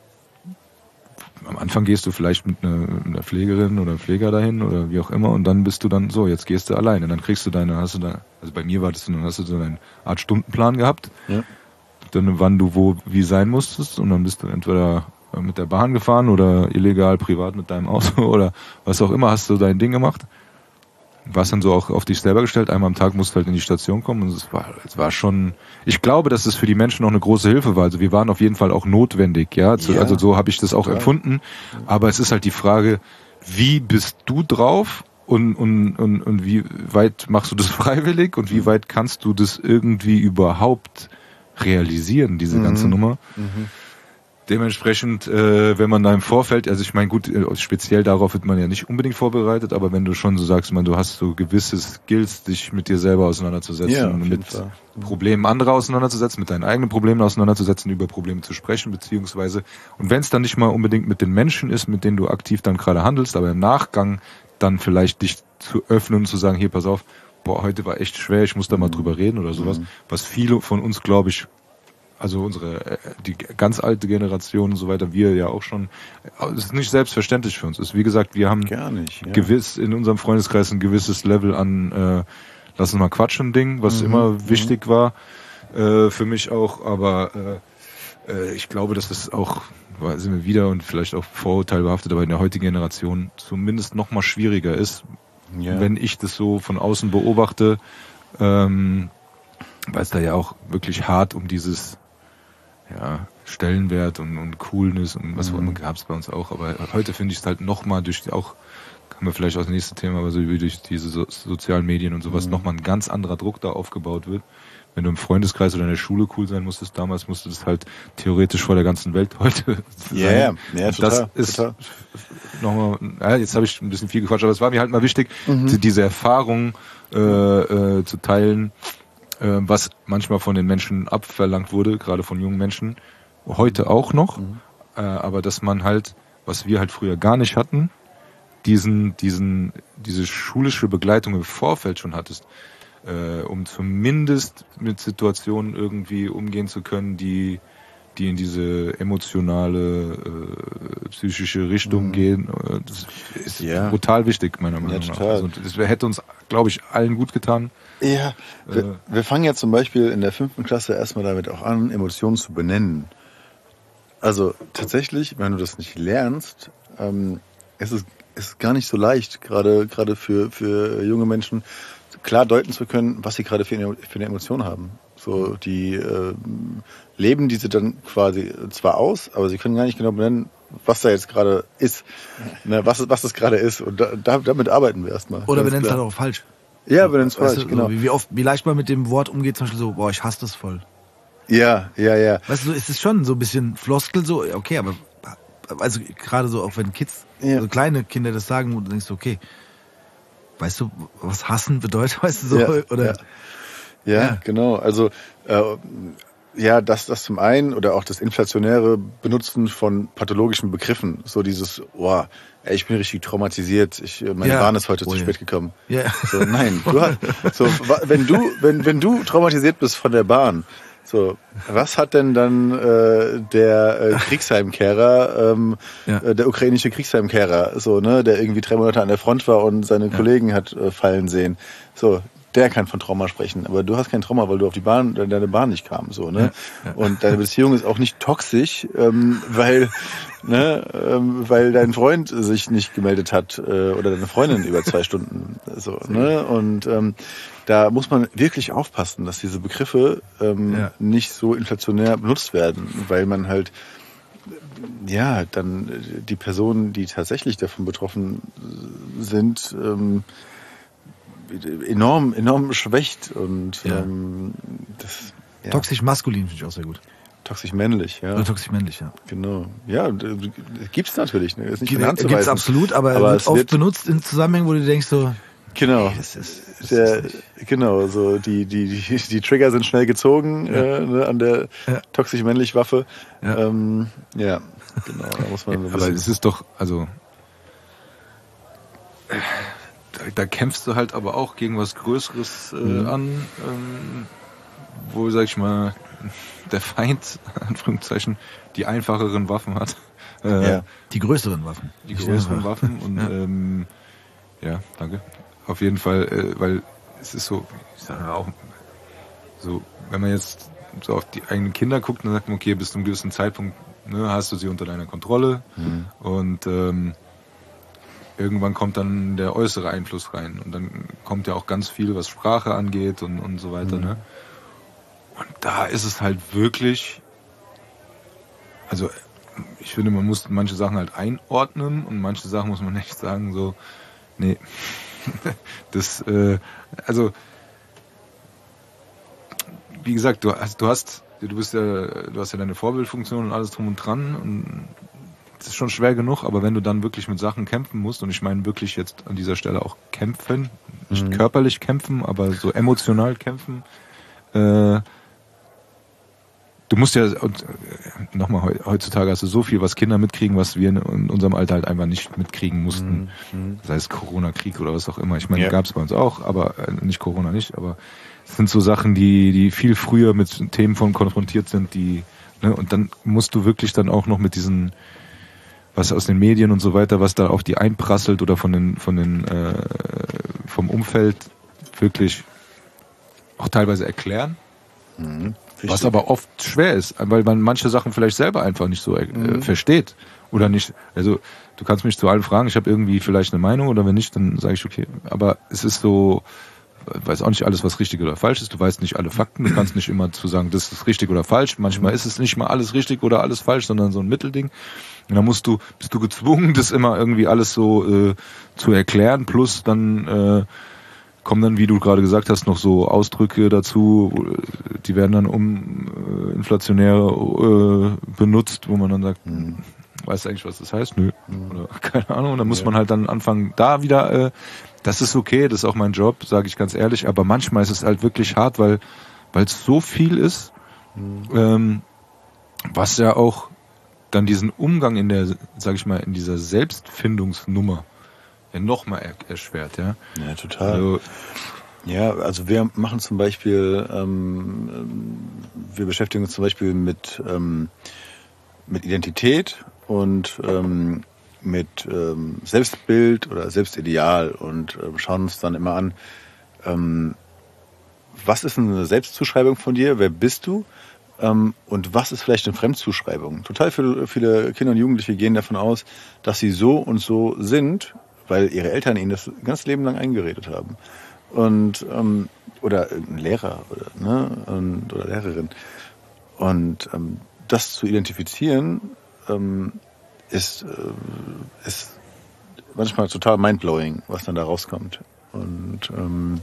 am Anfang gehst du vielleicht mit einer, einer Pflegerin oder Pfleger dahin oder wie auch immer und dann bist du dann so, jetzt gehst du alleine. Dann kriegst du deine, hast du da, also bei mir war das, dann hast du so eine Art Stundenplan gehabt, ja. Dann wann du wo wie sein musstest und dann bist du entweder mit der Bahn gefahren oder illegal privat mit deinem Auto oder was auch immer, hast du dein Ding gemacht. Warst dann so auch auf dich selber gestellt, einmal am Tag musst du halt in die Station kommen und es war, es war schon, ich glaube, dass es für die Menschen auch eine große Hilfe war, also wir waren auf jeden Fall auch notwendig, ja, ja. Also so habe ich das auch ja. empfunden, aber es ist halt die Frage, wie bist du drauf und, und, und, und wie weit machst du das freiwillig und wie weit kannst du das irgendwie überhaupt realisieren, diese mhm. ganze Nummer. Mhm. Dementsprechend, äh, wenn man da im Vorfeld, also ich meine, gut, speziell darauf wird man ja nicht unbedingt vorbereitet, aber wenn du schon so sagst, man, du hast so gewisse Skills, dich mit dir selber auseinanderzusetzen, ja, und mit Fall. Problemen anderer auseinanderzusetzen, mit deinen eigenen Problemen auseinanderzusetzen, über Probleme zu sprechen, beziehungsweise, und wenn es dann nicht mal unbedingt mit den Menschen ist, mit denen du aktiv dann gerade handelst, aber im Nachgang dann vielleicht dich zu öffnen und zu sagen, hier, pass auf, boah, heute war echt schwer, ich muss da mal drüber reden oder sowas, mhm. was viele von uns, glaube ich, also unsere, die ganz alte Generation und so weiter, wir ja auch schon, es ist nicht selbstverständlich für uns. Es ist, wie gesagt, wir haben Gar nicht, ja. gewiss in unserem Freundeskreis ein gewisses Level an, äh, lass uns mal quatschen Ding, was mhm. immer wichtig mhm. war, äh, für mich auch, aber äh, äh, ich glaube, dass es auch, sind wir wieder und vielleicht auch vorurteilbehaftet, aber in der heutigen Generation zumindest noch mal schwieriger ist, ja. wenn ich das so von außen beobachte, ähm, weil es da ja auch wirklich hart um dieses ja, Stellenwert und, und Coolness und was auch immer gab es bei uns auch. Aber heute finde ich es halt nochmal durch, auch, kann man vielleicht auch das nächste Thema, aber so wie durch diese so, sozialen Medien und sowas, mhm. nochmal ein ganz anderer Druck da aufgebaut wird. Wenn du im Freundeskreis oder in der Schule cool sein musstest, damals musste das halt theoretisch vor der ganzen Welt heute sein. Ja, yeah, yeah, total. Das ist total. nochmal, ja, jetzt habe ich ein bisschen viel gequatscht, aber es war mir halt mal wichtig, mhm. diese Erfahrung äh, äh, zu teilen, was manchmal von den Menschen abverlangt wurde, gerade von jungen Menschen, heute auch noch, mhm. äh, aber dass man halt, was wir halt früher gar nicht hatten, diesen, diesen, diese schulische Begleitung im Vorfeld schon hattest, äh, um zumindest mit Situationen irgendwie umgehen zu können, die, die in diese emotionale, äh, psychische Richtung mhm. gehen. Das ist ja. brutal wichtig, meiner Meinung nach. Ja, also, das hätte uns, glaube ich, allen gut getan. Ja, wir, äh, wir fangen ja zum Beispiel in der fünften Klasse erstmal damit auch an, Emotionen zu benennen. Also tatsächlich, wenn du das nicht lernst, ähm, es ist es ist gar nicht so leicht, gerade gerade für für junge Menschen klar deuten zu können, was sie gerade für eine, für eine Emotion haben. So, die äh, leben diese dann quasi zwar aus, aber sie können gar nicht genau benennen, was da jetzt gerade ist, ne, was was das gerade ist. Und da, da, damit arbeiten wir erstmal. Oder benennen es halt auch falsch. Ja, benennen es falsch, du, genau. So, wie, wie oft, wie leicht man mit dem Wort umgeht, zum Beispiel so, boah, ich hasse das voll. Ja, ja, ja. Weißt du, ist es schon so ein bisschen Floskel so, okay, aber also gerade so, auch wenn Kids, ja. also kleine Kinder das sagen, wo du denkst, okay, weißt du, was hassen bedeutet, weißt du so, ja, oder? Ja. Ja, ja, genau. Also äh, ja, das, das zum einen oder auch das inflationäre Benutzen von pathologischen Begriffen. So dieses, boah, ey, ich bin richtig traumatisiert. Ich, meine ja. Bahn ist heute oh, zu ja. spät gekommen. Ja. So, nein, du hast, so, wenn du, wenn, wenn du traumatisiert bist von der Bahn, so, was hat denn dann äh, der äh, Kriegsheimkehrer, ähm, ja. äh, der ukrainische Kriegsheimkehrer, so, ne, der irgendwie drei Monate an der Front war und seine ja. Kollegen hat äh, fallen sehen. So, der kann von Trauma sprechen, aber du hast kein Trauma, weil du auf die Bahn, deine Bahn nicht kam, so, ne? Ja, ja. Und deine Beziehung ist auch nicht toxisch, ähm, weil, ne, ähm, weil dein Freund sich nicht gemeldet hat äh, oder deine Freundin über zwei Stunden, so, ne? Und ähm, da muss man wirklich aufpassen, dass diese Begriffe ähm, ja. nicht so inflationär benutzt werden, weil man halt ja dann die Personen, die tatsächlich davon betroffen sind, ähm, enorm, enorm schwächt und ja. ähm, das, ja. Toxisch maskulin finde ich auch sehr gut. Toxisch männlich, ja. Oder toxisch männlich, ja. Genau. Ja, gibt's natürlich. Ne? Ist nicht Gibt es absolut, aber, aber wird oft wird benutzt in Zusammenhängen, wo du denkst so, genau. Nee, das ist, das der, ist genau, so die, die, die, die Trigger sind schnell gezogen ja. äh, ne, an der ja. toxisch männlich Waffe. Ja. Ähm, ja, genau, da muss man ja, aber es ist doch, also da, da kämpfst du halt aber auch gegen was Größeres äh, mhm. an, ähm, wo, sag ich mal, der Feind, Anführungszeichen, die einfacheren Waffen hat. Äh, ja. Die größeren Waffen. Die größeren ja. Waffen und ja. Ähm, ja, danke. Auf jeden Fall, äh, weil es ist so, ich sage auch, so, wenn man jetzt so auf die eigenen Kinder guckt, dann sagt man, okay, bis zu einem gewissen Zeitpunkt ne, hast du sie unter deiner Kontrolle mhm. und ähm, irgendwann kommt dann der äußere Einfluss rein und dann kommt ja auch ganz viel, was Sprache angeht und, und so weiter. Mhm. Ne? Und da ist es halt wirklich, also ich finde, man muss manche Sachen halt einordnen und manche Sachen muss man echt sagen, so, nee, das, äh, also, wie gesagt, du hast, du hast, du bist ja, du hast ja deine Vorbildfunktion und alles drum und dran und das ist schon schwer genug, aber wenn du dann wirklich mit Sachen kämpfen musst, und ich meine wirklich jetzt an dieser Stelle auch kämpfen, nicht mhm. körperlich kämpfen, aber so emotional kämpfen, äh, du musst ja, und nochmal, heutzutage hast du so viel, was Kinder mitkriegen, was wir in unserem Alter halt einfach nicht mitkriegen mussten. Mhm. Sei es Corona, Krieg oder was auch immer. Ich meine, ja. gab es bei uns auch, aber äh, nicht Corona nicht, aber es sind so Sachen, die, die viel früher mit Themen von konfrontiert sind, die, ne, und dann musst du wirklich dann auch noch mit diesen, was aus den Medien und so weiter, was da auf die einprasselt oder von den, von den, äh, vom Umfeld wirklich auch teilweise erklären. Mhm. Was aber oft schwer ist, weil man manche Sachen vielleicht selber einfach nicht so äh, mhm. versteht oder nicht. Also du kannst mich zu allem fragen, ich habe irgendwie vielleicht eine Meinung oder wenn nicht, dann sage ich okay. Aber es ist so, weiß auch nicht alles, was richtig oder falsch ist. Du weißt nicht alle Fakten. Du kannst nicht immer zu sagen, das ist richtig oder falsch. Manchmal mhm. ist es nicht mal alles richtig oder alles falsch, sondern so ein Mittelding. Und dann musst du, bist du gezwungen, das immer irgendwie alles so äh, zu erklären. Plus dann äh, kommen dann, wie du gerade gesagt hast, noch so Ausdrücke dazu, die werden dann um äh, inflationär äh, benutzt, wo man dann sagt, hm, weißt du eigentlich, was das heißt? Nö. Hm. Oder keine Ahnung. Und dann muss ja. man halt dann anfangen, da wieder, äh, das ist okay, das ist auch mein Job, sage ich ganz ehrlich, aber manchmal ist es halt wirklich hart, weil weil es so viel ist, hm. ähm, was ja auch dann diesen Umgang in der, sage ich mal, in dieser Selbstfindungsnummer ja noch mal er- erschwert, ja. Ja, total. Also, ja, also wir machen zum Beispiel, ähm, wir beschäftigen uns zum Beispiel mit ähm, mit Identität und ähm, mit ähm, Selbstbild oder Selbstideal und ähm, schauen uns dann immer an, ähm, was ist eine Selbstzuschreibung von dir, wer bist du ähm, und was ist vielleicht eine Fremdzuschreibung. Total viele, viele Kinder und Jugendliche gehen davon aus, dass sie so und so sind, weil ihre Eltern ihnen das ganz Leben lang eingeredet haben. Und ähm, oder ein Lehrer oder, ne, und, oder Lehrerin. Und ähm, das zu identifizieren, ähm, ist, äh, ist manchmal total mindblowing, was dann da rauskommt. Und ähm,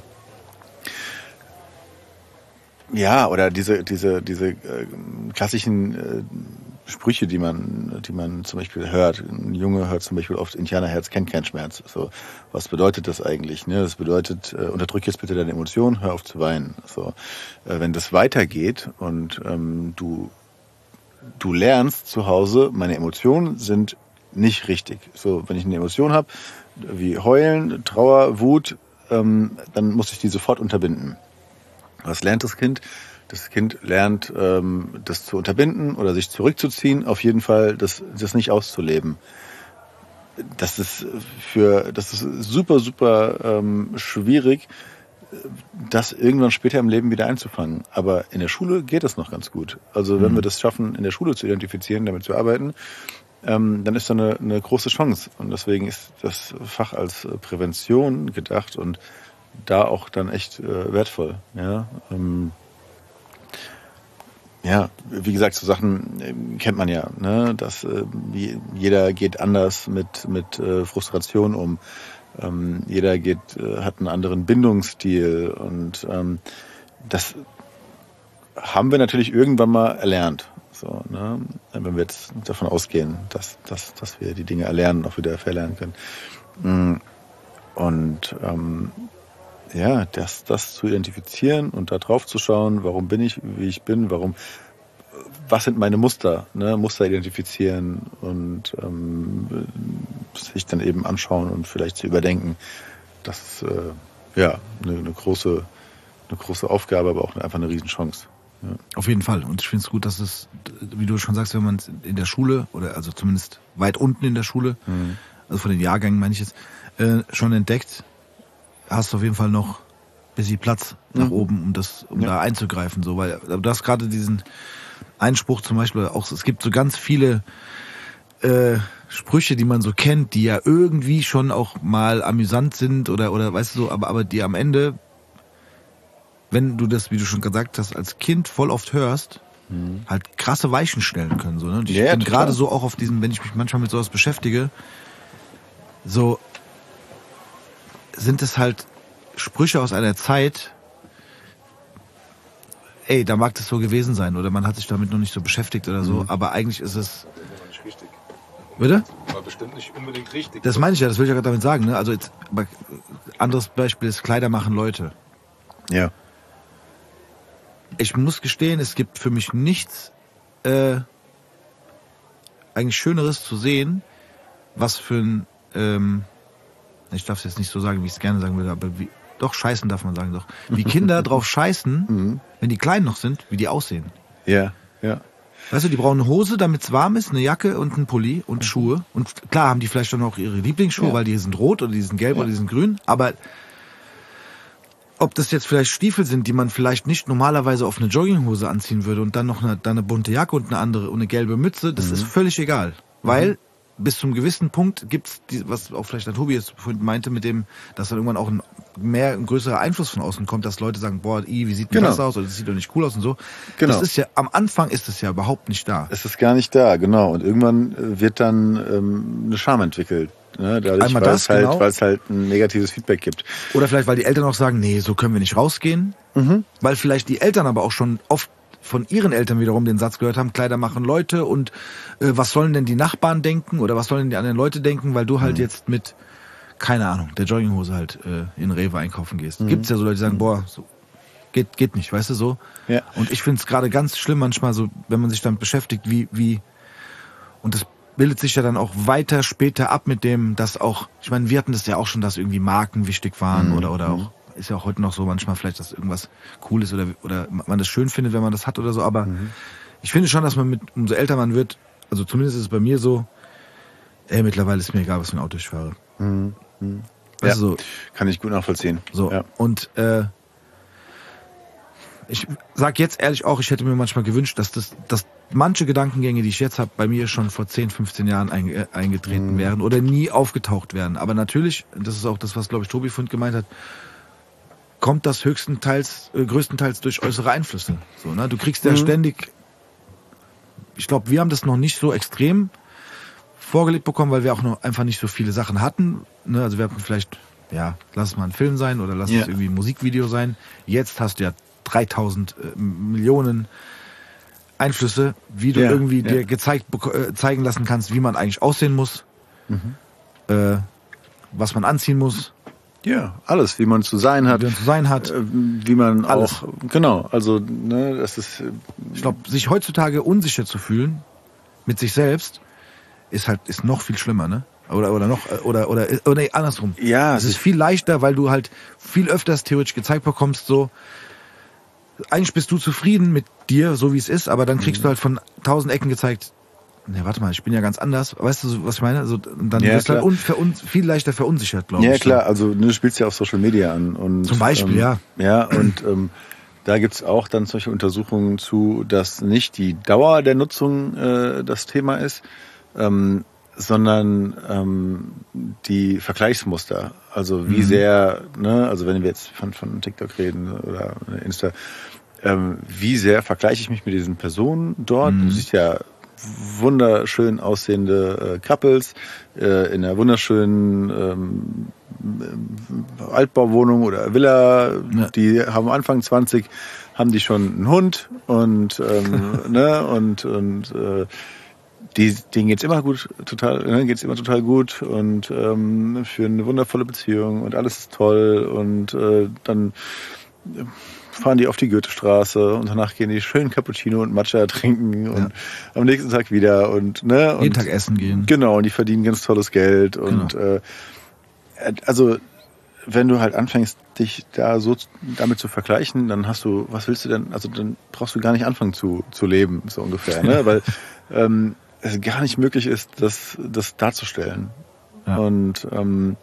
ja, oder diese diese diese äh, klassischen äh, Sprüche, die man, die man zum Beispiel hört. Ein Junge hört zum Beispiel oft, Indianerherz kennt keinen Schmerz. So, was bedeutet das eigentlich? Ne? Das bedeutet, äh, unterdrück jetzt bitte deine Emotionen, hör auf zu weinen. So, äh, wenn das weitergeht und ähm, du du lernst zu Hause, meine Emotionen sind nicht richtig. So, wenn ich eine Emotion habe, wie Heulen, Trauer, Wut, ähm, dann muss ich die sofort unterbinden. Was lernt das Kind? Das Kind lernt, ähm, das zu unterbinden oder sich zurückzuziehen, auf jeden Fall das, das nicht auszuleben. Das ist für, das ist super, super ähm, schwierig, das irgendwann später im Leben wieder einzufangen. Aber in der Schule geht das noch ganz gut. Also wenn mhm. wir das schaffen, in der Schule zu identifizieren, damit zu arbeiten, ähm, dann ist da eine, eine große Chance. Und deswegen ist das Fach als Prävention gedacht und da auch dann echt äh, wertvoll. Ja, ähm, ja, wie gesagt, so Sachen äh, kennt man ja, ne? Dass äh, wie, jeder geht anders mit mit äh, Frustration um. Ähm, jeder geht äh, hat einen anderen Bindungsstil und ähm, das haben wir natürlich irgendwann mal erlernt. So, ne? Wenn wir jetzt davon ausgehen, dass, dass, dass wir die Dinge erlernen, auch wieder verlernen können. Und ähm, ja, das, das zu identifizieren und da drauf zu schauen, warum bin ich, wie ich bin, warum, was sind meine Muster, ne? Muster identifizieren und ähm, sich dann eben anschauen und vielleicht zu überdenken. Das ist äh, ja eine, eine große, eine große Aufgabe, aber auch einfach eine Riesenchance. Ja. Auf jeden Fall. Und ich finde es gut, dass es, wie du schon sagst, wenn man in der Schule oder also zumindest weit unten in der Schule, mhm. also von den Jahrgängen meine ich jetzt, äh, schon entdeckt, hast du auf jeden Fall noch ein bisschen Platz nach mhm. oben, um das, um ja. da einzugreifen, so, weil du hast gerade diesen Einspruch zum Beispiel auch, es gibt so ganz viele äh, Sprüche, die man so kennt, die ja irgendwie schon auch mal amüsant sind oder oder weißt du so, aber aber die am Ende, wenn du das, wie du schon gesagt hast, als Kind voll oft hörst, mhm. halt krasse Weichen stellen können. So, ne? Und ich ja, bin gerade so auch auf diesem, wenn ich mich manchmal mit sowas beschäftige, so sind es halt Sprüche aus einer Zeit, ey, da mag das so gewesen sein oder man hat sich damit noch nicht so beschäftigt oder so, mhm. aber eigentlich ist es... Das war nicht richtig. Bitte? War bestimmt nicht unbedingt richtig. Das meine ich ja, das will ich ja gerade damit sagen. Ne? Also jetzt, anderes Beispiel ist, Kleider machen Leute. Ja. Ich muss gestehen, es gibt für mich nichts äh, eigentlich Schöneres zu sehen, was für ein, ähm, ich darf es jetzt nicht so sagen, wie ich es gerne sagen würde, aber wie, doch, scheißen darf man sagen, doch. Wie Kinder drauf scheißen, mhm. wenn die klein noch sind, wie die aussehen. Ja, ja. Weißt du, die brauchen eine Hose, damit es warm ist, eine Jacke und einen Pulli und Schuhe. Und klar haben die vielleicht dann auch ihre Lieblingsschuhe, ja. weil die sind rot oder die sind gelb ja. oder die sind grün, aber ob das jetzt vielleicht Stiefel sind, die man vielleicht nicht normalerweise auf eine Jogginghose anziehen würde und dann noch eine, dann eine bunte Jacke und eine andere und eine gelbe Mütze, das mhm. ist völlig egal. Weil mhm. bis zum gewissen Punkt gibt's die, was auch vielleicht der Tobi jetzt vorhin meinte, mit dem, dass dann irgendwann auch ein mehr, ein größerer Einfluss von außen kommt, dass Leute sagen, boah, i, wie sieht denn genau. das aus? Oder das sieht doch nicht cool aus und so. Genau. Das ist ja, am Anfang ist es ja überhaupt nicht da. Es ist gar nicht da, genau. Und irgendwann wird dann ähm, eine Scham entwickelt. Ne, dadurch, Einmal weil das, es halt, genau. weil es halt ein negatives Feedback gibt. Oder vielleicht, weil die Eltern auch sagen, nee, so können wir nicht rausgehen. Mhm. Weil vielleicht die Eltern aber auch schon oft von ihren Eltern wiederum den Satz gehört haben, Kleider machen Leute und äh, was sollen denn die Nachbarn denken oder was sollen denn die anderen Leute denken, weil du halt mhm. jetzt mit, keine Ahnung, der Jogginghose halt äh, in Rewe einkaufen gehst. Mhm. Gibt's ja so Leute, die sagen, boah, so geht geht nicht, weißt du so. Ja. Und ich find's gerade ganz schlimm manchmal so, wenn man sich damit beschäftigt, wie wie und das bildet sich ja dann auch weiter später ab mit dem, dass auch, ich meine, wir hatten das ja auch schon, dass irgendwie Marken wichtig waren mhm. oder oder auch, ist ja auch heute noch so manchmal vielleicht, dass irgendwas cool ist oder oder man das schön findet, wenn man das hat oder so, aber mhm. ich finde schon, dass man mit, umso älter man wird, also zumindest ist es bei mir so, ey, mittlerweile ist mir egal, was für ein Auto ich fahre. Mhm. Mhm. Weißt ja, du, so, kann ich gut nachvollziehen. So, ja. und äh, ich sag jetzt ehrlich auch, ich hätte mir manchmal gewünscht, dass das, dass manche Gedankengänge, die ich jetzt habe, bei mir schon vor zehn, fünfzehn Jahren einge, eingetreten mhm. wären oder nie aufgetaucht wären. Aber natürlich, das ist auch das, was, glaube ich, Tobi Fund gemeint hat, kommt das höchstenteils, äh, größtenteils durch äußere Einflüsse. So, ne? Du kriegst ja mhm. ständig, ich glaube, wir haben das noch nicht so extrem vorgelebt bekommen, weil wir auch noch einfach nicht so viele Sachen hatten. Ne? Also wir hatten vielleicht, ja, lass es mal ein Film sein oder lass ja. es irgendwie ein Musikvideo sein. Jetzt hast du ja dreitausend äh, Millionen Einflüsse, wie du ja, irgendwie ja. dir gezeigt äh, zeigen lassen kannst, wie man eigentlich aussehen muss, mhm. äh, was man anziehen muss. Ja, alles, wie man zu sein hat. Wie man zu sein hat. Äh, wie man alles. Auch, genau, also, ne, das ist... Äh, ich glaube, sich heutzutage unsicher zu fühlen mit sich selbst, ist halt, ist noch viel schlimmer, ne? Oder, oder noch, oder, oder, oder nee, andersrum. Ja. Es ist viel leichter, weil du halt viel öfters theoretisch gezeigt bekommst, so, eigentlich bist du zufrieden mit dir, so wie es ist, aber dann kriegst mhm. du halt von tausend Ecken gezeigt, ne, warte mal, ich bin ja ganz anders. Weißt du, was ich meine? Also, dann ja, bist du halt un, verun, viel leichter verunsichert, glaube ja, ich. Ja, klar, also du spielst ja auf Social Media an. Und, zum Beispiel, ähm, ja. Ja, und ähm, da gibt's auch dann solche Untersuchungen zu, dass nicht die Dauer der Nutzung äh, das Thema ist, ähm, sondern ähm, die Vergleichsmuster. Also wie mhm. sehr, ne, also wenn wir jetzt von, von TikTok reden oder Insta, ähm, wie sehr vergleiche ich mich mit diesen Personen dort? Mhm. Du siehst ja wunderschön aussehende äh, Couples äh, in einer wunderschönen ähm, Altbauwohnung oder Villa. Ja. Die haben Anfang zwanzig, haben die schon einen Hund und ähm, ne und und äh, die, denen geht's immer gut, total, ne, geht's immer total gut und ähm, für eine wundervolle Beziehung und alles ist toll und äh, dann fahren die auf die Goethestraße und danach gehen die schön Cappuccino und Matcha trinken und ja. am nächsten Tag wieder und ne und jeden Tag essen gehen. Genau, und die verdienen ganz tolles Geld und genau. äh, also wenn du halt anfängst, dich da so damit zu vergleichen, dann hast du, was willst du denn, also dann brauchst du gar nicht anfangen zu zu leben, so ungefähr, ne, weil ähm, es gar nicht möglich ist, das, das darzustellen. Ja. Und ähm,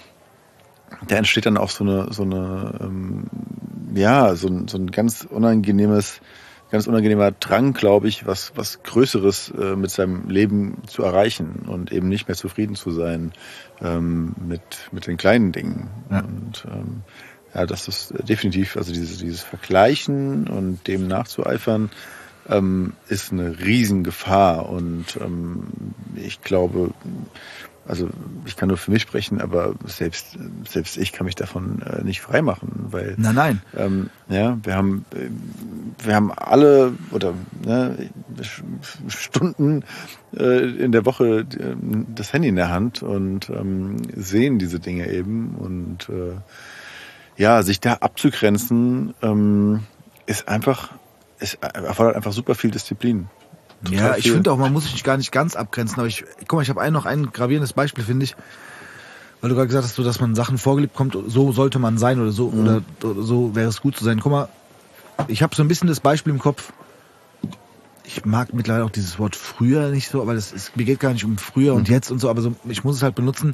da entsteht dann auch so eine, so eine, ähm, ja, so ein, so ein ganz unangenehmes, ganz unangenehmer Drang, glaube ich, was, was Größeres äh, mit seinem Leben zu erreichen und eben nicht mehr zufrieden zu sein ähm, mit, mit den kleinen Dingen. Ja. Und ähm, ja, das ist definitiv, also dieses, dieses Vergleichen und dem nachzueifern, Ähm, ist eine Riesengefahr und ähm, ich glaube, also ich kann nur für mich sprechen, aber selbst selbst ich kann mich davon äh, nicht freimachen, weil nein, nein, ähm, ja, wir haben wir haben alle oder ne, Stunden äh, in der Woche äh, das Handy in der Hand und ähm, sehen diese Dinge eben und äh, ja, sich da abzugrenzen ähm, ist einfach es erfordert einfach super viel Disziplin. Total ja, ich viel. finde auch, man muss sich gar nicht ganz abgrenzen. Aber ich, guck mal, ich habe ein, noch ein gravierendes Beispiel, finde ich. Weil du gerade gesagt hast, so, dass man Sachen vorgelebt kommt, so sollte man sein oder so, mhm. oder, oder so wäre es gut zu sein. Guck mal, ich habe so ein bisschen das Beispiel im Kopf. Ich mag mittlerweile auch dieses Wort früher nicht so, aber das ist, mir geht gar nicht um früher mhm. und jetzt und so, aber so, ich muss es halt benutzen.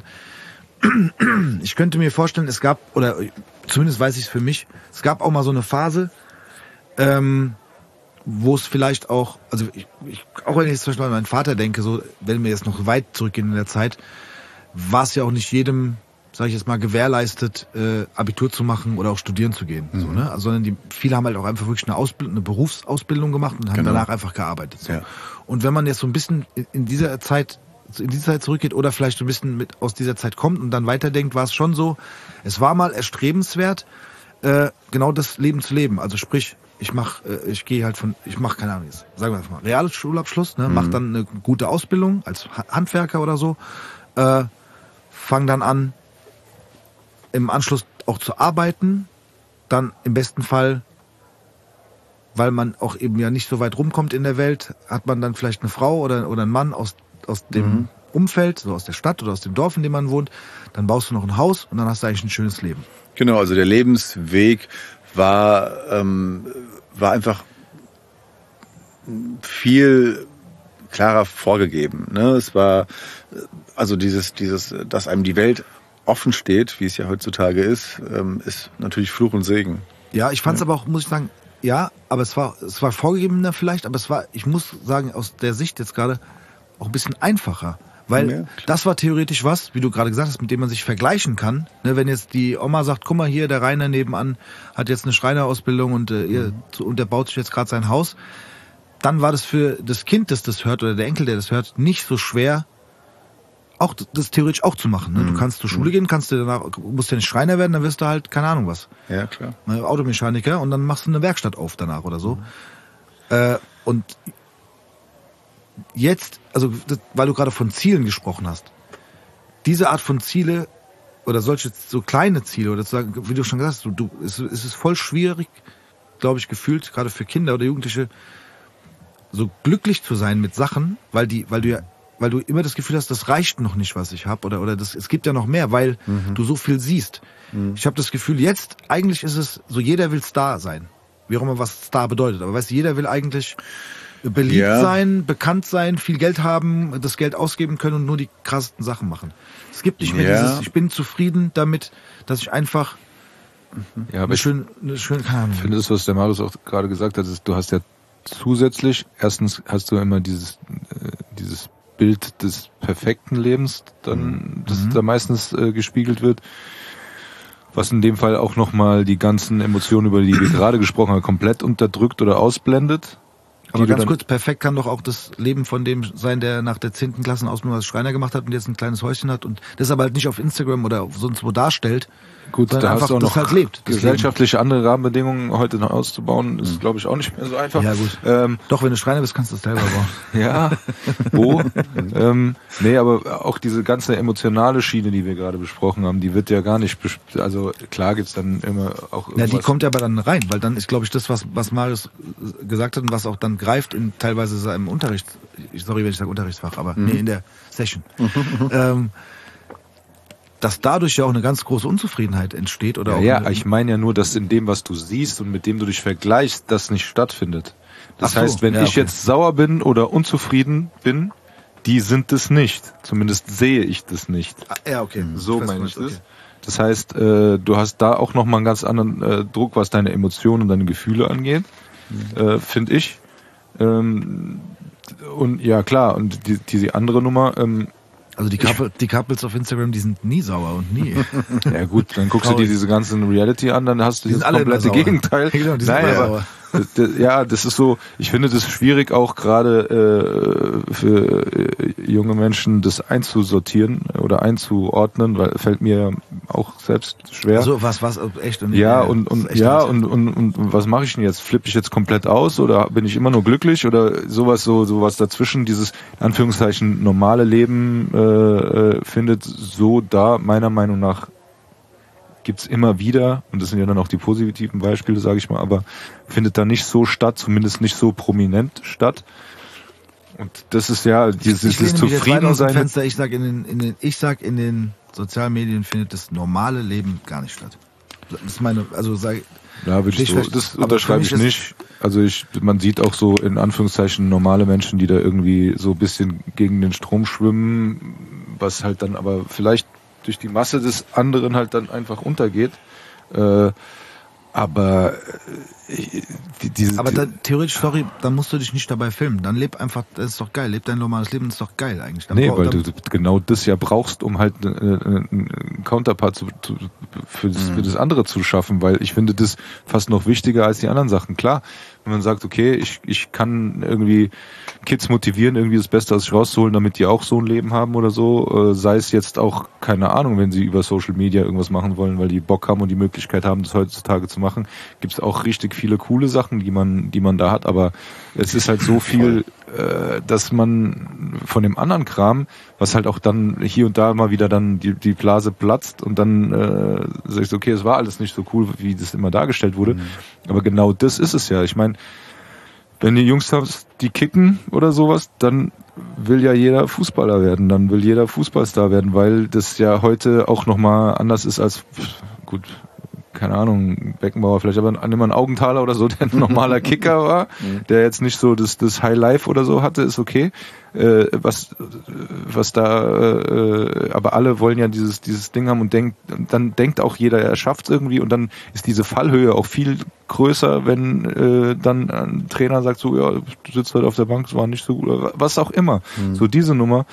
Ich könnte mir vorstellen, es gab, oder zumindest weiß ich es für mich, es gab auch mal so eine Phase, ähm, wo es vielleicht auch, also ich, ich, auch wenn ich jetzt zum Beispiel an meinen Vater denke, so, wenn wir jetzt noch weit zurückgehen in der Zeit, war es ja auch nicht jedem, sage ich jetzt mal, gewährleistet, äh, Abitur zu machen oder auch studieren zu gehen. Mhm. So, ne? Also, sondern die, viele haben halt auch einfach wirklich eine, Ausbildung, eine Berufsausbildung gemacht und haben genau. danach einfach gearbeitet. So. Ja. Und wenn man jetzt so ein bisschen in dieser Zeit, in diese Zeit zurückgeht oder vielleicht so ein bisschen mit aus dieser Zeit kommt und dann weiterdenkt, war es schon so, es war mal erstrebenswert, äh, genau das Leben zu leben. Also sprich, ich mach, ich gehe halt von, ich mache keine Ahnung, jetzt, sagen wir einfach mal, Realschulabschluss, ne, mhm. mach dann eine gute Ausbildung als Handwerker oder so, äh, fang dann an, im Anschluss auch zu arbeiten, dann im besten Fall, weil man auch eben ja nicht so weit rumkommt in der Welt, hat man dann vielleicht eine Frau oder oder einen Mann aus aus dem mhm. Umfeld, so aus der Stadt oder aus dem Dorf, in dem man wohnt, dann baust du noch ein Haus und dann hast du eigentlich ein schönes Leben. Genau, also der Lebensweg war ähm, war einfach viel klarer vorgegeben. Ne? Es war also dieses dieses, dass einem die Welt offen steht, wie es ja heutzutage ist, ähm, ist natürlich Fluch und Segen. Ja, ich fand es ja. aber auch, muss ich sagen, ja, aber es war es war vorgegebener vielleicht, aber es war, ich muss sagen, aus der Sicht jetzt gerade auch ein bisschen einfacher. Weil ja, das war theoretisch was, wie du gerade gesagt hast, mit dem man sich vergleichen kann. Ne, wenn jetzt die Oma sagt, guck mal hier, der Rainer nebenan hat jetzt eine Schreinerausbildung und, äh, ihr, und der baut sich jetzt gerade sein Haus, dann war das für das Kind, das das hört, oder der Enkel, der das hört, nicht so schwer, auch das theoretisch auch zu machen. Ne? Mhm. Du kannst zur Schule gehen, kannst du danach, musst ja nicht Schreiner werden, dann wirst du halt, keine Ahnung was. Ja, klar. Automechaniker und dann machst du eine Werkstatt auf danach oder so. Mhm. Äh, und jetzt, also weil du gerade von Zielen gesprochen hast, diese Art von Ziele oder solche so kleine Ziele oder zu sagen, wie du schon gesagt hast, du, du, es, es ist voll schwierig, glaube ich, gefühlt, gerade für Kinder oder Jugendliche, so glücklich zu sein mit Sachen, weil die, weil du ja, weil du immer das Gefühl hast, das reicht noch nicht, was ich habe oder oder das, es gibt ja noch mehr, weil mhm. du so viel siehst. Mhm. Ich habe das Gefühl, jetzt eigentlich ist es so, jeder will Star sein, wie auch immer was Star bedeutet, aber weißt du, jeder will eigentlich beliebt ja. sein, bekannt sein, viel Geld haben, das Geld ausgeben können und nur die krassesten Sachen machen. Es gibt nicht mehr ja. dieses, ich bin zufrieden damit, dass ich einfach ja, aber eine schöne, eine schöne, keine Ahnung. Ich finde das, was der Marius auch gerade gesagt hat, ist, du hast ja zusätzlich, erstens hast du immer dieses, äh, dieses Bild des perfekten Lebens, dann, das mhm. da meistens äh, gespiegelt wird, was in dem Fall auch nochmal die ganzen Emotionen, über die wir gerade gesprochen haben, komplett unterdrückt oder ausblendet. Aber ganz kurz, perfekt kann doch auch das Leben von dem sein, der nach der zehnten Klassenausbildung als Schreiner gemacht hat und jetzt ein kleines Häuschen hat und das aber halt nicht auf Instagram oder sonst wo darstellt. Gut, da hast du auch noch halt lebt, gesellschaftliche andere Rahmenbedingungen heute noch auszubauen, ist, mhm. glaube ich, auch nicht mehr so einfach. Ja gut. Ähm, Doch, wenn du Schreiner bist, kannst du das selber bauen. Ja, wo? ähm, nee, aber auch diese ganze emotionale Schiene, die wir gerade besprochen haben, die wird ja gar nicht, bes- also klar gibt's dann immer auch irgendwas. Ja, die kommt ja aber dann rein, weil dann ist, glaube ich, das, was was Marius gesagt hat und was auch dann greift in teilweise seinem Unterricht, sorry, wenn ich sage Unterrichtsfach, aber mhm. nee, in der Session, ähm, dass dadurch ja auch eine ganz große Unzufriedenheit entsteht. Oder ja, auch ja, ich meine ja nur, dass in dem, was du siehst und mit dem du dich vergleichst, das nicht stattfindet. Das so, heißt, wenn ja, ich okay. jetzt sauer bin oder unzufrieden bin, die sind es nicht. Zumindest sehe ich das nicht. Ah, ja, okay. So ich meine ich das. Okay. Das heißt, äh, du hast da auch nochmal einen ganz anderen äh, Druck, was deine Emotionen und deine Gefühle angeht, mhm. äh, finde ich. Ähm, und ja, klar, und die, diese andere Nummer, ähm, also die, Couple, die Couples auf Instagram, die sind nie sauer und nie. Ja gut, dann guckst du dir diese ganzen Reality an, dann hast du das komplette Gegenteil. Genau, die sind naja, sauer. Das, ja, das ist so, ich finde das schwierig auch gerade äh, für äh, junge Menschen das einzusortieren oder einzuordnen, weil fällt mir auch selbst schwer. Also was, was, echt? Und ja, und, und, echt ja, und, und, und, und was mache ich denn jetzt? Flippe ich jetzt komplett aus oder bin ich immer nur glücklich oder sowas, so, sowas dazwischen, dieses, in Anführungszeichen, normale Leben äh, findet so da, meiner Meinung nach, gibt's immer wieder, und das sind ja dann auch die positiven Beispiele, sage ich mal, aber findet da nicht so statt, zumindest nicht so prominent statt. Und das ist ja dieses, ich dieses Zufriedensein. Fenster, ich sag in den, in den, ich sag in den sozialen Medien findet das normale Leben gar nicht statt. Das ist meine, also sag, ja, würde ich so, das unterschreibe ich nicht. Also ich, man sieht auch so in Anführungszeichen normale Menschen, die da irgendwie so ein bisschen gegen den Strom schwimmen, was halt dann aber vielleicht durch die Masse des anderen halt dann einfach untergeht. Äh, aber äh, die, diese, aber da, theoretisch, sorry, dann musst du dich nicht dabei filmen. Dann leb einfach, das ist doch geil. Leb dein normales Leben, das ist doch geil eigentlich. Dann nee, brauch, weil dann, du genau das ja brauchst, um halt äh, einen Counterpart zu, zu, für, das, mhm. für das andere zu schaffen, weil ich finde das fast noch wichtiger als die anderen Sachen. Klar, wenn man sagt, okay, ich, ich kann irgendwie Kids motivieren, irgendwie das Beste aus sich rauszuholen, damit die auch so ein Leben haben oder so, äh, sei es jetzt auch, keine Ahnung, wenn sie über Social Media irgendwas machen wollen, weil die Bock haben und die Möglichkeit haben, das heutzutage zu machen, gibt's auch richtig viele coole Sachen, die man, die man da hat, aber es ist halt so viel, äh, dass man von dem anderen Kram, was halt auch dann hier und da mal wieder dann die, die Blase platzt und dann äh, sagst du, okay, es war alles nicht so cool, wie das immer dargestellt wurde, mhm. aber genau das ist es ja. Ich meine, wenn die Jungs hast, die kicken oder sowas, dann will ja jeder Fußballer werden, dann will jeder Fußballstar werden, weil das ja heute auch nochmal anders ist als, gut, keine Ahnung, Beckenbauer vielleicht, aber nimm mal einen Augenthaler oder so, der ein normaler Kicker war, der jetzt nicht so das, das High Life oder so hatte, ist okay. Äh, was, was da, äh, aber alle wollen ja dieses, dieses Ding haben und denkt, dann denkt auch jeder, er schafft es irgendwie und dann ist diese Fallhöhe auch viel größer, wenn äh, dann ein Trainer sagt so, ja, du sitzt halt auf der Bank, es war nicht so gut, oder was auch immer. Mhm. So diese Nummer,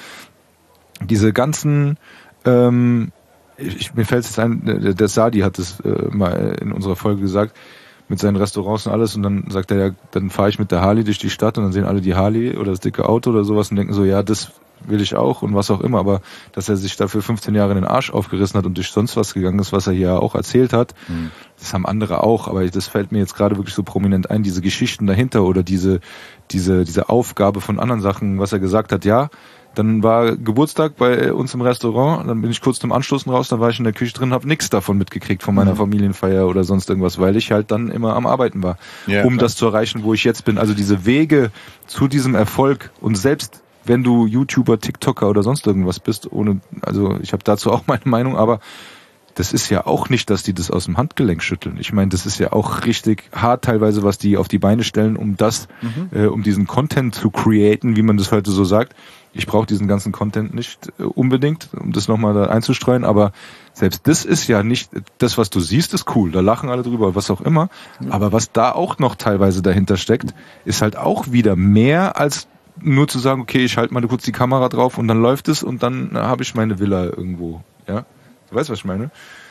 diese ganzen, ähm, Ich, mir fällt es jetzt ein, der, der Sadi hat es äh, mal in unserer Folge gesagt, mit seinen Restaurants und alles und dann sagt er ja, dann fahre ich mit der Harley durch die Stadt und dann sehen alle die Harley oder das dicke Auto oder sowas und denken so, ja, das will ich auch und was auch immer, aber dass er sich dafür fünfzehn Jahre in den Arsch aufgerissen hat und durch sonst was gegangen ist, was er hier auch erzählt hat, mhm. das haben andere auch, aber das fällt mir jetzt gerade wirklich so prominent ein, diese Geschichten dahinter oder diese, diese, diese Aufgabe von anderen Sachen, was er gesagt hat, ja, dann war Geburtstag bei uns im Restaurant, dann bin ich kurz zum Anstoßen raus, dann war ich in der Küche drin, habe nichts davon mitgekriegt von meiner mhm. Familienfeier oder sonst irgendwas, weil ich halt dann immer am Arbeiten war, ja, um klar. das zu erreichen, wo ich jetzt bin. Also diese Wege zu diesem Erfolg und selbst wenn du YouTuber, TikToker oder sonst irgendwas bist, ohne, also ich habe dazu auch meine Meinung, aber das ist ja auch nicht, dass die das aus dem Handgelenk schütteln. Ich meine, das ist ja auch richtig hart teilweise, was die auf die Beine stellen, um das, mhm. äh, um diesen Content zu createn, wie man das heute so sagt. Ich brauche diesen ganzen Content nicht äh, unbedingt, um das nochmal da einzustreuen, aber selbst das ist ja nicht, das, was du siehst, ist cool, da lachen alle drüber, was auch immer, mhm. aber was da auch noch teilweise dahinter steckt, ist halt auch wieder mehr als nur zu sagen, okay, ich halte mal kurz die Kamera drauf und dann läuft es und dann habe ich meine Villa irgendwo, ja. Du weißt, was ich meine?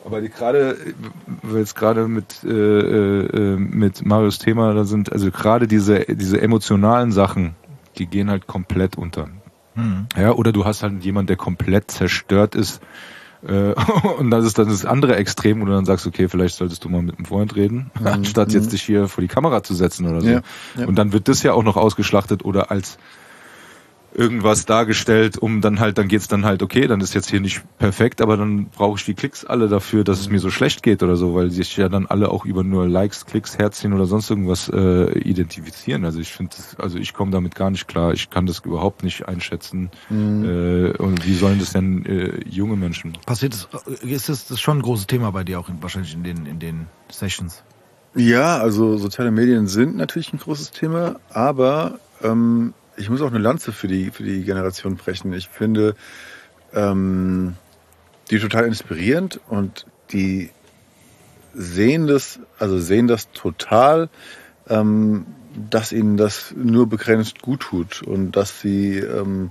Aber die gerade, weil es gerade mit äh, äh, mit Marius Thema da sind, also gerade diese diese emotionalen Sachen, die gehen halt komplett unter. Mhm. Ja, oder du hast halt jemand, der komplett zerstört ist, äh, und das ist dann das andere Extrem, wo du dann sagst, okay, vielleicht solltest du mal mit einem Freund reden, mhm. anstatt jetzt dich hier vor die Kamera zu setzen oder so. Ja, ja. Und dann wird das ja auch noch ausgeschlachtet oder als irgendwas dargestellt, um dann halt, dann geht's dann halt, okay, dann ist jetzt hier nicht perfekt, aber dann brauche ich die Klicks alle dafür, dass es mir so schlecht geht oder so, weil sich ja dann alle auch über nur Likes, Klicks, Herzchen oder sonst irgendwas äh, identifizieren. Also ich finde, also ich komme damit gar nicht klar, ich kann das überhaupt nicht einschätzen. Mhm. Äh, und wie sollen das denn äh, junge Menschen? Passiert das, ist das, das ist schon ein großes Thema bei dir auch in, wahrscheinlich in den in den Sessions? Ja, also soziale Medien sind natürlich ein großes Thema, aber ähm, ich muss auch eine Lanze für die für die Generation brechen. Ich finde ähm, die total inspirierend und die sehen das, also sehen das total, ähm, dass ihnen das nur begrenzt gut tut und dass sie ähm,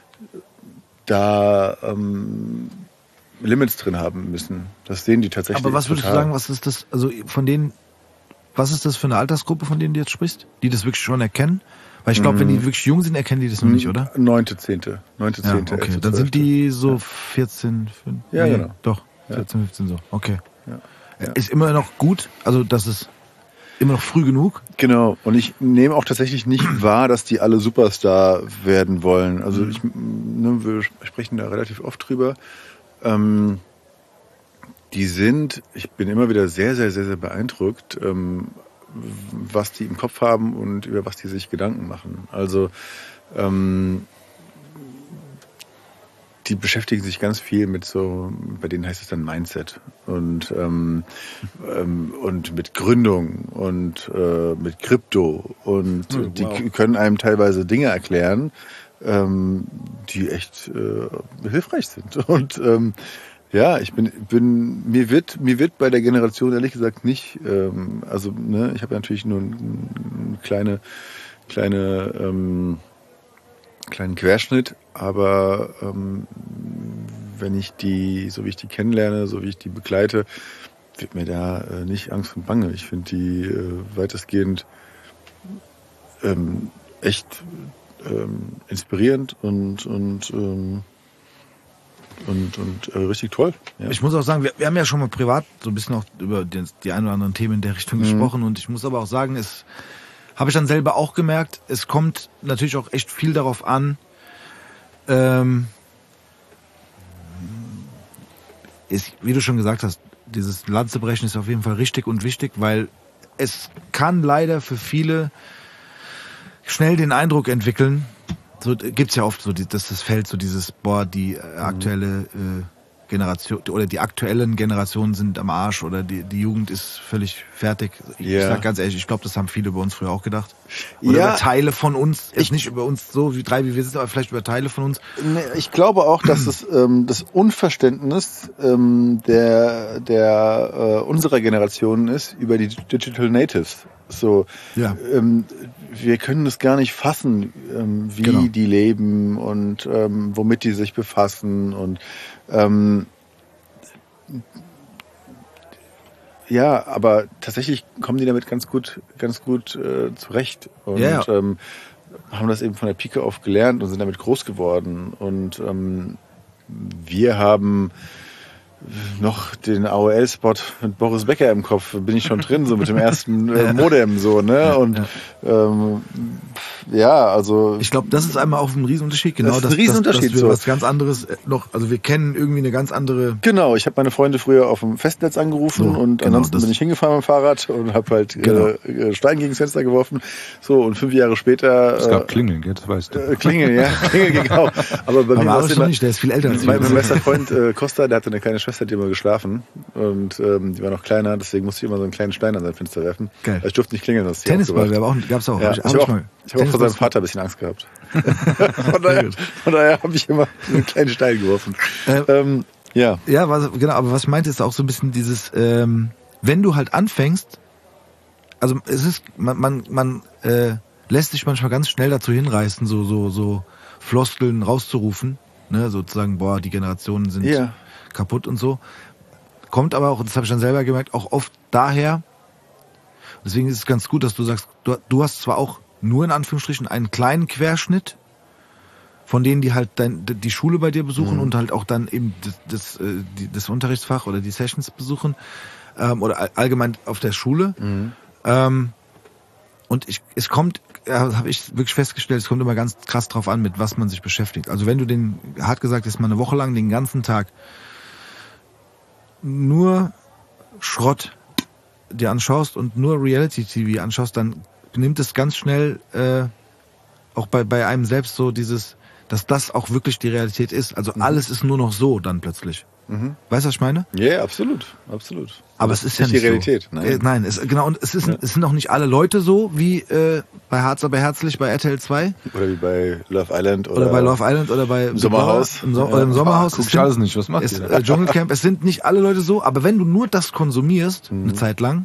da ähm, Limits drin haben müssen. Das sehen die tatsächlich. Aber was würdest total. du sagen, was ist das, also von denen, was ist das für eine Altersgruppe, von denen du jetzt sprichst, die das wirklich schon erkennen? Weil ich glaube, mm. wenn die wirklich jung sind, erkennen die das noch nicht, oder? Neunte, zehnte. Neunte, zehnte. Ja, okay, dann sind die so vierzehn, fünfzehn. Ja, nee, genau. Doch, vierzehn, fünfzehn so. Okay. Ja. Ja. Ist immer noch gut, also das ist immer noch früh genug. Genau. Und ich nehme auch tatsächlich nicht wahr, dass die alle Superstar werden wollen. Also ich, ne, wir sprechen da relativ oft drüber. Ähm, die sind, ich bin immer wieder sehr, sehr, sehr, sehr beeindruckt, ähm, was die im Kopf haben und über was die sich Gedanken machen. Also ähm, die beschäftigen sich ganz viel mit so, bei denen heißt es dann Mindset und ähm, ähm, und mit Gründung und äh, mit Krypto und oh, die wow. können einem teilweise Dinge erklären, ähm, die echt äh, hilfreich sind. Und ähm, ja, ich bin, bin, mir wird, mir wird bei der Generation ehrlich gesagt nicht, ähm, also, ne, ich habe ja natürlich nur einen kleine, kleine, ähm, kleinen Querschnitt, aber ähm, wenn ich die, so wie ich die kennenlerne, so wie ich die begleite, wird mir da äh, nicht Angst und Bange. Ich finde die äh, weitestgehend ähm, echt ähm, inspirierend und und ähm, Und, und äh, richtig toll. Ja. Ich muss auch sagen, wir, wir haben ja schon mal privat so ein bisschen auch über die, die ein oder anderen Themen in der Richtung mhm. gesprochen und ich muss aber auch sagen, es habe ich dann selber auch gemerkt, es kommt natürlich auch echt viel darauf an, ähm, ist, wie du schon gesagt hast, dieses Lanzebrechen ist auf jeden Fall richtig und wichtig, weil es kann leider für viele schnell den Eindruck entwickeln, so gibt's ja oft so, dass das Feld so dieses, boah, die aktuelle äh, Generation oder die aktuellen Generationen sind am Arsch oder die, die Jugend ist völlig fertig. Ich yeah. sag ganz ehrlich, ich glaube, das haben viele über uns früher auch gedacht. Oder ja. über Teile von uns, jetzt nicht über uns so wie drei, wie wir sind, aber vielleicht über Teile von uns. Nee, ich glaube auch, dass das, ähm, das Unverständnis ähm, der, der äh, unserer Generation ist über die Digital Natives. So, ja. ähm, wir können das gar nicht fassen, ähm, wie genau. die leben und ähm, womit die sich befassen und ähm, ja, aber tatsächlich kommen die damit ganz gut, ganz gut äh, zurecht und ja. ähm, haben das eben von der Pike auf gelernt und sind damit groß geworden und ähm, wir haben noch den A O L-Spot mit Boris Becker im Kopf, bin ich schon drin, so mit dem ersten äh, Modem, so, ne, und ja, ähm, ja also... Ich glaube, das ist einmal auch ein Riesenunterschied, genau, das ist ein Riesenunterschied, dass, dass wir so was ganz anderes noch, also wir kennen irgendwie eine ganz andere... Genau, ich habe meine Freunde früher auf dem Festnetz angerufen so, und genau, ansonsten bin ich hingefahren mit dem Fahrrad und habe halt genau. äh, Stein gegen das Fenster geworfen, so, und fünf Jahre später... Es gab äh, Klingeln, das weißt du. Äh, Klingeln, ja, Klingeln ging auch. Aber bei Aber mir war es immer... nicht, der ist viel älter als mein, mein bester Freund äh, Costa, der hatte eine kleine Schwester, die immer geschlafen und ähm, die war noch kleiner, deswegen musste ich immer so einen kleinen Stein an sein Fenster werfen. Geil. Also ich durfte nicht klingeln, das ist Tennisball, aber auch, gab's auch. Ja, ich habe auch, ich hab auch vor seinem Vater ein bisschen Angst gehabt. von daher, von daher habe ich immer einen kleinen Stein geworfen. Äh, ähm, ja. Ja, was, genau, aber was ich meinte, ist auch so ein bisschen dieses, ähm, wenn du halt anfängst, also es ist, man, man, man äh, lässt sich manchmal ganz schnell dazu hinreißen, so, so, so Floskeln rauszurufen, ne, sozusagen, boah, die Generationen sind ja. kaputt und so. kommt aber auch, das habe ich dann selber gemerkt, auch oft daher, deswegen ist es ganz gut, dass du sagst, du, du hast zwar auch nur in Anführungsstrichen einen kleinen Querschnitt von denen, die halt dein, die Schule bei dir besuchen mhm. und halt auch dann eben das, das, das Unterrichtsfach oder die Sessions besuchen ähm, oder allgemein auf der Schule. Mhm. Ähm, und ich, es kommt, ja, habe ich wirklich festgestellt, es kommt immer ganz krass drauf an, mit was man sich beschäftigt. Also wenn du den, hart gesagt, jetzt mal eine Woche lang den ganzen Tag nur Schrott dir anschaust und nur Reality-T V anschaust, dann nimmt es ganz schnell äh, auch bei, bei einem selbst so dieses, dass das auch wirklich die Realität ist. Also mhm. alles ist nur noch so dann plötzlich. Mhm. Weißt du, was ich meine? Ja, yeah, absolut, absolut. Aber es ist ja nicht die Realität. So. Nein, äh, nein es, genau. Und es, ist, ja. es sind auch nicht alle Leute so wie äh, bei Harz aber herzlich bei R T L zwei. Oder wie bei Love Island. Oder, oder bei Love Island oder bei Sommerhaus. Im, so ja. im Sommerhaus. Guck ich alles nicht, was macht ihr? Äh, Dschungelcamp. Es sind nicht alle Leute so, aber wenn du nur das konsumierst, mhm. eine Zeit lang,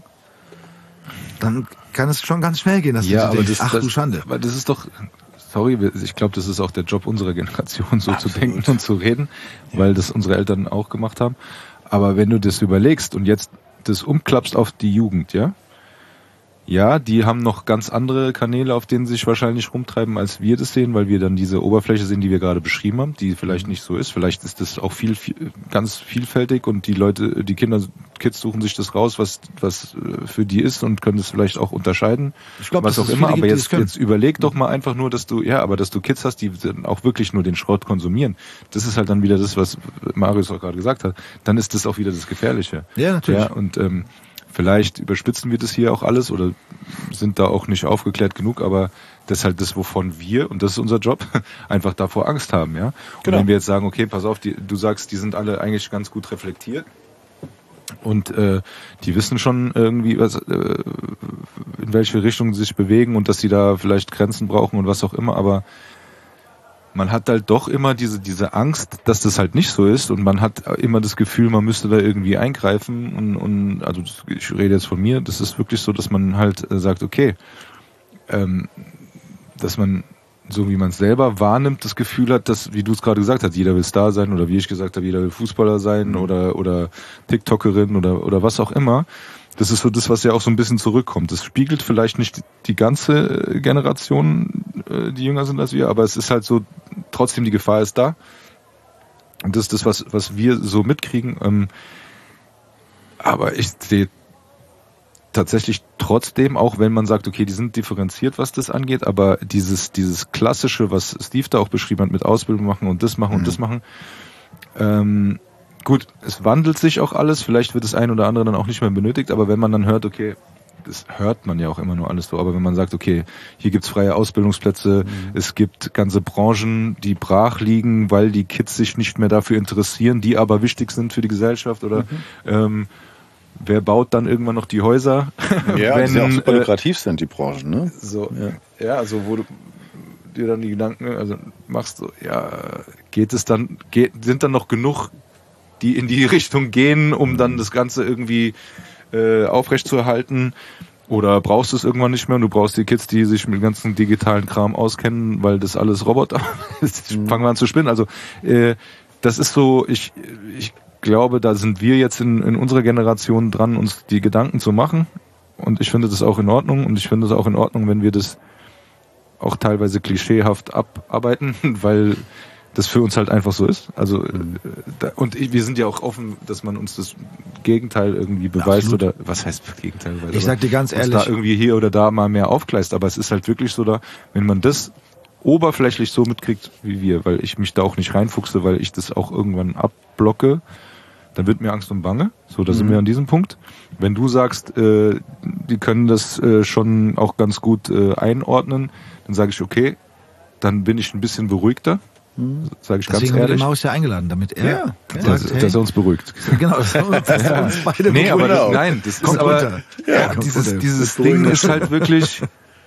dann kann es schon ganz schnell gehen, dass ja, du aber denkst, das, ach das, du Schande. Aber das ist doch, sorry, ich glaube, das ist auch der Job unserer Generation, so Absolut. zu denken und zu reden, ja. weil das unsere Eltern auch gemacht haben. Aber wenn du das überlegst und jetzt das umklappst auf die Jugend, ja, ja, die haben noch ganz andere Kanäle, auf denen sie sich wahrscheinlich rumtreiben, als wir das sehen, weil wir dann diese Oberfläche sehen, die wir gerade beschrieben haben, die vielleicht nicht so ist. Vielleicht ist das auch viel, viel ganz vielfältig und die Leute, die Kinder, Kids suchen sich das raus, was was für die ist und können das vielleicht auch unterscheiden. Ich glaube, was auch immer. Aber jetzt, jetzt überleg doch mal einfach nur, dass du, ja, aber dass du Kids hast, die auch wirklich nur den Schrott konsumieren. Das ist halt dann wieder das, was Marius auch gerade gesagt hat. Dann ist das auch wieder das Gefährliche. Ja, natürlich. Ja, und ähm, vielleicht überspitzen wir das hier auch alles oder sind da auch nicht aufgeklärt genug, aber das ist halt das, wovon wir, und das ist unser Job, einfach davor Angst haben, ja. Und genau. wenn wir jetzt sagen, okay, pass auf, die, du sagst, die sind alle eigentlich ganz gut reflektiert und äh, die wissen schon irgendwie, was, äh, in welche Richtung sie sich bewegen und dass sie da vielleicht Grenzen brauchen und was auch immer, aber man hat halt doch immer diese diese Angst, dass das halt nicht so ist und man hat immer das Gefühl, man müsste da irgendwie eingreifen und, und also ich rede jetzt von mir, das ist wirklich so, dass man halt sagt, okay, ähm, dass man, so wie man es selber wahrnimmt, das Gefühl hat, dass, wie du es gerade gesagt hast, jeder will Star sein oder wie ich gesagt habe, jeder will Fußballer sein mhm. oder oder TikTokerin oder oder was auch immer. Das ist so das, was ja auch so ein bisschen zurückkommt. Das spiegelt vielleicht nicht die ganze Generation, die jünger sind als wir, aber es ist halt so, trotzdem die Gefahr ist da. Und das ist das, was, was wir so mitkriegen. Ähm, aber ich sehe tatsächlich trotzdem, auch wenn man sagt, okay, die sind differenziert, was das angeht, aber dieses, dieses Klassische, was Steve da auch beschrieben hat, mit Ausbildung machen und das machen mhm. und das machen, ähm, gut, es wandelt sich auch alles, vielleicht wird das ein oder andere dann auch nicht mehr benötigt, aber wenn man dann hört, okay, das hört man ja auch immer nur alles so, aber wenn man sagt, okay, hier gibt's freie Ausbildungsplätze, mhm. es gibt ganze Branchen, die brach liegen, weil die Kids sich nicht mehr dafür interessieren, die aber wichtig sind für die Gesellschaft oder mhm. ähm, wer baut dann irgendwann noch die Häuser? Ja, wenn, die ja auch super lukrativ äh, sind, die Branchen, ne? So, ja, ja also wo du dir dann die Gedanken, also machst du, ja, geht es dann, geht, sind dann noch genug die in die Richtung gehen, um dann das Ganze irgendwie äh, aufrechtzuerhalten? Oder brauchst du es irgendwann nicht mehr und du brauchst die Kids, die sich mit dem ganzen digitalen Kram auskennen, weil das alles Roboter mhm. fangen wir an zu spinnen. Also äh, das ist so, ich ich glaube, da sind wir jetzt in, in unserer Generation dran, uns die Gedanken zu machen. Und ich finde das auch in Ordnung. Und ich finde es auch in Ordnung, wenn wir das auch teilweise klischeehaft abarbeiten, weil das für uns halt einfach so ist. Also mhm. da, und wir sind ja auch offen, dass man uns das Gegenteil irgendwie beweist. Absolut. Oder was heißt Gegenteil? Ich sag dir ganz ehrlich, da irgendwie hier oder da mal mehr aufgleist. Aber es ist halt wirklich so, da, wenn man das oberflächlich so mitkriegt wie wir, weil ich mich da auch nicht reinfuchse, weil ich das auch irgendwann abblocke, dann wird mir Angst und Bange. So, da mhm. sind wir an diesem Punkt. Wenn du sagst, äh, die können das äh, schon auch ganz gut äh, einordnen, dann sage ich, okay, dann bin ich ein bisschen beruhigter. Sag ich Deswegen ganz ehrlich. haben wir den Marius ja eingeladen, damit er, ja, er dass, sagt, hey, dass er uns beruhigt. Genau, dass er uns, dass er uns beide nee, aber das, auch. nein, das kommt ist aber runter. Ja, ja, dieses, runter. dieses Ding ist halt wirklich.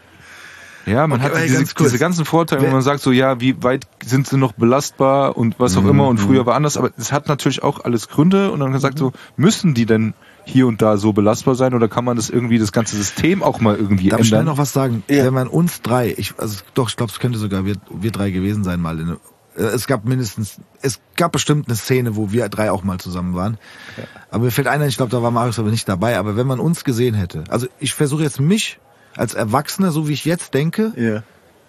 Ja, man okay, hat diese, diese ganzen Vorteile, wo man sagt so, ja, wie weit sind sie noch belastbar und was auch mhm. immer und früher war anders, aber es hat natürlich auch alles Gründe und dann gesagt so, müssen die denn hier und da so belastbar sein oder kann man das irgendwie, das ganze System auch mal irgendwie Darf ändern? Ich schnell noch was sagen? Ja. Wenn man uns drei, ich, also doch, ich glaube, es könnte sogar wir, wir drei gewesen sein mal in, Es gab mindestens, es gab bestimmt eine Szene, wo wir drei auch mal zusammen waren. Ja. Aber mir fällt einer, ich glaube, da war Marius aber nicht dabei. Aber wenn man uns gesehen hätte, also ich versuche jetzt mich als Erwachsener, so wie ich jetzt denke, ja.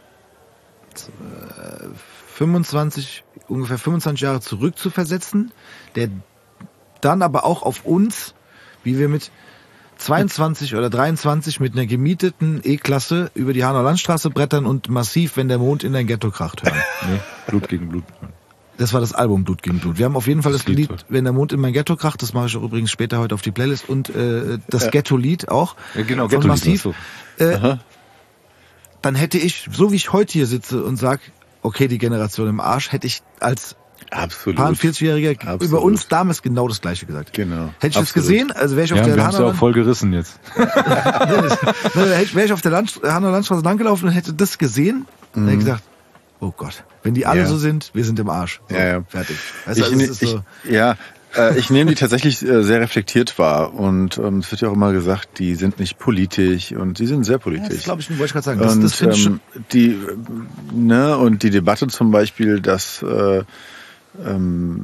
fünfundzwanzig, ungefähr fünfundzwanzig Jahre zurück zu versetzen, der dann aber auch auf uns, wie wir mit zweiundzwanzig oder dreiundzwanzig mit einer gemieteten E-Klasse über die Hanauer Landstraße brettern und massiv, wenn der Mond in dein Ghetto kracht, hören. Nee, Blut gegen Blut. Das war das Album Blut gegen Blut. Wir haben auf jeden Fall das, das Lied, Lied wenn der Mond in mein Ghetto kracht, das mache ich auch übrigens später heute auf die Playlist, und äh, das ja. Ghetto-Lied auch. Ja, genau, von Massiv. So. Äh, dann hätte ich, so wie ich heute hier sitze und sag, okay, die Generation im Arsch, hätte ich als Absolut. vierzigjähriger über uns damals genau das Gleiche gesagt. Genau. Hätte ich Absolut. das gesehen, also wäre ich auf ja, der wir haben es auch voll gerissen jetzt. Wäre ich auf der Land, Hanauer Landstraße langgelaufen und hätte das gesehen, dann hätte ich gesagt, oh Gott, wenn die alle ja. so sind, wir sind im Arsch. So, ja, ja. Fertig. Weißt du, ich, also es ist ich, so. Ja, äh, ich nehme die tatsächlich äh, sehr reflektiert wahr, und ähm, es wird ja auch immer gesagt, die sind nicht politisch, und sie sind sehr politisch. Ja, das glaube ich, wollte ich gerade sagen. Das, und, das finde ich ähm, die, ne, und die Debatte zum Beispiel, dass äh, ähm,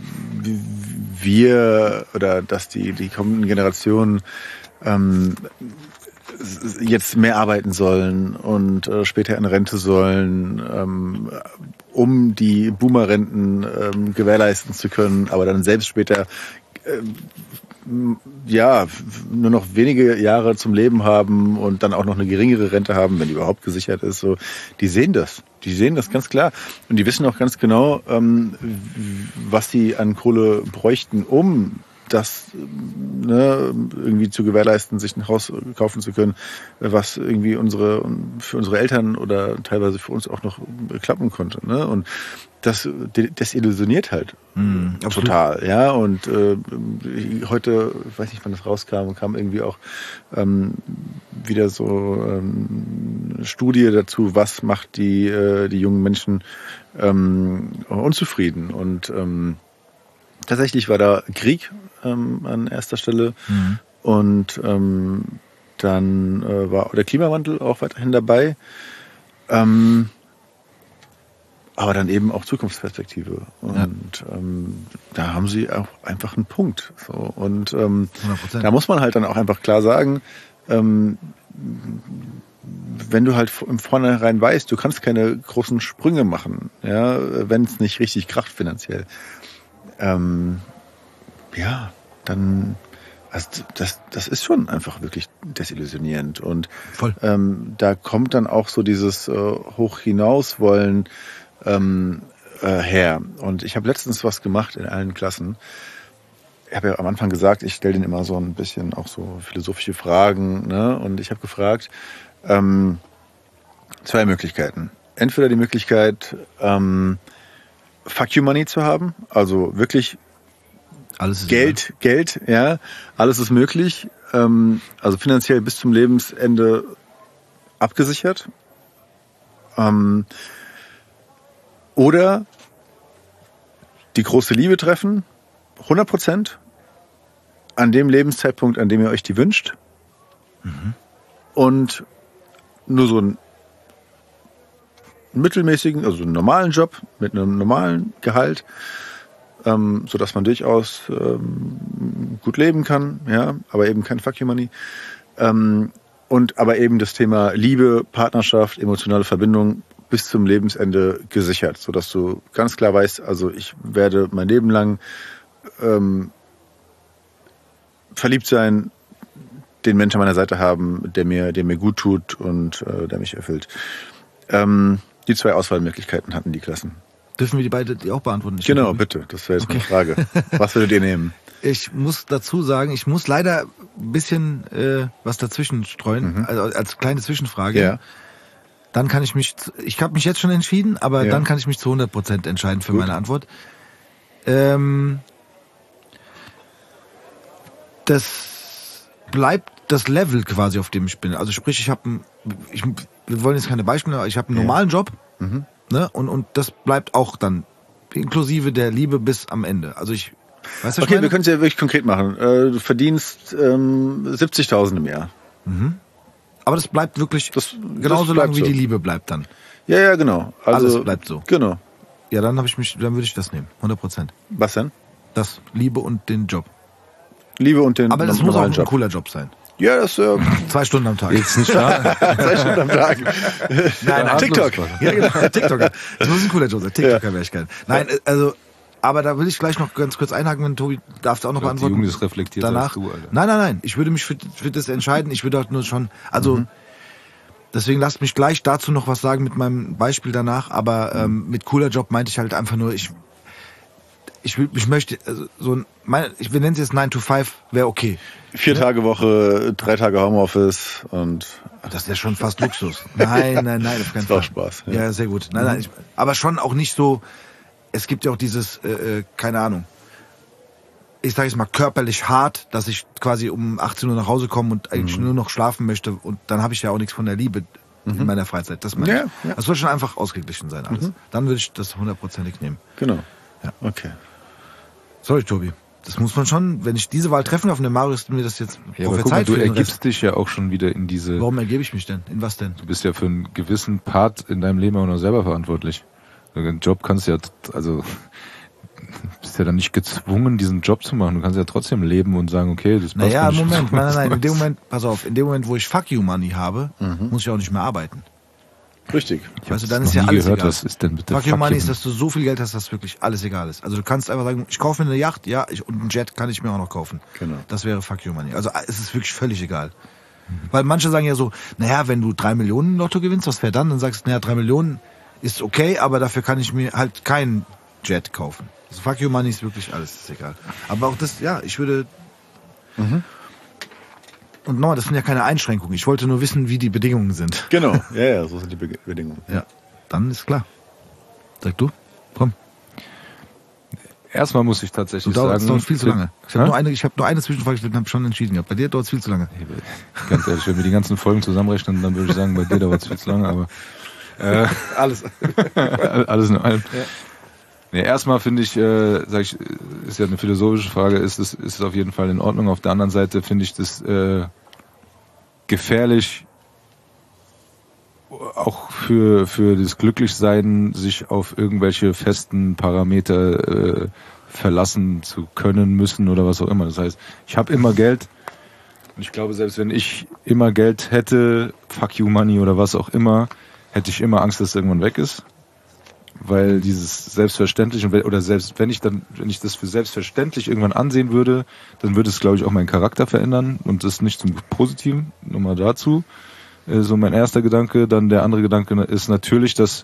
wir oder dass die die kommenden Generationen ähm, jetzt mehr arbeiten sollen und äh, später in Rente sollen, ähm, um die Boomer-Renten ähm, gewährleisten zu können, aber dann selbst später äh, ja nur noch wenige Jahre zum Leben haben und dann auch noch eine geringere Rente haben, wenn die überhaupt gesichert ist. So, die sehen das, die sehen das ganz klar, und die wissen auch ganz genau, ähm, was sie an Kohle bräuchten, um das ne, irgendwie zu gewährleisten, sich ein Haus kaufen zu können, was irgendwie unsere für unsere Eltern oder teilweise für uns auch noch klappen konnte. Ne? Und das desillusioniert halt mm, total. Ja, und äh, heute, ich weiß nicht, wann das rauskam, kam irgendwie auch ähm, wieder so ähm, eine Studie dazu, was macht die äh, die jungen Menschen ähm, unzufrieden. Und ähm, tatsächlich war da Krieg ähm, an erster Stelle, mhm. und ähm, dann äh, war der Klimawandel auch weiterhin dabei, ähm, aber dann eben auch Zukunftsperspektive, und ja. ähm, da haben sie auch einfach einen Punkt. So. Und ähm, hundert Prozent. Da muss man halt dann auch einfach klar sagen, ähm, wenn du halt im Vornherein weißt, du kannst keine großen Sprünge machen, ja, wenn es nicht richtig kracht finanziell. Ähm, ja, dann, also das, das ist schon einfach wirklich desillusionierend, und Voll. Ähm, da kommt dann auch so dieses äh, hoch hinaus wollen ähm, äh, her. Und ich habe letztens was gemacht in allen Klassen. Ich habe ja am Anfang gesagt, ich stelle denen immer so ein bisschen auch so philosophische Fragen, ne? Und ich habe gefragt, ähm, zwei Möglichkeiten. Entweder die Möglichkeit, ähm, Fuck you Money zu haben, also wirklich alles ist Geld, egal. Geld, ja, alles ist möglich, ähm, also finanziell bis zum Lebensende abgesichert. Ähm, oder die große Liebe treffen, hundert Prozent, an dem Lebenszeitpunkt, an dem ihr euch die wünscht, mhm. und nur so einen mittelmäßigen, also einen normalen Job mit einem normalen Gehalt, ähm, so dass man durchaus ähm, gut leben kann, ja, aber eben kein Fuck you Money. Ähm, und aber eben das Thema Liebe, Partnerschaft, emotionale Verbindung bis zum Lebensende gesichert, so dass du ganz klar weißt, also ich werde mein Leben lang ähm, verliebt sein, den Menschen an meiner Seite haben, der mir, der mir gut tut und äh, der mich erfüllt. Ähm, die zwei Auswahlmöglichkeiten hatten die Klassen. Dürfen wir die beide die auch beantworten? Ich genau, bitte. Das wäre jetzt okay. Meine Frage. Was würdet ihr nehmen? Ich muss dazu sagen, ich muss leider ein bisschen äh, was dazwischen streuen, mhm. also als kleine Zwischenfrage. Ja. Dann kann ich mich, ich habe mich jetzt schon entschieden, aber ja. dann kann ich mich zu hundert Prozent entscheiden für Gut. meine Antwort. Ähm, das bleibt das Level quasi, auf dem ich bin. Also sprich, ich habe, ich, wir wollen jetzt keine Beispiele, aber ich habe einen ja. normalen Job, mhm. ne, und und das bleibt auch dann inklusive der Liebe bis am Ende. Also ich, weißt du, okay, wir können es ja wirklich konkret machen. Du verdienst ähm, siebzigtausend im Jahr. Mhm. Aber das bleibt wirklich das, genauso lang, wie so. Die Liebe bleibt dann. Ja, ja, genau. Also, alles bleibt so. Genau. Ja, dann habe ich mich, dann würde ich das nehmen, hundert Prozent. Was denn? Das, Liebe und den Job. Liebe und den Aber das muss auch ein Job. cooler Job sein. Ja, das äh, Zwei Stunden am Tag. Jetzt nicht wahr? zwei Stunden am Tag. Nein, nein, TikTok. Ja, genau, TikToker. Das muss ein cooler Job sein. TikToker wäre ich gerne. Nein, also, aber da will ich gleich noch ganz kurz einhaken, wenn Tobi darfst du auch noch Ich glaub, beantworten. die Jugend ist reflektierter danach. als du, Alter. Nein, nein, nein. Ich würde mich für, für das entscheiden. Ich würde auch nur schon, also, mhm. deswegen lasst mich gleich dazu noch was sagen mit meinem Beispiel danach. Aber ähm, mit cooler Job meinte ich halt einfach nur, ich, ich, will, ich möchte, also so ein, mein, ich wir nennen es jetzt nine to five, wäre okay. Vier ja? Tage Woche, drei Tage Homeoffice und... Das ist ja schon fast Luxus. Nein, nein, nein, auf keinen Fall. Das war Spaß. Ja, ja sehr gut. Nein, nein, ich, aber schon auch nicht so, es gibt ja auch dieses, äh, keine Ahnung, ich sage jetzt mal körperlich hart, dass ich quasi um achtzehn Uhr nach Hause komme und eigentlich mhm. nur noch schlafen möchte und dann habe ich ja auch nichts von der Liebe mhm. in meiner Freizeit. Das meine ja, ich. Ja. Das soll schon einfach ausgeglichen sein alles. Mhm. Dann würde ich das hundertprozentig nehmen. Genau. Ja. Okay. Sorry, Tobi. Das muss man schon, wenn ich diese Wahl treffen darf, und der Mario ist mir das jetzt ja, aber guck mal, du ergibst dich ja auch schon wieder in diese... Warum ergebe ich mich denn? In was denn? Du bist ja für einen gewissen Part in deinem Leben auch noch selber verantwortlich. Den Job kannst du ja, also, bist ja dann nicht gezwungen, diesen Job zu machen. Du kannst ja trotzdem leben und sagen, okay, das passt Naja, nicht. Moment, nein, nein, nein, in dem Moment, pass auf, in dem Moment, wo ich Fuck You Money habe, mhm. muss ich auch nicht mehr arbeiten. Richtig. Ich also dann ist ja alles gehört, egal. Was ist denn bitte Fuck Your Money ist, dass du so viel Geld hast, dass wirklich alles egal ist. Also du kannst einfach sagen, ich kaufe mir eine Yacht, ja, ich, und einen Jet kann ich mir auch noch kaufen. Genau. Das wäre Fuck Your Money. Also es ist wirklich völlig egal. Mhm. Weil manche sagen ja so, naja, wenn du drei Millionen Lotto gewinnst, was wäre dann? Dann sagst du, naja, drei Millionen ist okay, aber dafür kann ich mir halt keinen Jet kaufen. Also Fuck Your Money ist wirklich alles, ist egal. Aber auch das, ja, ich würde... Mhm. Und nochmal, das sind ja keine Einschränkungen. Ich wollte nur wissen, wie die Bedingungen sind. Genau, ja, ja, so sind die Be- Bedingungen. Ja, dann ist klar. Sag du, komm. Erstmal muss ich tatsächlich du dauert, sagen... Es dauert viel zu lange. Ich habe nur eine, ich habe nur eine Zwischenfrage, ich habe schon entschieden gehabt. Bei dir dauert es viel zu lange. Ganz ehrlich, wenn wir die ganzen Folgen zusammenrechnen, dann würde ich sagen, bei dir dauert es viel zu lange, aber... Äh, alles. alles in allem. Ja. Nee, erstmal finde ich, äh, sag ich, ist ja eine philosophische Frage, ist es ist auf jeden Fall in Ordnung. Auf der anderen Seite finde ich das äh, gefährlich, auch für für das Glücklichsein, sich auf irgendwelche festen Parameter äh, verlassen zu können, müssen oder was auch immer. Das heißt, ich habe immer Geld und ich glaube, selbst wenn ich immer Geld hätte, Fuck You Money oder was auch immer, hätte ich immer Angst, dass es irgendwann weg ist. Weil dieses selbstverständlich oder selbst wenn ich dann, wenn ich das für selbstverständlich irgendwann ansehen würde, dann würde es, glaube ich, auch meinen Charakter verändern und das nicht zum Positiven. Nochmal dazu. So mein erster Gedanke. Dann der andere Gedanke ist natürlich, dass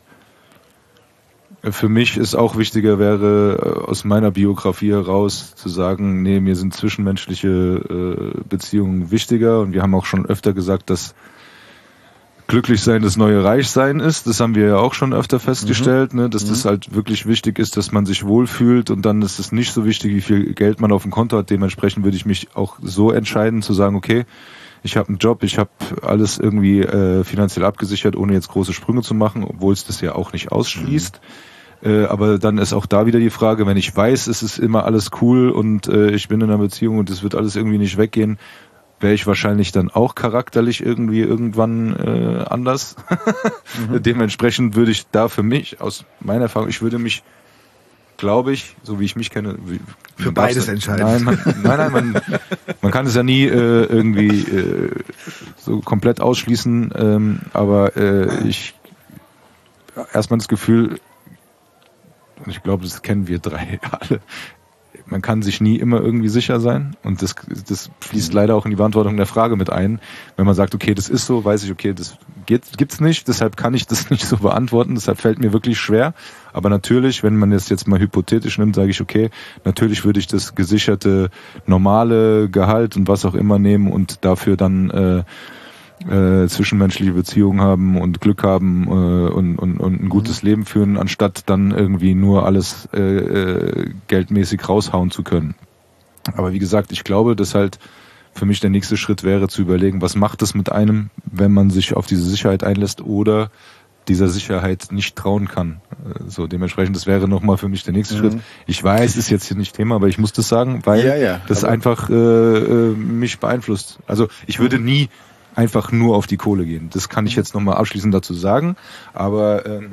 für mich es auch wichtiger wäre, aus meiner Biografie heraus zu sagen, nee, mir sind zwischenmenschliche Beziehungen wichtiger und wir haben auch schon öfter gesagt, dass glücklich sein das neue Reichsein ist. Das haben wir ja auch schon öfter festgestellt, mhm. ne, dass mhm. das halt wirklich wichtig ist, dass man sich wohlfühlt und dann ist es nicht so wichtig, wie viel Geld man auf dem Konto hat. Dementsprechend würde ich mich auch so entscheiden, zu sagen, okay, ich habe einen Job, ich habe alles irgendwie äh, finanziell abgesichert, ohne jetzt große Sprünge zu machen, obwohl es das ja auch nicht ausschließt. Mhm. Äh, aber dann ist auch da wieder die Frage, wenn ich weiß, es ist immer alles cool und äh, ich bin in einer Beziehung und es wird alles irgendwie nicht weggehen, wäre ich wahrscheinlich dann auch charakterlich irgendwie irgendwann äh, anders. mhm. Dementsprechend würde ich da für mich, aus meiner Erfahrung, ich würde mich, glaube ich, so wie ich mich kenne, wie, für beides entscheiden. Nein, man, nein, nein, man, man kann es ja nie äh, irgendwie äh, so komplett ausschließen, ähm, aber äh, ich erstmal das Gefühl, und ich glaube, das kennen wir drei alle, man kann sich nie immer irgendwie sicher sein und das, das fließt leider auch in die Beantwortung der Frage mit ein. Wenn man sagt, okay, das ist so, weiß ich, okay, das geht, gibt's nicht, deshalb kann ich das nicht so beantworten, deshalb fällt mir wirklich schwer. Aber natürlich, wenn man das jetzt mal hypothetisch nimmt, sage ich, okay, natürlich würde ich das gesicherte normale Gehalt und was auch immer nehmen und dafür dann äh, Äh, zwischenmenschliche Beziehungen haben und Glück haben äh, und, und, und ein gutes mhm. Leben führen, anstatt dann irgendwie nur alles äh, äh, geldmäßig raushauen zu können. Aber wie gesagt, ich glaube, dass halt für mich der nächste Schritt wäre, zu überlegen, was macht es mit einem, wenn man sich auf diese Sicherheit einlässt oder dieser Sicherheit nicht trauen kann. So, dementsprechend, das wäre nochmal für mich der nächste mhm. Schritt. Ich weiß, ist jetzt hier nicht Thema, aber ich muss das sagen, weil ja, ja, das einfach äh, äh, mich beeinflusst. Also ich würde nie einfach nur auf die Kohle gehen. Das kann ich jetzt nochmal abschließend dazu sagen. Aber ähm,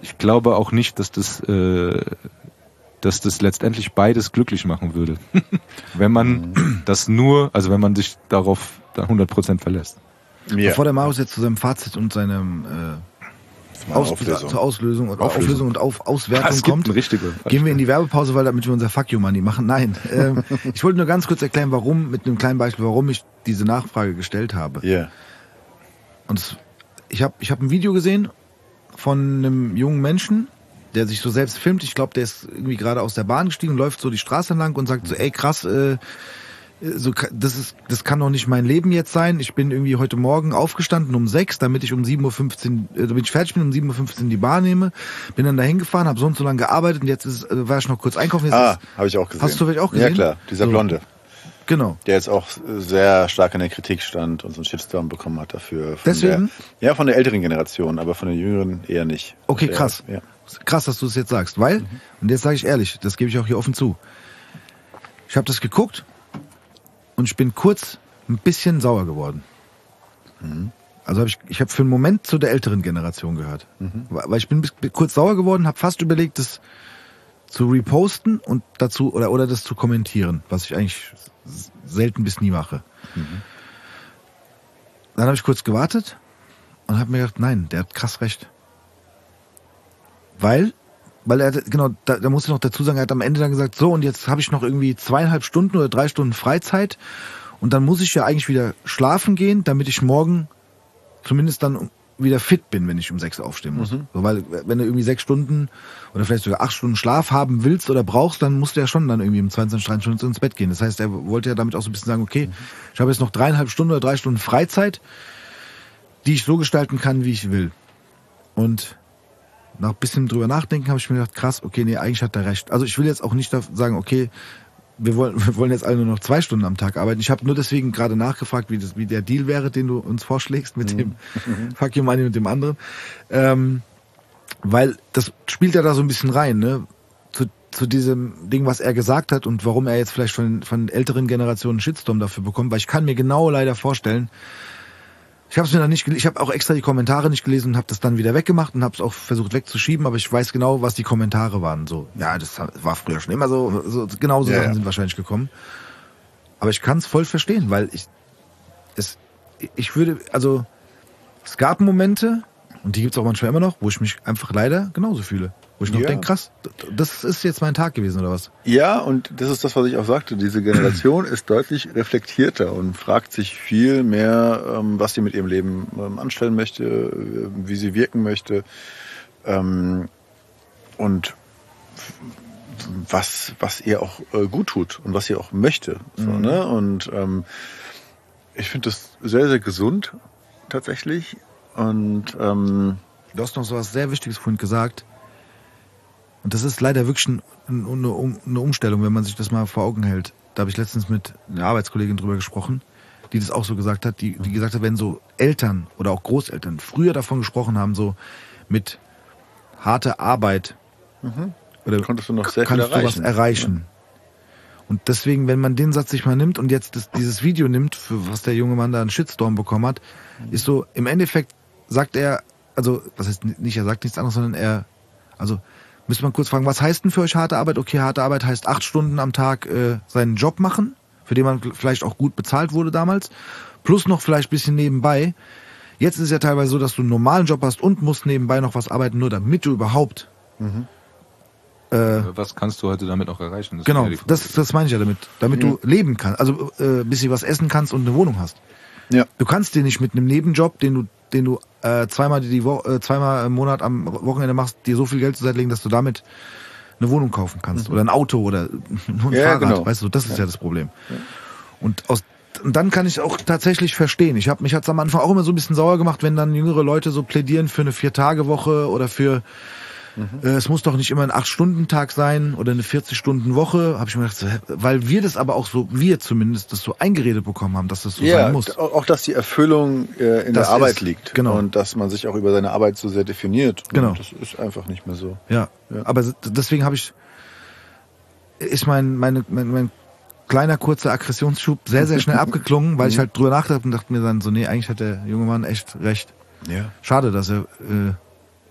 ich glaube auch nicht, dass das, äh, dass das letztendlich beides glücklich machen würde. Wenn man mhm. das nur, also wenn man sich darauf hundert Prozent verlässt. Ja. Bevor der Marius jetzt zu seinem Fazit und seinem äh, Aus, Auflösung. zur Auslösung oder Auflösung, Auflösung und auf Auswertung kommt, gehen wir in die Werbepause, weil damit wir unser Fuck You Money machen. Nein, äh, ich wollte nur ganz kurz erklären, warum, mit einem kleinen Beispiel, warum ich diese Nachfrage gestellt habe. Yeah. Und es, ich habe ich hab ein Video gesehen von einem jungen Menschen, der sich so selbst filmt. Ich glaube, der ist irgendwie gerade aus der Bahn gestiegen, läuft so die Straße lang und sagt so, ey krass, äh, so, das ist, das kann doch nicht mein Leben jetzt sein. Ich bin irgendwie heute Morgen aufgestanden um sechs, damit ich um sieben Uhr fünfzehn, äh, damit ich fertig bin, um sieben Uhr fünfzehn die Bahn nehme. Bin dann da hingefahren, habe so und so lange gearbeitet und jetzt ist, äh, war ich noch kurz einkaufen. Jetzt ah, habe ich auch gesehen. Hast du vielleicht auch gesehen? Ja klar, dieser so. Blonde. Genau. Der jetzt auch sehr stark in der Kritik stand und so einen Shitstorm bekommen hat dafür. Von Deswegen? Der, ja, von der älteren Generation, aber von der jüngeren eher nicht. Okay, der, krass. Ja. Krass, dass du es jetzt sagst, weil, mhm. und jetzt sage ich ehrlich, das gebe ich auch hier offen zu. Ich habe das geguckt und ich bin kurz ein bisschen sauer geworden. Mhm. Also habe ich, ich habe für einen Moment zu der älteren Generation gehört. Mhm. Weil ich bin kurz sauer geworden, habe fast überlegt, das zu reposten und dazu oder oder das zu kommentieren, was ich eigentlich selten bis nie mache. Mhm. Dann habe ich kurz gewartet und habe mir gedacht, nein, der hat krass recht. Weil, weil er, genau, da, da muss ich noch dazu sagen, er hat am Ende dann gesagt, so und jetzt habe ich noch irgendwie zweieinhalb Stunden oder drei Stunden Freizeit und dann muss ich ja eigentlich wieder schlafen gehen, damit ich morgen zumindest dann wieder fit bin, wenn ich um sechs aufstehen muss. Mhm. So, weil wenn du irgendwie sechs Stunden oder vielleicht sogar acht Stunden Schlaf haben willst oder brauchst, dann musst du ja schon dann irgendwie um zweiundzwanzig, dreiundzwanzig Stunden ins Bett gehen. Das heißt, er wollte ja damit auch so ein bisschen sagen, okay, mhm. ich habe jetzt noch dreieinhalb Stunden oder drei Stunden Freizeit, die ich so gestalten kann, wie ich will. Und nach ein bisschen drüber nachdenken habe ich mir gedacht, krass, okay, nee, eigentlich hat er recht. Also ich will jetzt auch nicht sagen, okay, wir wollen, wir wollen jetzt alle nur noch zwei Stunden am Tag arbeiten. Ich habe nur deswegen gerade nachgefragt, wie das, wie der Deal wäre, den du uns vorschlägst mit mhm. dem Fuck You Money und dem anderen. Ähm, weil das spielt ja da so ein bisschen rein, ne? Zu, zu diesem Ding, was er gesagt hat und warum er jetzt vielleicht von, von älteren Generationen einen Shitstorm dafür bekommt. Weil ich kann mir genau leider vorstellen, ich habe es mir dann nicht, ich habe auch extra die Kommentare nicht gelesen und habe das dann wieder weggemacht und habe es auch versucht wegzuschieben, aber ich weiß genau, was die Kommentare waren. So, ja, das war früher schon immer so, so genau so ja, Sachen ja. sind wahrscheinlich gekommen. Aber ich kann es voll verstehen, weil ich es, ich würde, also es gab Momente und die gibt's auch manchmal immer noch, wo ich mich einfach leider genauso fühle. Wo ich noch ja. denke, krass, das ist jetzt mein Tag gewesen, oder was? Ja, und das ist das, was ich auch sagte. Diese Generation ist deutlich reflektierter und fragt sich viel mehr, ähm, was sie mit ihrem Leben ähm, anstellen möchte, äh, wie sie wirken möchte ähm, und was, was ihr auch äh, gut tut und was sie auch möchte. So, mhm. ne? Und ähm, ich finde das sehr, sehr gesund, tatsächlich. Und ähm, du hast noch so was sehr Wichtiges vorhin gesagt. Und das ist leider wirklich ein, eine, eine Umstellung, wenn man sich das mal vor Augen hält. Da habe ich letztens mit einer Arbeitskollegin drüber gesprochen, die das auch so gesagt hat, die, die gesagt hat, wenn so Eltern oder auch Großeltern früher davon gesprochen haben, so mit harter Arbeit, mhm. oder konntest du noch sehr kannst viel erreichen. du was erreichen. Ja. Und deswegen, wenn man den Satz sich mal nimmt und jetzt das, dieses Video nimmt, für was der junge Mann da einen Shitstorm bekommen hat, mhm. ist so, im Endeffekt sagt er, also, was heißt nicht, er sagt nichts anderes, sondern er, also, müsste man kurz fragen, was heißt denn für euch harte Arbeit? Okay, harte Arbeit heißt acht Stunden am Tag äh, seinen Job machen, für den man vielleicht auch gut bezahlt wurde damals, plus noch vielleicht ein bisschen nebenbei. Jetzt ist es ja teilweise so, dass du einen normalen Job hast und musst nebenbei noch was arbeiten, nur damit du überhaupt... Mhm. Äh, was kannst du heute damit noch erreichen? Das genau, das, das meine ich ja damit. Damit mhm. du leben kannst, also äh, bis du was essen kannst und eine Wohnung hast. Ja. Du kannst dir nicht mit einem Nebenjob, den du den du äh, zweimal die Wo- äh, zweimal im Monat am Wochenende machst, dir so viel Geld zur Seite legen, dass du damit eine Wohnung kaufen kannst mhm. oder ein Auto oder nur ein ja, Fahrrad, genau. weißt du, das ist ja, ja das Problem. Ja. Und aus und dann kann ich auch tatsächlich verstehen. Ich habe mich hat's am Anfang auch immer so ein bisschen sauer gemacht, wenn dann jüngere Leute so plädieren für eine Vier-Tage-Woche oder für Mhm. es muss doch nicht immer ein acht-Stunden-Tag sein oder eine vierzig-Stunden-Woche, habe ich mir gedacht, weil wir das aber auch so, wir zumindest, das so eingeredet bekommen haben, dass das so ja, sein muss. Auch, dass die Erfüllung äh, in das der Arbeit ist, liegt. Genau. Und dass man sich auch über seine Arbeit so sehr definiert. Und genau. das ist einfach nicht mehr so. Ja, ja. Aber deswegen habe ich, ist mein, meine, mein, mein kleiner, kurzer Aggressionsschub sehr, sehr schnell abgeklungen, weil ich halt drüber nachdachte und dachte mir dann so, nee, eigentlich hat der junge Mann echt recht. Ja. Schade, dass er... Äh,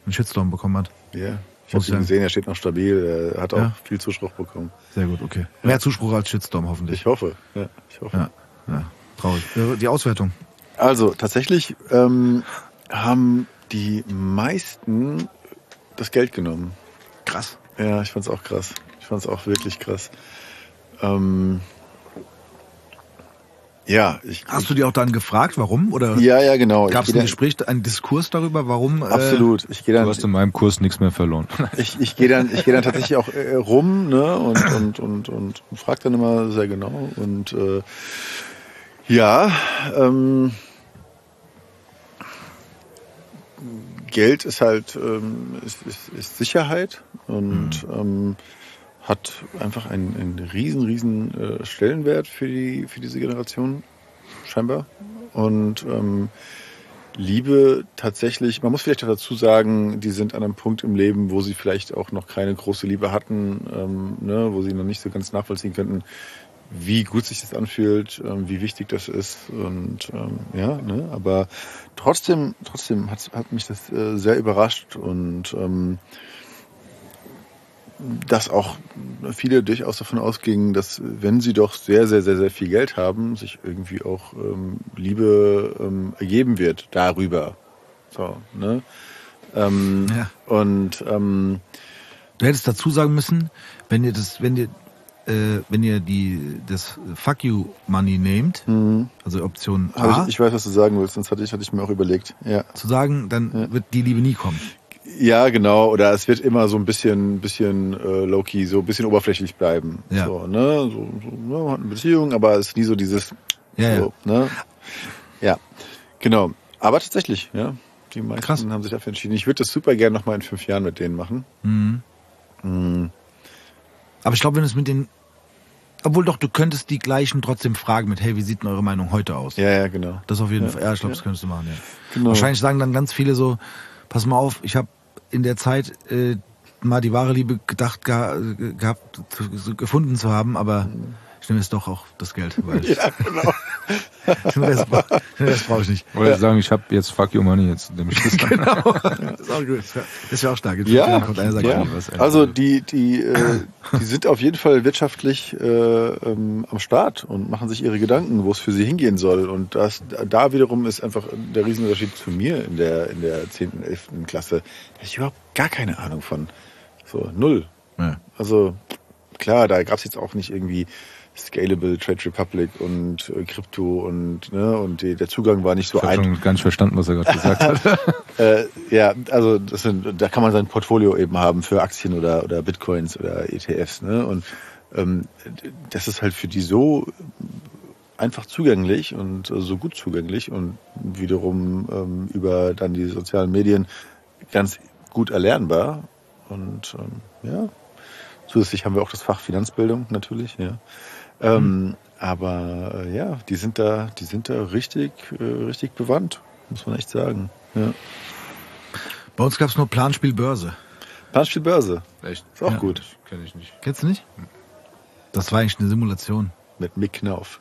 einen Shitstorm bekommen hat. Ja, ich habe ihn gesehen, er steht noch stabil, er hat auch ja. viel Zuspruch bekommen. Sehr gut, okay. Mehr Zuspruch als Shitstorm hoffentlich. Ich hoffe, ja, ich hoffe. Ja, ja. Traurig. Die Auswertung. Also tatsächlich ähm, haben die meisten das Geld genommen. Krass. Ja, ich fand's auch krass. Ich fand's auch wirklich krass. Ähm, ja, ich. Hast du dir auch dann gefragt, warum? Oder ja, ja, genau. Gab es ein Gespräch, einen Diskurs darüber, warum? Absolut. Ich gehe dann. Du hast in meinem Kurs nichts mehr verloren. Ich, ich gehe dann, ich gehe dann tatsächlich auch äh, rum, ne, und und und und frag dann immer sehr genau und äh, ja. Ähm, Geld ist halt ähm, ist, ist, ist Sicherheit und mhm. ähm, hat einfach einen, einen riesen, riesen äh, Stellenwert für die für diese Generation scheinbar. Und ähm, Liebe tatsächlich, man muss vielleicht dazu sagen, die sind an einem Punkt im Leben, wo sie vielleicht auch noch keine große Liebe hatten, ähm, ne, wo sie noch nicht so ganz nachvollziehen könnten, wie gut sich das anfühlt, ähm, wie wichtig das ist und ähm, ja, ne, aber trotzdem, trotzdem hat, hat mich das äh, sehr überrascht und ähm, dass auch viele durchaus davon ausgingen, dass wenn sie doch sehr, sehr, sehr, sehr viel Geld haben, sich irgendwie auch ähm, Liebe ähm, ergeben wird darüber. So, ne? Ähm, ja. Und ähm, du hättest dazu sagen müssen, wenn ihr das, wenn ihr Äh, wenn ihr die das Fuck You Money nehmt, mhm. also Option A, ich, ich weiß, was du sagen willst, sonst hatte ich, hatte ich mir auch überlegt. Ja. Zu sagen, dann ja. wird die Liebe nie kommen. Ja, genau. Oder es wird immer so ein bisschen, bisschen äh, low-key, so ein bisschen oberflächlich bleiben. Ja. So, ne? So, so, ne? Man hat eine Beziehung, aber es ist nie so dieses. Ja, so, ja. Ne? Ja, genau. Aber tatsächlich, ja. Die meisten Krass. haben sich dafür entschieden. Ich würde das super gerne nochmal in fünf Jahren mit denen machen. Mhm. Mhm. Aber ich glaube, wenn es mit den, obwohl doch, du könntest die gleichen trotzdem fragen mit, hey, wie sieht denn eure Meinung heute aus? Ja, ja, genau. Das auf jeden ja. Fall, ja, ich glaube, ja. das könntest du machen, ja. Genau. Wahrscheinlich sagen dann ganz viele so, pass mal auf, ich habe in der Zeit äh, mal die wahre Liebe gedacht, ge- gehabt, zu, so gefunden zu haben, aber mhm. ich nehme jetzt doch auch das Geld. Weil ja, genau. den Rest, den Rest brauche ich nicht. Oder ja. sagen, ich habe jetzt Fuck Your Money, jetzt nehme ich das. Genau. Das ist auch gut. Das ist ja auch stark. Jetzt ja, kommt einer, sagt, ja. was, also die die äh, die sind auf jeden Fall wirtschaftlich äh, ähm, am Start und machen sich ihre Gedanken, wo es für sie hingehen soll. Und das da wiederum ist einfach der Riesenunterschied zu mir in der in der zehnten, elften Klasse. Da hatte ich überhaupt gar keine Ahnung von. So null. Ja. Also klar, da gab es jetzt auch nicht irgendwie Scalable, Trade Republic und äh, Krypto und ne und die, der Zugang war nicht so einfach. Ich habe schon gar nicht verstanden, was er gerade gesagt hat. äh, ja, also das sind, da kann man sein Portfolio eben haben für Aktien oder oder Bitcoins oder E T Fs, ne? Und ähm, das ist halt für die so einfach zugänglich und äh, so gut zugänglich und wiederum ähm, über dann die sozialen Medien ganz gut erlernbar und ähm, ja. Zusätzlich haben wir auch das Fach Finanzbildung natürlich, ja. Ähm, mhm. Aber äh, ja, die sind da, die sind da richtig, äh, richtig bewandt, muss man echt sagen. Ja. Bei uns gab es nur Planspiel Börse. Planspiel Börse. Echt? Ist auch ja. gut. Kenn ich nicht. Kennst du nicht? Das war eigentlich eine Simulation. Mit Mick Knauf.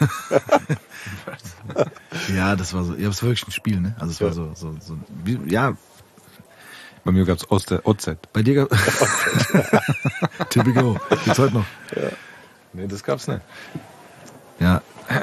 Ja, das war so. Ja, das war wirklich ein Spiel, ne? Also es war ja. so, so, so wie, ja. Bei mir gab's O Z. Bei dir gab Typico. Gibt's heute noch? Ja. Nee, das gab's nicht. Ja.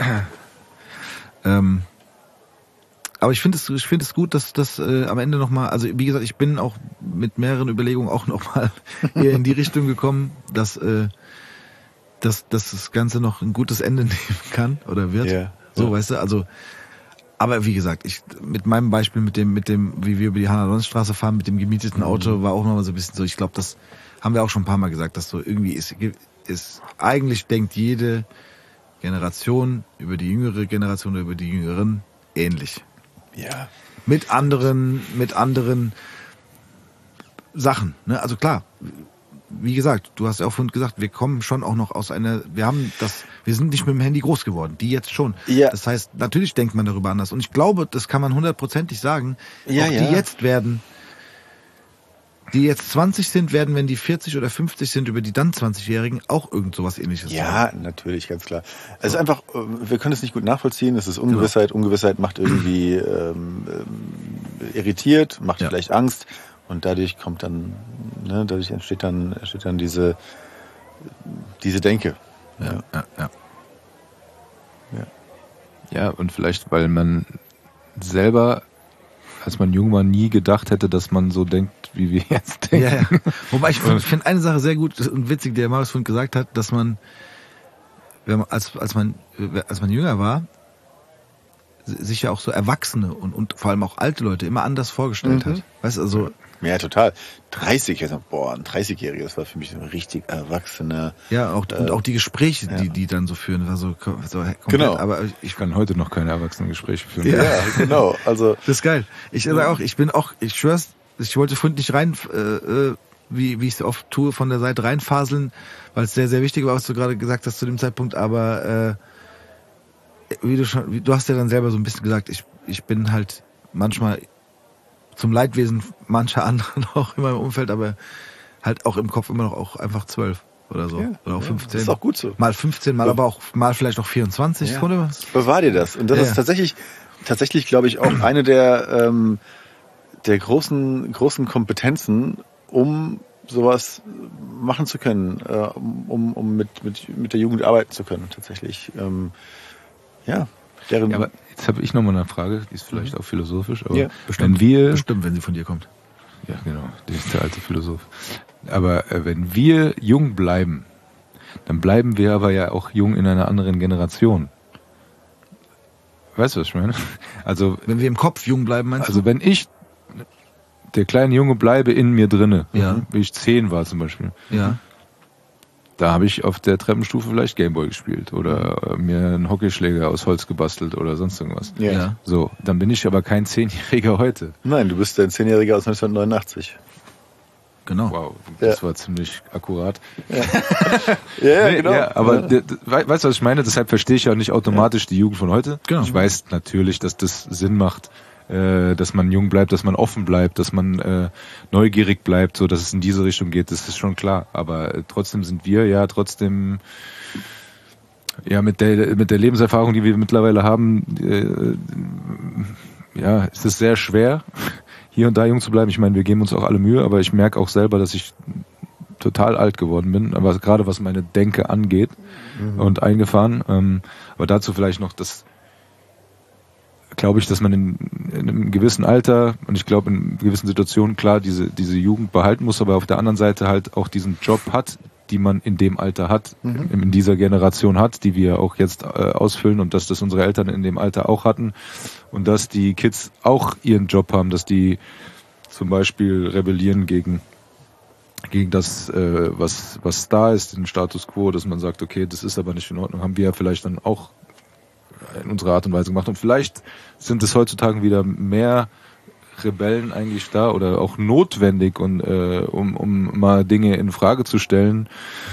ähm, aber ich finde es, ich finde es gut, dass das äh, am Ende nochmal, also wie gesagt, ich bin auch mit mehreren Überlegungen auch nochmal eher in die Richtung gekommen, dass, äh, dass, dass das Ganze noch ein gutes Ende nehmen kann oder wird. Yeah. So, ja. weißt du, also aber wie gesagt, ich mit meinem Beispiel mit dem, mit dem, wie wir über die Hannah-Lonz-Straße fahren, mit dem gemieteten Auto, war auch nochmal so ein bisschen so, ich glaube, das haben wir auch schon ein paar Mal gesagt, dass so irgendwie ist, ist eigentlich denkt jede Generation über die jüngere Generation oder über die Jüngeren ähnlich. Ja. Mit anderen, mit anderen Sachen, ne? Also klar, wie gesagt, du hast ja auch vorhin gesagt, wir kommen schon auch noch aus einer, wir haben das, wir sind nicht mit dem Handy groß geworden, die jetzt schon. Ja. Das heißt, natürlich denkt man darüber anders. Und ich glaube, das kann man hundertprozentig sagen, ja, auch die ja. jetzt werden, die jetzt zwanzig sind, werden, wenn die vierzig oder fünfzig sind, über die dann zwanzigjährigen auch irgend sowas Ähnliches ja, sagen. Ja, natürlich, ganz klar. Es ist einfach, wir können es nicht gut nachvollziehen, es ist Ungewissheit, genau. Ungewissheit macht irgendwie ähm, irritiert, macht ja. vielleicht Angst. Und dadurch kommt dann, ne, dadurch entsteht dann, entsteht dann diese, diese Denke. Ja, ja, ja. ja. Ja. Ja, und vielleicht, weil man selber, als man jung war, nie gedacht hätte, dass man so denkt, wie wir jetzt denken. Ja, ja. Wobei ich finde find eine Sache sehr gut und witzig, die der Marius vorhin gesagt hat, dass man, wenn man als, als man als man jünger war, sich ja auch so Erwachsene und, und vor allem auch alte Leute immer anders vorgestellt Mhm. hat. Weißt du, also Ja, total. dreißig, also, boah, ein dreißigjähriger, das war für mich so ein richtig erwachsener. ja, auch Äh, und auch die Gespräche, ja. die die dann so führen, war so, so komplett, Genau. aber ich Ich kann heute noch keine Erwachsenengespräche führen. Ja. Ja, genau. Also, das ist geil. Ich sage auch, ich bin auch, ich schwör's, ich wollte vorhin nicht rein, äh, äh, wie wie ich es oft tue, von der Seite reinfaseln, weil es sehr, sehr wichtig war, was du gerade gesagt hast zu dem Zeitpunkt, aber äh, wie du schon, wie, du hast ja dann selber so ein bisschen gesagt, ich, ich bin halt manchmal zum Leidwesen mancher anderen auch in meinem Umfeld, aber halt auch im Kopf immer noch auch einfach zwölf oder so. Ja, oder auch ja, fünfzehn. das ist auch gut so. Mal fünfzehn, mal Ja. aber auch, mal vielleicht auch vierundzwanzig, Ja. oder? bewahr dir das. Und das Ja, ist ja. tatsächlich, tatsächlich, glaube ich, auch eine der, ähm, der großen, großen Kompetenzen, um sowas machen zu können, äh, um, um mit, mit, mit der Jugend arbeiten zu können, tatsächlich. Ähm, ja, deren, Ja, aber jetzt habe ich nochmal eine Frage, die ist vielleicht auch philosophisch, aber Ja, wenn wir, Bestimmt, wenn sie von dir kommt. ja genau, der ist der alte Philosoph, aber äh, wenn wir jung bleiben, dann bleiben wir aber ja auch jung in einer anderen Generation. Weißt du, was ich meine? Also, Wenn wir im Kopf jung bleiben, meinst also wenn ich der kleine Junge bleibe in mir drinne, Ja. wie ich zehn war zum Beispiel, du? Ja. da habe ich auf der Treppenstufe vielleicht Gameboy gespielt oder äh, mir einen Hockeyschläger aus Holz gebastelt oder sonst irgendwas. ja. Ja. So, dann bin ich aber kein Zehnjähriger heute. Nein, du bist ein Zehnjähriger aus neunzehnhundertneunundachtzig. Genau. Wow, das Ja. war ziemlich akkurat. Ja, ja, Nee, genau. ja, aber Ja. d- d- wei- weißt du, was ich meine? Deshalb verstehe ich ja nicht automatisch die Jugend von heute. Genau. Ich weiß natürlich, dass das Sinn macht, äh, dass man jung bleibt, dass man offen bleibt, dass man äh, neugierig bleibt, so dass es in diese Richtung geht. Das ist schon klar. Aber äh, trotzdem sind wir ja trotzdem ja mit der mit der Lebenserfahrung, die wir mittlerweile haben, äh, ja, ist es sehr schwer, hier und da jung zu bleiben. Ich meine, wir geben uns auch alle Mühe, aber ich merke auch selber, dass ich total alt geworden bin, aber gerade was meine Denke angeht und eingefahren. Ähm, aber dazu vielleicht noch das, glaube ich, dass man in, in einem gewissen Alter und ich glaube in gewissen Situationen klar diese diese Jugend behalten muss, aber auf der anderen Seite halt auch diesen Job hat, die man in dem Alter hat, Mhm. in, in dieser Generation hat, die wir auch jetzt äh, ausfüllen und dass das unsere Eltern in dem Alter auch hatten und dass die Kids auch ihren Job haben, dass die zum Beispiel rebellieren gegen gegen das, äh, was was da ist, den Status Quo, dass man sagt, okay, das ist aber nicht in Ordnung, haben wir ja vielleicht dann auch in unserer Art und Weise gemacht. Und vielleicht sind es heutzutage wieder mehr Rebellen eigentlich da oder auch notwendig, und äh, um, um mal Dinge in Frage zu stellen,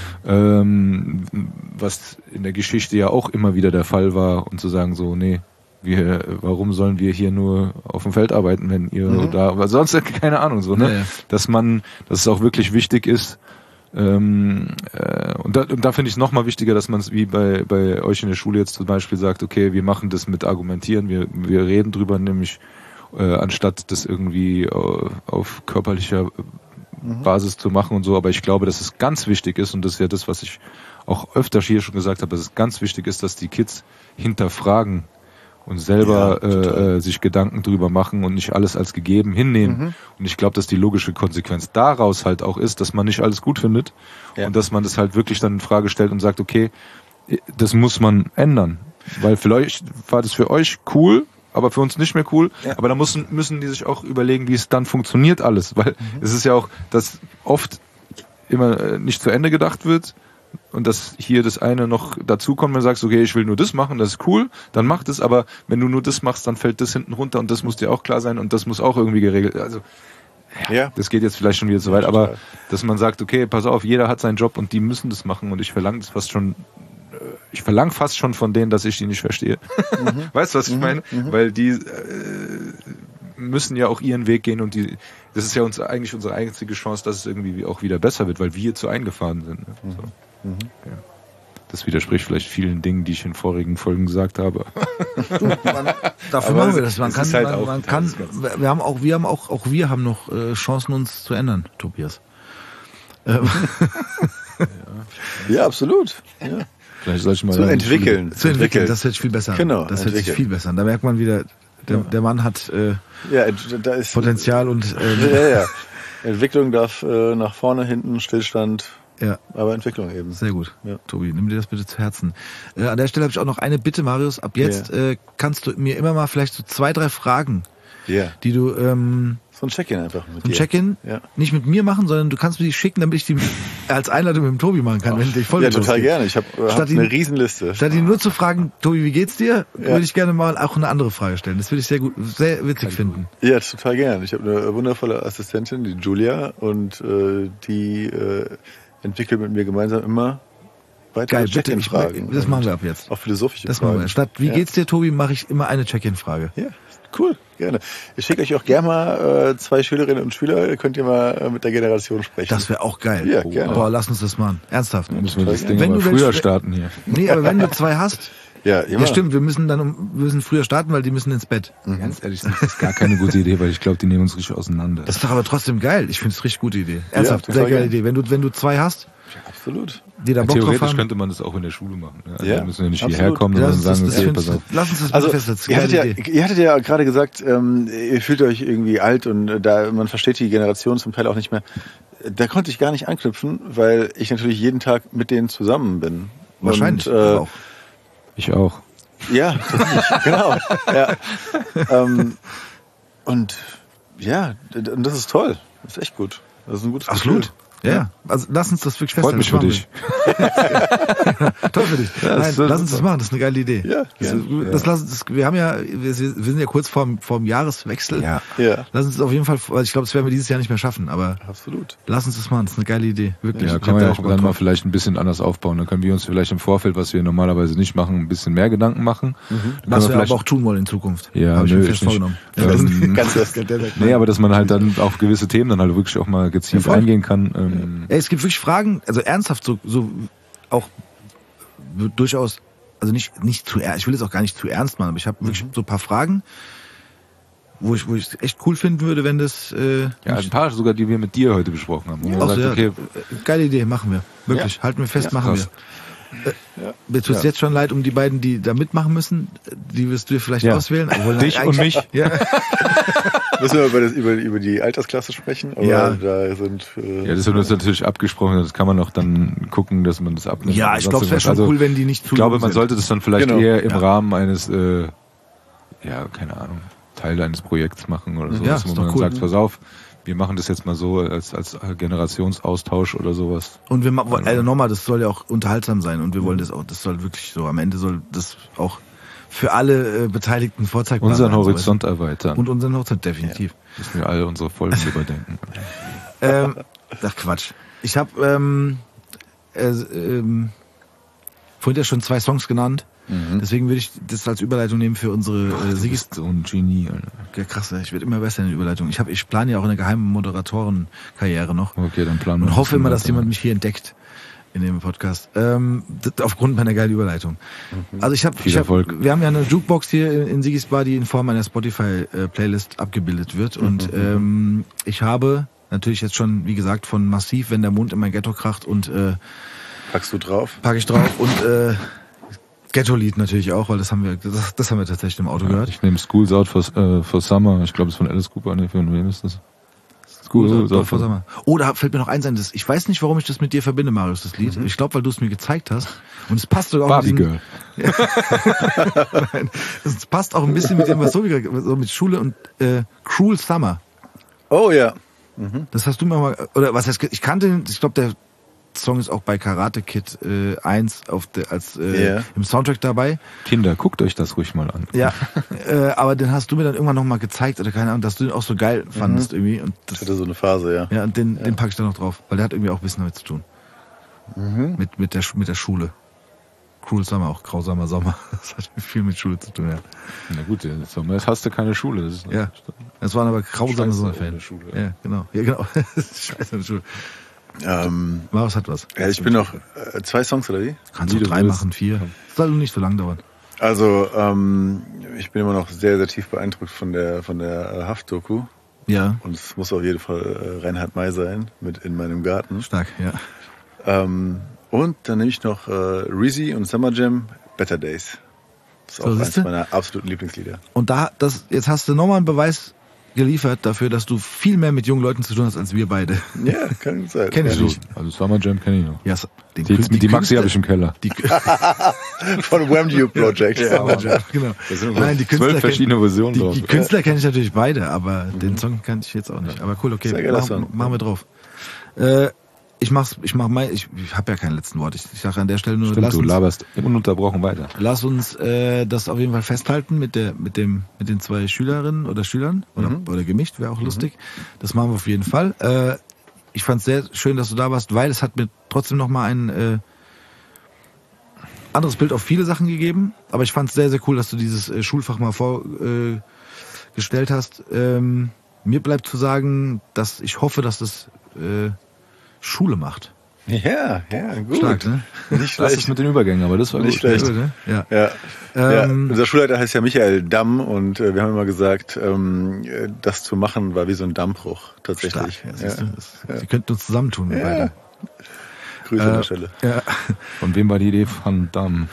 ähm, was in der Geschichte ja auch immer wieder der Fall war, und zu sagen so, nee, wir, warum sollen wir hier nur auf dem Feld arbeiten, wenn ihr Mhm. da, aber sonst keine Ahnung so, ne? Ja, ja. Dass man, dass es auch wirklich wichtig ist, ähm, äh, und da, und da finde ich es nochmal wichtiger, dass man es wie bei, bei euch in der Schule jetzt zum Beispiel sagt, okay, wir machen das mit Argumentieren, wir, wir reden drüber, nämlich äh, anstatt das irgendwie äh, auf körperlicher Mhm. Basis zu machen und so. Aber ich glaube, dass es ganz wichtig ist, und das ist ja das, was ich auch öfter hier schon gesagt habe, dass es ganz wichtig ist, dass die Kids hinterfragen und selber Ja, total. äh, äh, sich Gedanken drüber machen und nicht alles als gegeben hinnehmen. Mhm. Und ich glaube, dass die logische Konsequenz daraus halt auch ist, dass man nicht alles gut findet, Ja. und dass man das halt wirklich dann in Frage stellt und sagt, okay, das muss man ändern. Weil vielleicht war das für euch cool, aber für uns nicht mehr cool. Ja. Aber da müssen, müssen die sich auch überlegen, wie es dann funktioniert alles. Weil Mhm. es ist ja auch, dass oft immer äh, nicht zu Ende gedacht wird und dass hier das eine noch dazukommt, wenn du sagst, okay, ich will nur das machen, das ist cool, dann mach das, aber wenn du nur das machst, dann fällt das hinten runter und das muss dir auch klar sein und das muss auch irgendwie geregelt. Also Ja. das geht jetzt vielleicht schon wieder zu weit, Ja, aber total. dass man sagt, okay, pass auf, jeder hat seinen Job und die müssen das machen, und ich verlange das fast schon, äh, ich verlange fast schon von denen, dass ich die nicht verstehe. Weißt du, was ich meine? Weil die äh, müssen ja auch ihren Weg gehen, und die, das ist ja uns eigentlich unsere einzige Chance, dass es irgendwie auch wieder besser wird, weil wir zu eingefahren sind. Ne? So. Ja. Das widerspricht vielleicht vielen Dingen, die ich in vorigen Folgen gesagt habe. Du, man, dafür Aber machen wir das. Man es kann, ist halt man, auch man ein Teil kann, des Ganzen. wir haben auch, wir haben auch, auch wir haben noch äh, Chancen, uns zu ändern, Tobias. Ähm, Ja, absolut. Ja. Vielleicht soll ich mal Zu entwickeln. zu entwickeln, das hört sich viel besser an. Genau, das hört sich entwickeln. viel besser an. Da merkt man wieder, der, der Mann hat äh, Ja, ent- da ist Potenzial und ähm, Ja, ja. Entwicklung darf äh, nach vorne, hinten, Stillstand, ja, aber Entwicklung eben. sehr gut. Ja. Tobi, nimm dir das bitte zu Herzen. Äh, an der Stelle habe ich auch noch eine Bitte, Marius. Ab jetzt Ja. äh, kannst du mir immer mal vielleicht so zwei, drei Fragen, Ja. die du ähm, So ein Check-in einfach mit ein dir. Check-in Ja. nicht mit mir machen, sondern du kannst mir die schicken, damit ich die als Einladung mit dem Tobi machen kann, wenn ich voll Ja, total gerne. Ich habe Statt hab ihn- eine Riesenliste. Statt ihn nur zu fragen, Tobi, wie geht's dir, würde ich gerne mal auch eine andere Frage stellen. Das würde ich sehr gut, sehr witzig finden. Ja, total gerne. Ich habe eine wundervolle Assistentin, die Julia, und äh, die äh, entwickelt mit mir gemeinsam immer weitere Geil, bitte, ich, Check-in-Fragen. das machen wir Und ab jetzt. Auch philosophische Das Fragen. machen wir. Statt wie Ja. geht's dir, Tobi, mache ich immer eine Check-in-Frage. Ja, cool, gerne. Ich schicke euch auch gerne mal äh, zwei Schülerinnen und Schüler, könnt ihr mal äh, mit der Generation sprechen. Das wäre auch geil. Ja, gerne. Boah, lass uns das machen. Ernsthaft. Müssen wir das Ding Wenn aber du früher welche- starten hier. Nee, aber wenn du zwei hast, ja, immer. ja stimmt, wir müssen dann um, wir müssen früher starten, weil die müssen ins Bett. Ganz ehrlich, das ist gar keine gute Idee, weil ich glaube, die nehmen uns richtig auseinander. Das ist doch aber trotzdem geil. Ich finde es richtig gute Idee. Ernsthaft, total sehr geile geil. Idee. Wenn du, wenn du zwei hast, Absolut. die da Bock drauf Theoretisch haben. könnte man das auch in der Schule machen. Ne? Also Ja, wir müssen ja nicht absolut. hierher kommen, Lass sondern uns das, sagen, das okay, find, pass auf. lass uns das Also, bitte festsetzen. ihr hattet, ja, Geile Idee. ihr hattet ja gerade gesagt, ähm, ihr fühlt euch irgendwie alt und äh, da man versteht die Generation zum Teil auch nicht mehr. Da konnte ich gar nicht anknüpfen, weil ich natürlich jeden Tag mit denen zusammen bin. Wahrscheinlich. Und, äh, aber auch. Ich auch. Ja, tatsächlich, genau. Ja. Ähm, und ja, d- und das ist toll. Das ist echt gut. Das ist ein gutes Absolut. Gefühl. Ja, ja. Also lass uns das wirklich Freut festhalten. mich für Das machen dich. wir. Toll für dich. Ja, Nein, das ist- lass uns das machen. Das ist eine geile Idee. Ja, Das, gerne. das, lass, das, wir haben ja, wir, wir sind ja kurz vorm, vorm Jahreswechsel. Ja. Ja, Lass uns das auf jeden Fall, also ich glaube, das werden wir dieses Jahr nicht mehr schaffen, aber absolut. lass uns das machen. Das ist eine geile Idee. Wirklich. Ja, Ich kann hab man da ja auch Bock dann mal drauf. vielleicht ein bisschen anders aufbauen. Dann können wir uns vielleicht im Vorfeld, was wir normalerweise nicht machen, ein bisschen mehr Gedanken machen. Dann können Was wir vielleicht- aber auch tun wollen in Zukunft. Ja, Habe ich nö, mir ich fest nicht. vorgenommen. Ähm, Ganz das. Nee, aber dass man halt dann auf gewisse Themen dann halt wirklich auch mal gezielt Ja, voll. eingehen kann. Ähm, Ey, es gibt wirklich Fragen, also ernsthaft, so, so auch durchaus, also nicht, nicht zu ernst, ich will es auch gar nicht zu ernst machen, aber ich habe wirklich so ein paar Fragen, wo ich, wo ich echt cool finden würde, wenn das äh, ja, ein paar sogar, die wir mit dir heute besprochen haben. Wo man auch sagt, so, ja, okay, geile Idee, machen wir. Wirklich, Ja. halten wir fest, Ja, machen krass. wir. Äh, Mir tut's jetzt schon leid um die beiden, die da mitmachen müssen. Die wirst du dir vielleicht Ja. auswählen. Obwohl, Dich eigentlich- und mich. Ja. Müssen wir über, das, über, über die Altersklasse sprechen? Aber Ja. da sind. Äh, ja, das wird uns natürlich abgesprochen. Das kann man auch dann gucken, dass man das abnimmt. Ja, oder ich sonst glaube, es wäre irgendwas. schon Also, cool, wenn die nicht zu Ich glaube, jung man sind. sollte das dann vielleicht Genau. eher im Ja. Rahmen eines, äh, ja, keine Ahnung, Teil eines Projekts machen oder so. Ja, dass ist wo doch man cool. dann sagt, pass auf, wir machen das jetzt mal so als, als Generationsaustausch oder sowas. Und wir ma- also nochmal, das soll ja auch unterhaltsam sein und wir wollen das auch, das soll wirklich so, am Ende soll das auch für alle äh, Beteiligten vorzeigbar Unseren sein. Horizont So, erweitern. und unseren Horizont, definitiv. Müssen wir alle unsere Folgen überdenken. ähm, ach Quatsch. Ich habe ähm, äh, ähm, vorhin ja schon zwei Songs genannt. Deswegen würde ich das als Überleitung nehmen für unsere äh, Du Sigis. bist so ein Genie, Alter. Ja, krass, ich werde immer besser in der Überleitung. Ich, hab, ich plane ja auch eine geheime Moderatorenkarriere noch. Okay, dann planen wir. Und hoffe ein immer, bisschen dass jemand weiter. mich hier entdeckt in dem Podcast. Ähm, das, aufgrund meiner geilen Überleitung. Also ich habe, Viel ich hab, Erfolg. wir haben ja eine Jukebox hier in, in Sigis Bar, die in Form einer Spotify-Playlist abgebildet wird. Und ähm, ich habe natürlich jetzt schon, wie gesagt, von Massiv, wenn der Mond in mein Ghetto kracht und äh, packst du drauf? packe ich drauf und äh, Ghetto-Lied natürlich auch, weil das haben wir, das, das haben wir tatsächlich im Auto Ja, gehört. ich nehme Schools Out for, äh, for Summer. Ich glaube, das ist von Alice Cooper. Nee, von wem ist das? Schools Out for Summer. Oh, da fällt mir noch eins ein. Das, ich weiß nicht, warum ich das mit dir verbinde, Marius, das Lied. Ich glaube, weil du es mir gezeigt hast. Und es passt sogar auch Barbie mit diesem, Girl. Nein, es passt auch ein bisschen mit dem, was so, wieder- so mit Schule und äh, Cruel Summer. Oh ja. Das hast du mir mal, oder was heißt, ich kannte den, ich glaube, der Song ist auch bei Karate Kid äh, eins auf der, als äh, Ja. im Soundtrack dabei. Kinder, guckt euch das ruhig mal an. Ja, äh, aber den hast du mir dann irgendwann nochmal gezeigt oder keine Ahnung, dass du den auch so geil fandest irgendwie. Und Ich das, hatte so eine Phase, ja. ja, und den, den packe ich dann noch drauf, weil der hat irgendwie auch ein bisschen damit zu tun. Mit, mit, der, Sch- mit der Schule. Cruel Summer, auch grausamer Sommer. Das hat viel mit Schule zu tun, ja. Na gut, jetzt hast du keine Schule. Das ist Ja. Das waren aber grausame Scheiße Sommerferien. ohne Schule. Ja, genau. Ja, genau. Scheiße in der Schule. Ähm, Marius hat was. Ja, ich bin noch äh, zwei Songs oder wie? Kannst du drei machen, vier. Das soll nicht so lang dauern. Also ähm, ich bin immer noch sehr, sehr tief beeindruckt von der von der äh, Haft-Doku. Ja. Und es muss auf jeden Fall äh, Reinhard May sein mit In meinem Garten. Stark, ja. Ähm, und dann nehme ich noch äh, Reezy und Summer Jam, Better Days. Das ist So, auch eines siehste? meiner absoluten Lieblingslieder. Und da, das, jetzt hast du nochmal einen Beweis geliefert dafür, dass du viel mehr mit jungen Leuten zu tun hast als wir beide. Ja, kann gut sein. Kenn ich Also, nicht. also Summer Jam kenne ich noch. Ja, so- den Die, Kün- die, die Maxi Künstler- habe ich im Keller. Die, Von Wham You Project. Summer Jam, genau. Da sind Nein, die Künstler, zwölf verschiedene Versionen die, drauf. die Künstler kenne ich natürlich beide, aber den Song kannte ich jetzt auch nicht. Aber cool, okay, Sehr geiler mach, Song. machen wir drauf. Äh, ich mach's, ich mach mal, ich, ich habe ja kein letzten Wort. Ich, ich sage an der Stelle nur, Stimmt, lass du uns, laberst ununterbrochen weiter. lass uns äh, das auf jeden Fall festhalten mit der, mit dem, mit den zwei Schülerinnen oder Schülern oder, Mhm. oder gemischt, wäre auch lustig. Das machen wir auf jeden Fall. Äh, ich fand's sehr schön, dass du da warst, weil es hat mir trotzdem noch mal ein äh, anderes Bild auf viele Sachen gegeben. Aber ich fand's sehr, sehr cool, dass du dieses äh, Schulfach mal vorgestellt äh, gestellt hast. Ähm, mir bleibt zu sagen, dass ich hoffe, dass das äh, Schule macht. Ja, ja, gut. Stark, ne? Nicht Das ist schlecht. mit den Übergängen, aber das war Nicht gut. schlecht. Gut, ne? Ja. Ja. Ähm, ja, unser Schulleiter heißt ja Michael Damm und äh, wir haben immer gesagt, ähm, äh, das zu machen war wie so ein Dammbruch tatsächlich. Stark. Ja, siehst du, das, Ja. Sie könnten uns zusammentun, wir Ja. beide. Grüße an der Äh, Stelle. Ja. Von wem war die Idee? Van Damme.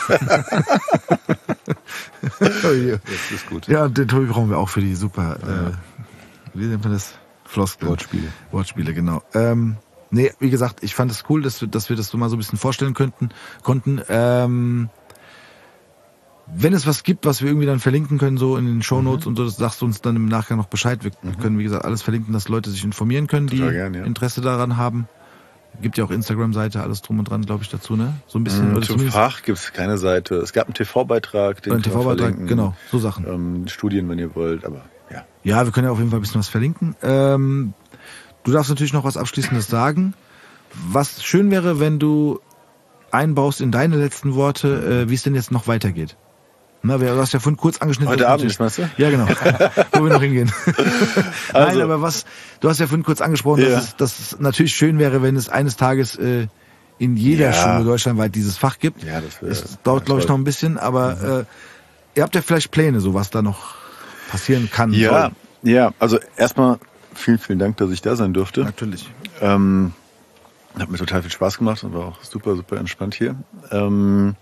Das ist gut. Ja, und den Tobi brauchen wir auch für die super, äh, wie nennt man das? Floskeln. Wortspiele. Wortspiele, genau. Ähm, nee, wie gesagt, ich fand es cool, dass wir, dass wir das so mal so ein bisschen vorstellen könnten, konnten. Ähm, wenn es was gibt, was wir irgendwie dann verlinken können, so in den Shownotes Mhm. und so, das sagst du uns dann im Nachgang noch Bescheid. Wir Mhm. können, wie gesagt, alles verlinken, dass Leute sich informieren können, die Total gern, ja. Interesse daran haben. Gibt ja auch Instagram-Seite, alles drum und dran, glaube ich, dazu, ne? So ein bisschen. Mhm, oder zum zumindest- Fach gibt es keine Seite. Es gab einen T V-Beitrag, den Oder ein können wir T V-Beitrag, verlinken. genau, so Sachen. Ähm, Studien, wenn ihr wollt, aber ja. Ja, wir können ja auf jeden Fall ein bisschen was verlinken. Ähm, du darfst natürlich noch was Abschließendes sagen. Was schön wäre, wenn du einbaust in deine letzten Worte, äh, wie es denn jetzt noch weitergeht. Na, wir- du hast ja vorhin kurz angeschnitten. Heute dass Abend, natürlich- meinst du? Ja, genau. Wo wir noch hingehen. Nein, Also. aber was, du hast ja vorhin kurz angesprochen, Ja. dass, es, dass es natürlich schön wäre, wenn es eines Tages äh, in jeder Ja. Schule deutschlandweit dieses Fach gibt. Ja, das wär- Es dauert, ja, glaube ich, toll. noch ein bisschen, aber äh, ihr habt ja vielleicht Pläne, so was da noch passieren kann. Ja, soll. ja, also erstmal vielen, vielen Dank, dass ich da sein durfte. Natürlich. Ähm, hat mir total viel Spaß gemacht und war auch super, super entspannt hier. Ähm,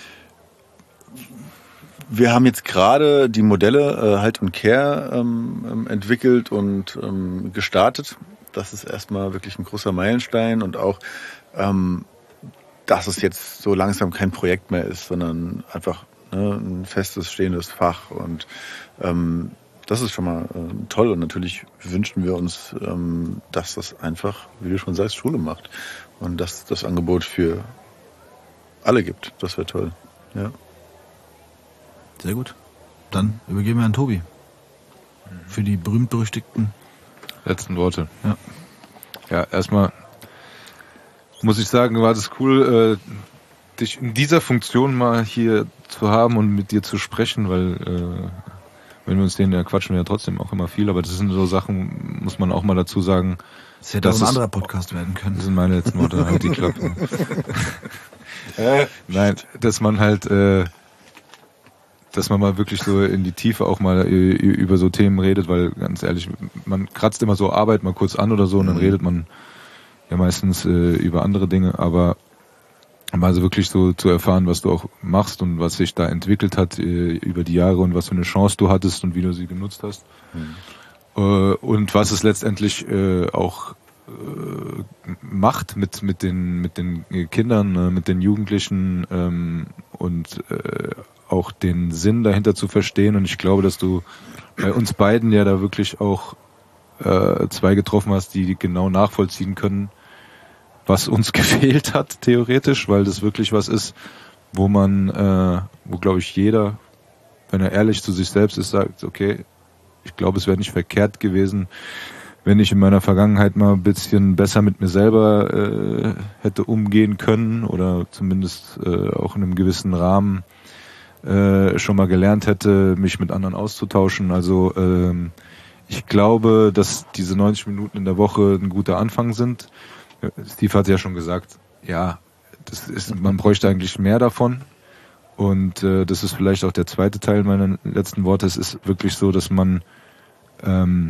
wir haben jetzt gerade die Modelle äh, Halt und Care ähm, ähm, entwickelt und ähm, gestartet. Das ist erstmal wirklich ein großer Meilenstein und auch, ähm, dass es jetzt so langsam kein Projekt mehr ist, sondern einfach ne, ein festes, stehendes Fach. Und ähm, das ist schon mal äh, toll. Und natürlich wünschen wir uns, ähm, dass das einfach, wie du schon sagst, Schule macht. Und dass das Angebot für alle gibt. Das wäre toll. Ja. Sehr gut. Dann übergeben wir an Tobi. Für die berühmt-berüchtigten. Letzten Worte. Ja. Ja, erstmal muss ich sagen, war das cool, äh, dich in dieser Funktion mal hier zu haben und mit dir zu sprechen, weil äh, wenn wir uns den, ja quatschen wir ja trotzdem auch immer viel, aber das sind so Sachen, muss man auch mal dazu sagen. Das hätte Das auch ein ist- anderer Podcast werden können. Das sind meine letzten Worte, halt die Klappe. Nein, dass man halt, äh, dass man mal wirklich so in die Tiefe auch mal äh, über so Themen redet, weil ganz ehrlich, man kratzt immer so Arbeit mal kurz an oder so und dann redet man ja meistens äh, über andere Dinge, aber mal so wirklich so zu erfahren, was du auch machst und was sich da entwickelt hat äh, über die Jahre und was für eine Chance du hattest und wie du sie genutzt hast. Äh, und was es letztendlich äh, auch äh, macht mit mit den mit den Kindern, äh, mit den Jugendlichen ähm, und äh, auch den Sinn dahinter zu verstehen. Und ich glaube, dass du bei uns beiden ja da wirklich auch äh, zwei getroffen hast, die genau nachvollziehen können, was uns gefehlt hat, theoretisch, weil das wirklich was ist, wo man, äh, wo glaube ich jeder, wenn er ehrlich zu sich selbst ist, sagt, okay, ich glaube, es wäre nicht verkehrt gewesen, wenn ich in meiner Vergangenheit mal ein bisschen besser mit mir selber äh, hätte umgehen können oder zumindest äh, auch in einem gewissen Rahmen äh, schon mal gelernt hätte, mich mit anderen auszutauschen. Also ähm, ich glaube, dass diese neunzig Minuten in der Woche ein guter Anfang sind. Steve hat ja schon gesagt, ja, das ist, man bräuchte eigentlich mehr davon. Und äh, das ist vielleicht auch der zweite Teil meiner letzten Worte. Es ist wirklich so, dass man ähm,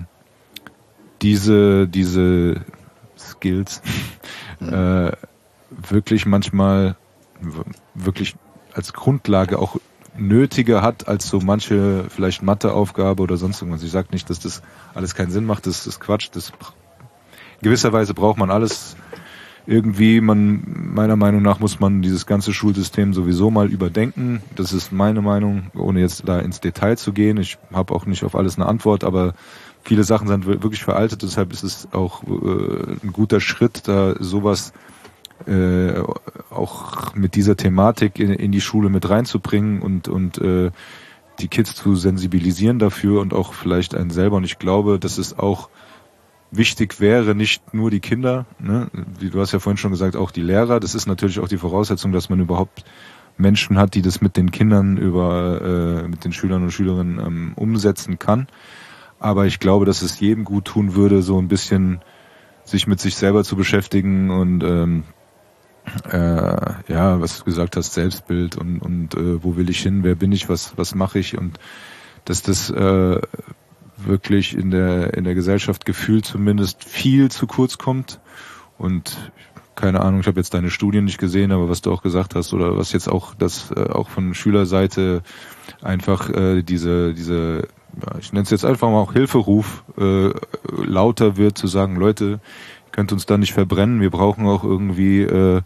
diese diese Skills äh, wirklich manchmal wirklich als Grundlage auch nötiger hat als so manche vielleicht Matheaufgabe oder sonst irgendwas. Ich sage nicht, dass das alles keinen Sinn macht, das ist Quatsch. Das, in gewisser Weise braucht man alles irgendwie. Man, meiner Meinung nach muss man dieses ganze Schulsystem sowieso mal überdenken. Das ist meine Meinung, ohne jetzt da ins Detail zu gehen. Ich habe auch nicht auf alles eine Antwort, aber viele Sachen sind wirklich veraltet. Deshalb ist es auch äh, ein guter Schritt, da sowas Äh, auch mit dieser Thematik in, in die Schule mit reinzubringen und und äh, die Kids zu sensibilisieren dafür und auch vielleicht einen selber. Und ich glaube, dass es auch wichtig wäre, nicht nur die Kinder, ne? Wie du hast ja vorhin schon gesagt, auch die Lehrer. Das ist natürlich auch die Voraussetzung, dass man überhaupt Menschen hat, die das mit den Kindern über äh, mit den Schülern und Schülerinnen ähm, umsetzen kann. Aber ich glaube, dass es jedem gut tun würde, so ein bisschen sich mit sich selber zu beschäftigen und ähm, Äh, ja, was du gesagt hast, Selbstbild und und äh, wo will ich hin, wer bin ich, was was mache ich, und dass das äh, wirklich in der in der Gesellschaft gefühlt zumindest viel zu kurz kommt. Und keine Ahnung, ich habe jetzt deine Studien nicht gesehen, aber was du auch gesagt hast oder was jetzt auch das äh, auch von Schülerseite einfach äh, diese diese ja, ich nenne es jetzt einfach mal auch Hilferuf äh, lauter wird, zu sagen, Leute, könnt uns da nicht verbrennen. Wir brauchen auch irgendwie äh,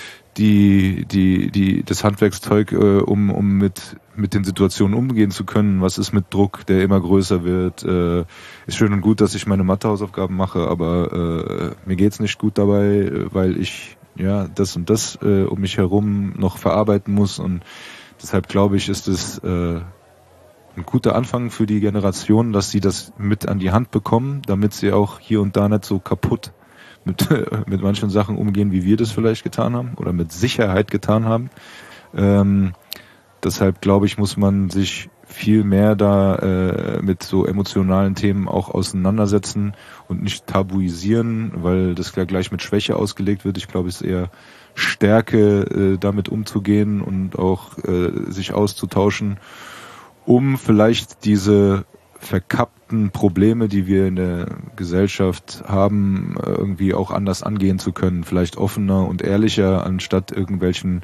die die die das Handwerkszeug, äh, um um mit mit den Situationen umgehen zu können. Was ist mit Druck, der immer größer wird? Äh, ist schön und gut, dass ich meine Mathehausaufgaben mache, aber äh, mir geht's nicht gut dabei, weil ich ja das und das äh, um mich herum noch verarbeiten muss. Und deshalb glaube ich, ist es äh, ein guter Anfang für die Generation, dass sie das mit an die Hand bekommen, damit sie auch hier und da nicht so kaputt mit mit manchen Sachen umgehen, wie wir das vielleicht getan haben oder mit Sicherheit getan haben. Ähm, deshalb glaube ich, muss man sich viel mehr da äh, mit so emotionalen Themen auch auseinandersetzen und nicht tabuisieren, weil das ja gleich mit Schwäche ausgelegt wird. Ich glaube, es ist eher Stärke, äh, damit umzugehen und auch äh, sich auszutauschen, um vielleicht diese verkappten Probleme, die wir in der Gesellschaft haben, irgendwie auch anders angehen zu können. Vielleicht offener und ehrlicher, anstatt irgendwelchen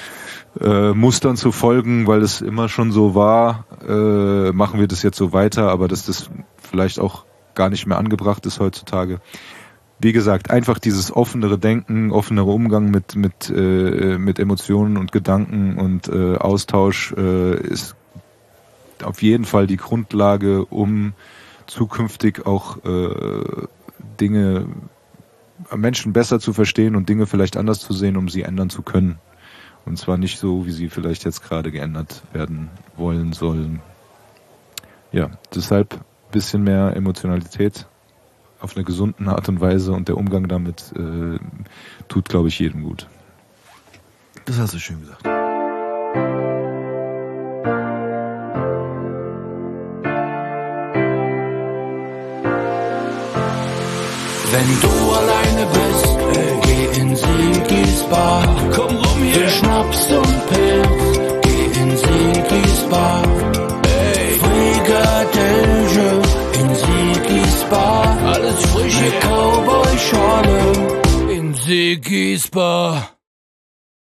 äh, Mustern zu folgen, weil es immer schon so war, äh, machen wir das jetzt so weiter, aber dass das vielleicht auch gar nicht mehr angebracht ist heutzutage. Wie gesagt, einfach dieses offenere Denken, offenere Umgang mit mit äh, mit Emotionen und Gedanken und äh, Austausch äh, ist auf jeden Fall die Grundlage, um zukünftig auch äh, Dinge, Menschen besser zu verstehen und Dinge vielleicht anders zu sehen, um sie ändern zu können. Und zwar nicht so, wie sie vielleicht jetzt gerade geändert werden wollen sollen. Ja, deshalb ein bisschen mehr Emotionalität auf eine gesunde Art und Weise, und der Umgang damit äh, tut, glaube ich, jedem gut. Das hast du schön gesagt. Wenn du alleine bist, ey, geh in Sigis Bar. Komm rum hier. Für Schnaps und Pilz, geh in Sigis Bar. Ey, Frikadelle in Sigis Bar. Alles frisch, eine Cowboy-Schorle in Sigis Bar.